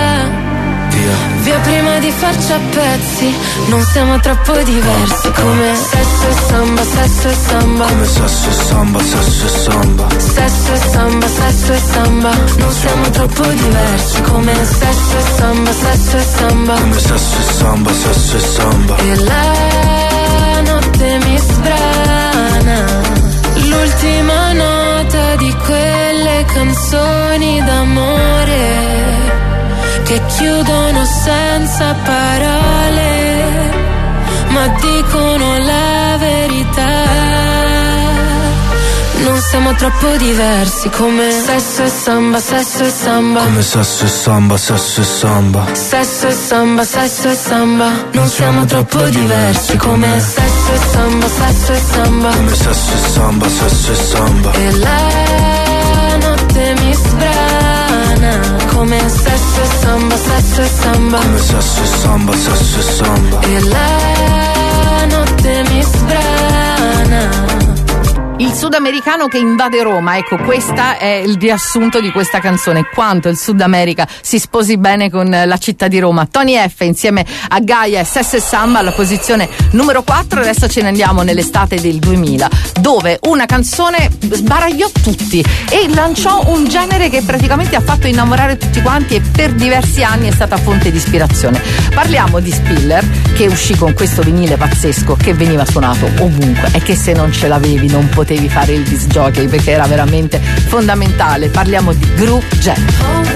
prima di farci a pezzi. Non siamo troppo diversi. Come sesso e samba, sesso e samba. Come sesso e samba, sesso e samba. Sesso e samba, sesso e samba. Non siamo troppo diversi. Come sesso e samba, sesso e samba. Come sesso e samba, sesso e samba. E la notte mi sbrana. L'ultima nota di quelle canzoni d'amore che chiudono senza parole, ma dicono la verità. Non siamo troppo diversi, come sesso e samba, sesso e samba. Come sesso e samba, sesso e samba. Sesso e samba, sesso e samba. Non siamo troppo diversi, come sesso e samba, sesso e samba. Come sesso e samba, sesso e samba. E la notte mi sbrana, come sesso e samba, sesso e samba. Come sesso e samba, sesso e samba. E la notte mi sbrana. Il sudamericano che invade Roma, ecco, questa è il riassunto di questa canzone, quanto il Sud America si sposi bene con la città di Roma. Tony F insieme a Gaia e Sesso e Samba alla posizione numero 4. Adesso ce ne andiamo nell'estate del 2000, dove una canzone sbaragliò tutti e lanciò un genere che praticamente ha fatto innamorare tutti quanti e per diversi anni è stata fonte di ispirazione. Parliamo di Spiller, che uscì con questo vinile pazzesco che veniva suonato ovunque e che se non ce l'avevi non potevi fare il disc jockey, perché era veramente fondamentale. Parliamo di Groove Jet.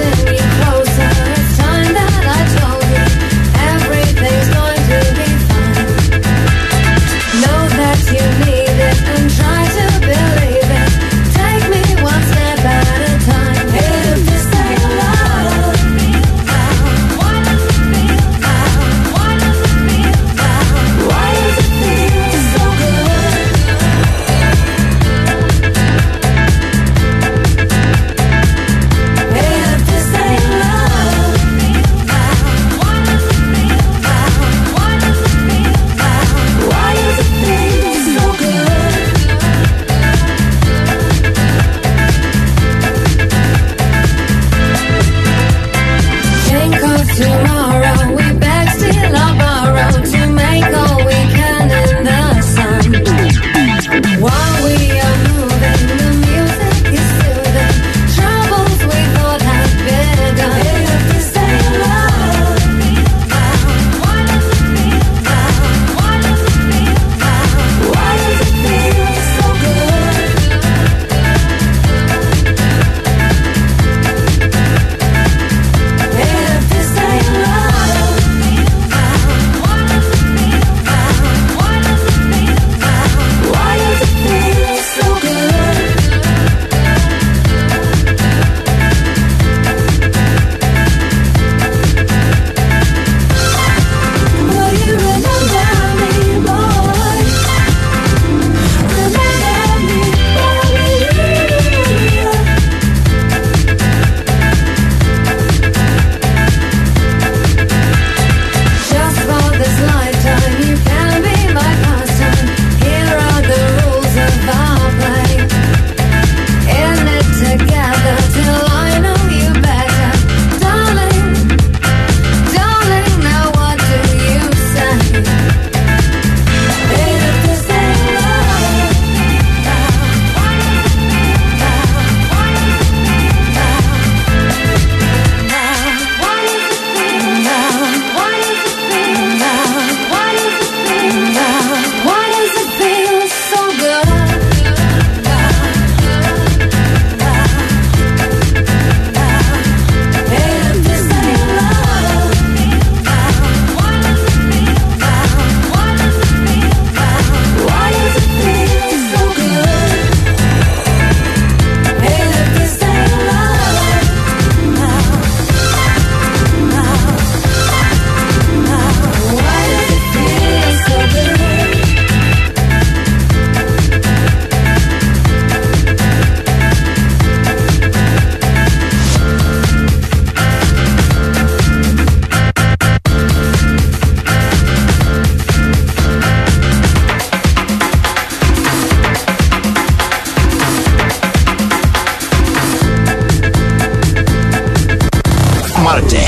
Marte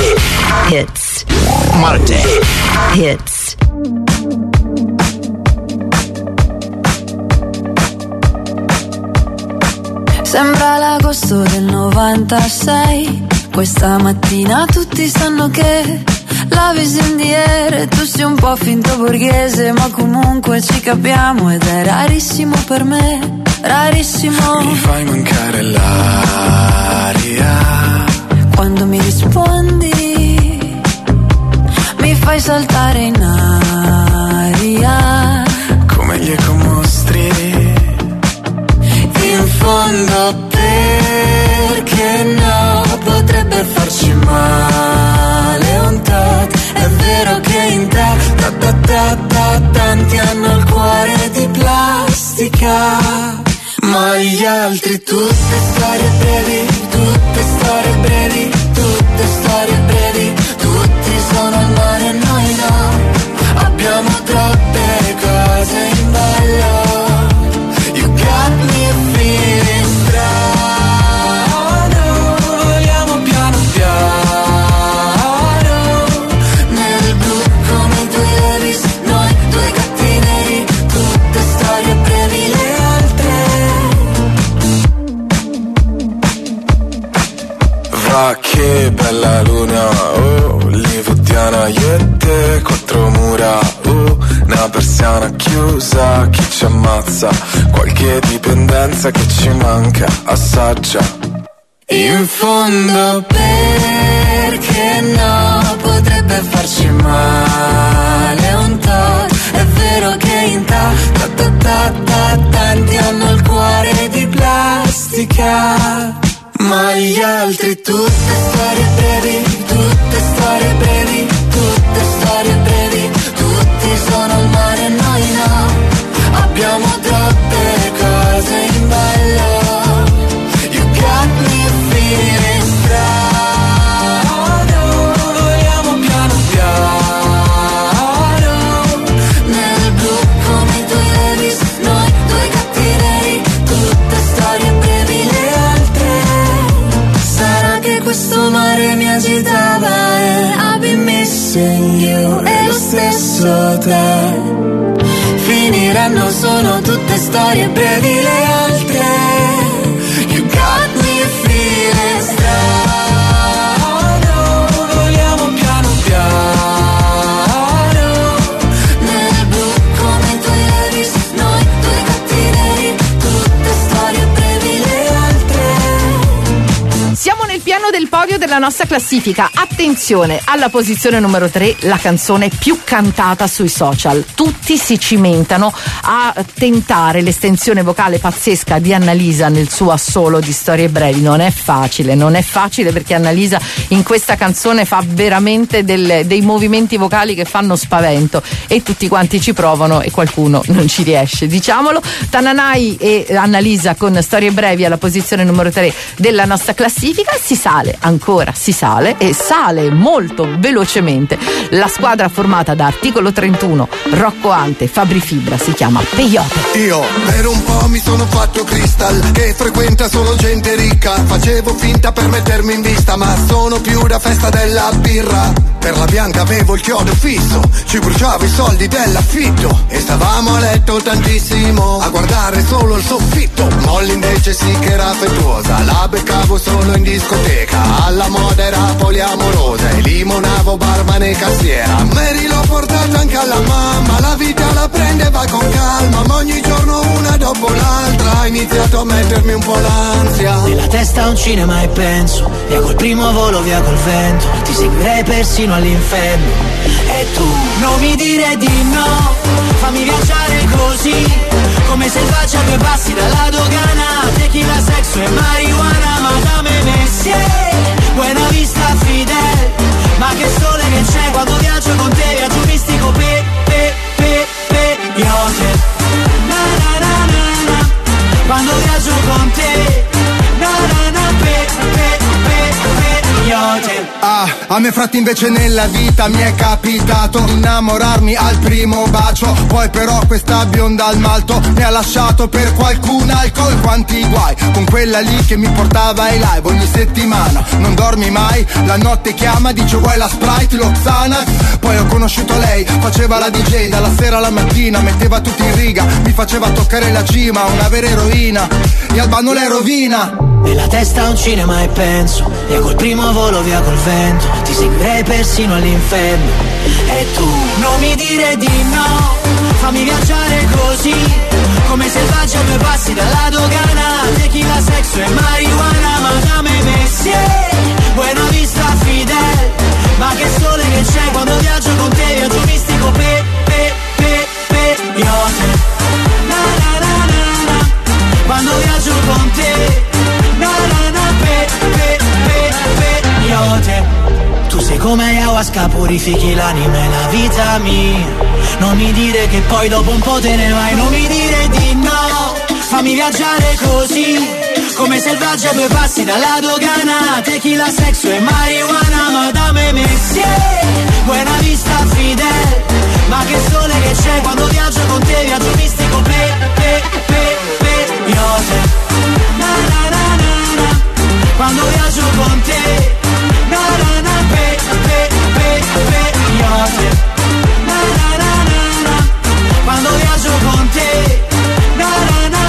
Hits. Marte Hits. Sembra l'agosto del 96. Questa mattina tutti sanno che la insidiere, tu sei un po' finto borghese, ma comunque ci capiamo ed è rarissimo per me, rarissimo. Mi fai mancare l'aria quando mi rispondi, mi fai saltare in aria come gli ecomostri. in fondo potrebbe farci male un tot. È vero che in te tanti hanno il cuore di plastica, ma gli altri tutte storie brevi, tutte storie brevi, tutte storie brevi. Tutti sono al mare e noi no, abbiamo troppe cose in ballo. You got me feeling strano, vogliamo piano piano, nel blu come i tuoi Levis, noi due gatti neri, tutte storie brevi le altre. Va che bella luna, oh, livodiana, io e te, quattro mura, oh, una persiana chiusa, chi ci ammazza, qualche dipendenza che ci manca, assaggia. In fondo perché no, potrebbe farci male un tot. È vero che in tanti hanno il cuore di plastica, ma gli altri tutte storie brevi, tutte storie brevi, tutte storie brevi. Tutti sono al mare e noi no, abbiamo troppe cose in ballo. You got me feeling strano, vogliamo piano piano, nel blu come i tuoi Levis, noi due gatti neri, tutte storie brevi le altre. Sarà che questo mare mi agitava e I've been missing you, e lo stesso te. Finiranno, sono tutte storie brevi le altre. You got me feeling strano, vogliamo piano piano, nel blu come i tuoi Levis, noi due gatti neri, tutte storie brevi le altre. Siamo nel piano del podio della nostra classifica. Attenzione, alla posizione numero 3 la canzone più cantata sui social. Tutti si cimentano a tentare l'estensione vocale pazzesca di Annalisa nel suo assolo di storie brevi. Non è facile perché Annalisa in questa canzone fa veramente dei movimenti vocali che fanno spavento, e tutti quanti ci provano e qualcuno non ci riesce, diciamolo. Tananai e Annalisa con storie brevi alla posizione numero 3 della nostra classifica. Si sale e sale molto velocemente la squadra formata da Articolo 31, Rocco Ante, Fabri Fibra, si chiama Peyote. Io per un po' mi sono fatto Crystal, che frequenta solo gente ricca. Facevo finta per mettermi in vista, ma sono più da festa della birra. Per la bianca avevo il chiodo fisso, ci bruciavo i soldi dell'affitto e stavamo a letto tantissimo a guardare solo il soffitto. Molly invece sì che era affettuosa, la beccavo solo in discoteca, alla moda era poliamorosa e limonavo barman e cassiera. Mary l'ho portata anche alla mamma, la vita la prende e va con calma, ma ogni giorno una dopo l'altra ha iniziato a mettermi un po' l'ansia. Nella testa un cinema e penso, via col primo volo, via col vento, ti seguirei persino all'inferno. E tu non mi dire di no, fammi viaggiare così, come selvaggia a due passi dalla dogana. Tequila, sexo e marijuana, Madame Messier, Buena Vista, Fidel. Ma che sole che c'è quando viaggio con te, viaggio mistico, Peyote. Na na na na na, quando viaggio con te, na na na, Peyote. A me fratti invece nella vita mi è capitato innamorarmi al primo bacio, poi però questa bionda al malto mi ha lasciato per qualcun alcol. Quanti guai con quella lì che mi portava ai live ogni settimana. Non dormi mai, la notte chiama, dice vuoi la Sprite, lo Xanax. Poi ho conosciuto lei, faceva la DJ dalla sera alla mattina, metteva tutti in riga, mi faceva toccare la cima, una vera eroina, e Albano le rovina. Nella testa un cinema e penso, via col primo volo, via col vento, ti seguirei persino all'inferno. E tu non mi dire di no, fammi viaggiare così, come selvaggia a due passi dalla dogana. Tequila, sexo e marijuana, Madame Messier, Buena Vista, Fidel. Ma che sole che c'è quando viaggio con te, viaggio mistico, Peyote. Na na na na na, quando viaggio con te, na na na, Peyote. come ayahuasca purifichi l'anima e la vita mia. Non mi dire che poi dopo un po' te ne vai, non mi dire di no. Fammi viaggiare così, come selvaggio a due passi dalla dogana. Tequila, sexo e marijuana, madame Messier, buena vista Fidel. Ma che sole che c'è quando viaggio con te, viaggio mistico, Iose. Na na na na na, quando viaggio con te, na na na, Iose. Na na na na na, quando viaggio con te, na na na,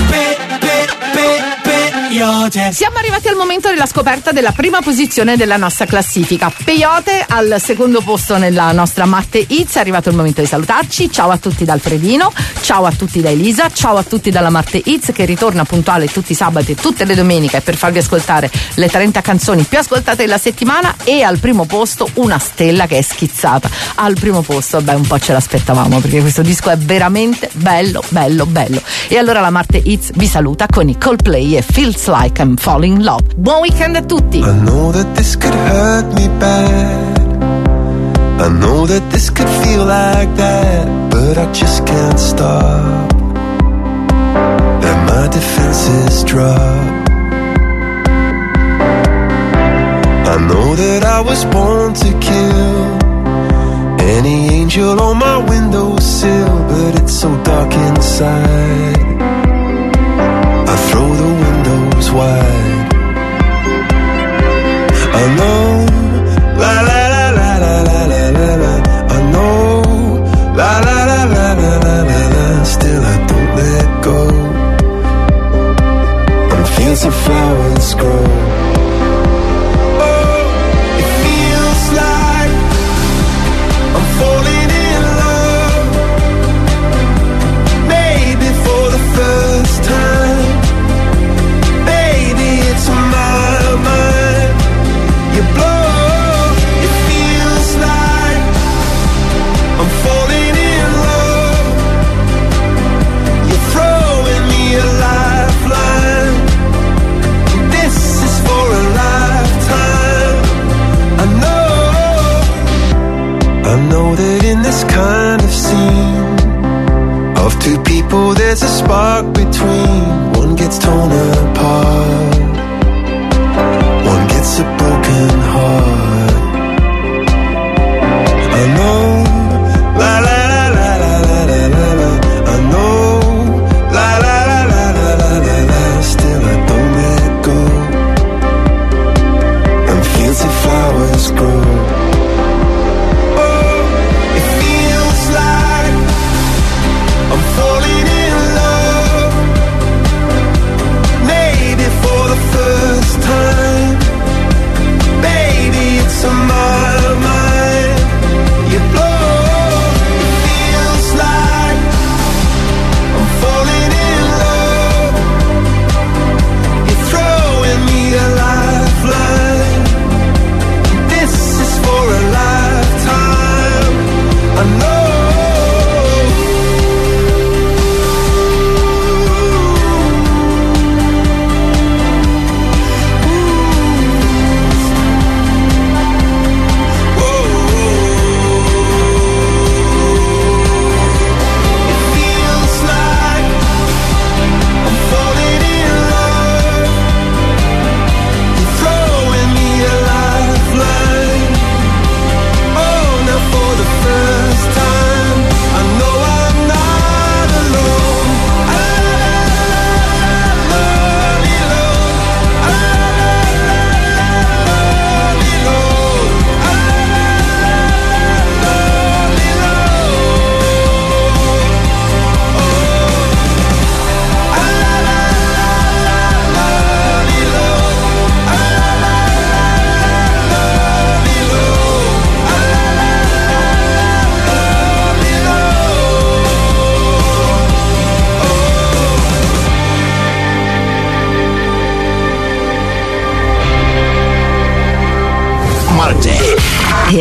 Peyote. Siamo arrivati al momento della scoperta della prima posizione della nostra classifica. Peyote al secondo posto nella nostra Marte Hits. È arrivato il momento di salutarci. Ciao a tutti dal Predino, ciao a tutti da Elisa, ciao a tutti dalla Marte Hits, che ritorna puntuale tutti i sabati e tutte le domeniche per farvi ascoltare le 30 canzoni più ascoltate della settimana. E al primo posto una stella che è schizzata al primo posto. Beh, un po' ce l'aspettavamo, perché questo disco è veramente bello. E allora la Marte Hits vi saluta con i Coldplay e Feels Like I'm Falling in Love. Buon weekend a tutti. I know that this could hurt me bad, I know that this could feel like that, but I just can't stop. And my defenses drop. I know that I was born to kill any angel on my windowsill, but it's so dark inside. I throw the windows wide. I know, la la la la la la la la la. I know, la la la la la la la la. Still I don't let go. And fields of flowers grow. Oh, it feels like I'm falling in love. Maybe for the first time. Baby, it's on my mind. You blow, it feels like I'm falling in love. You're throwing me a lifeline. This is for a lifetime. I know that in this kind of scene of two people there's a spark between. One gets torn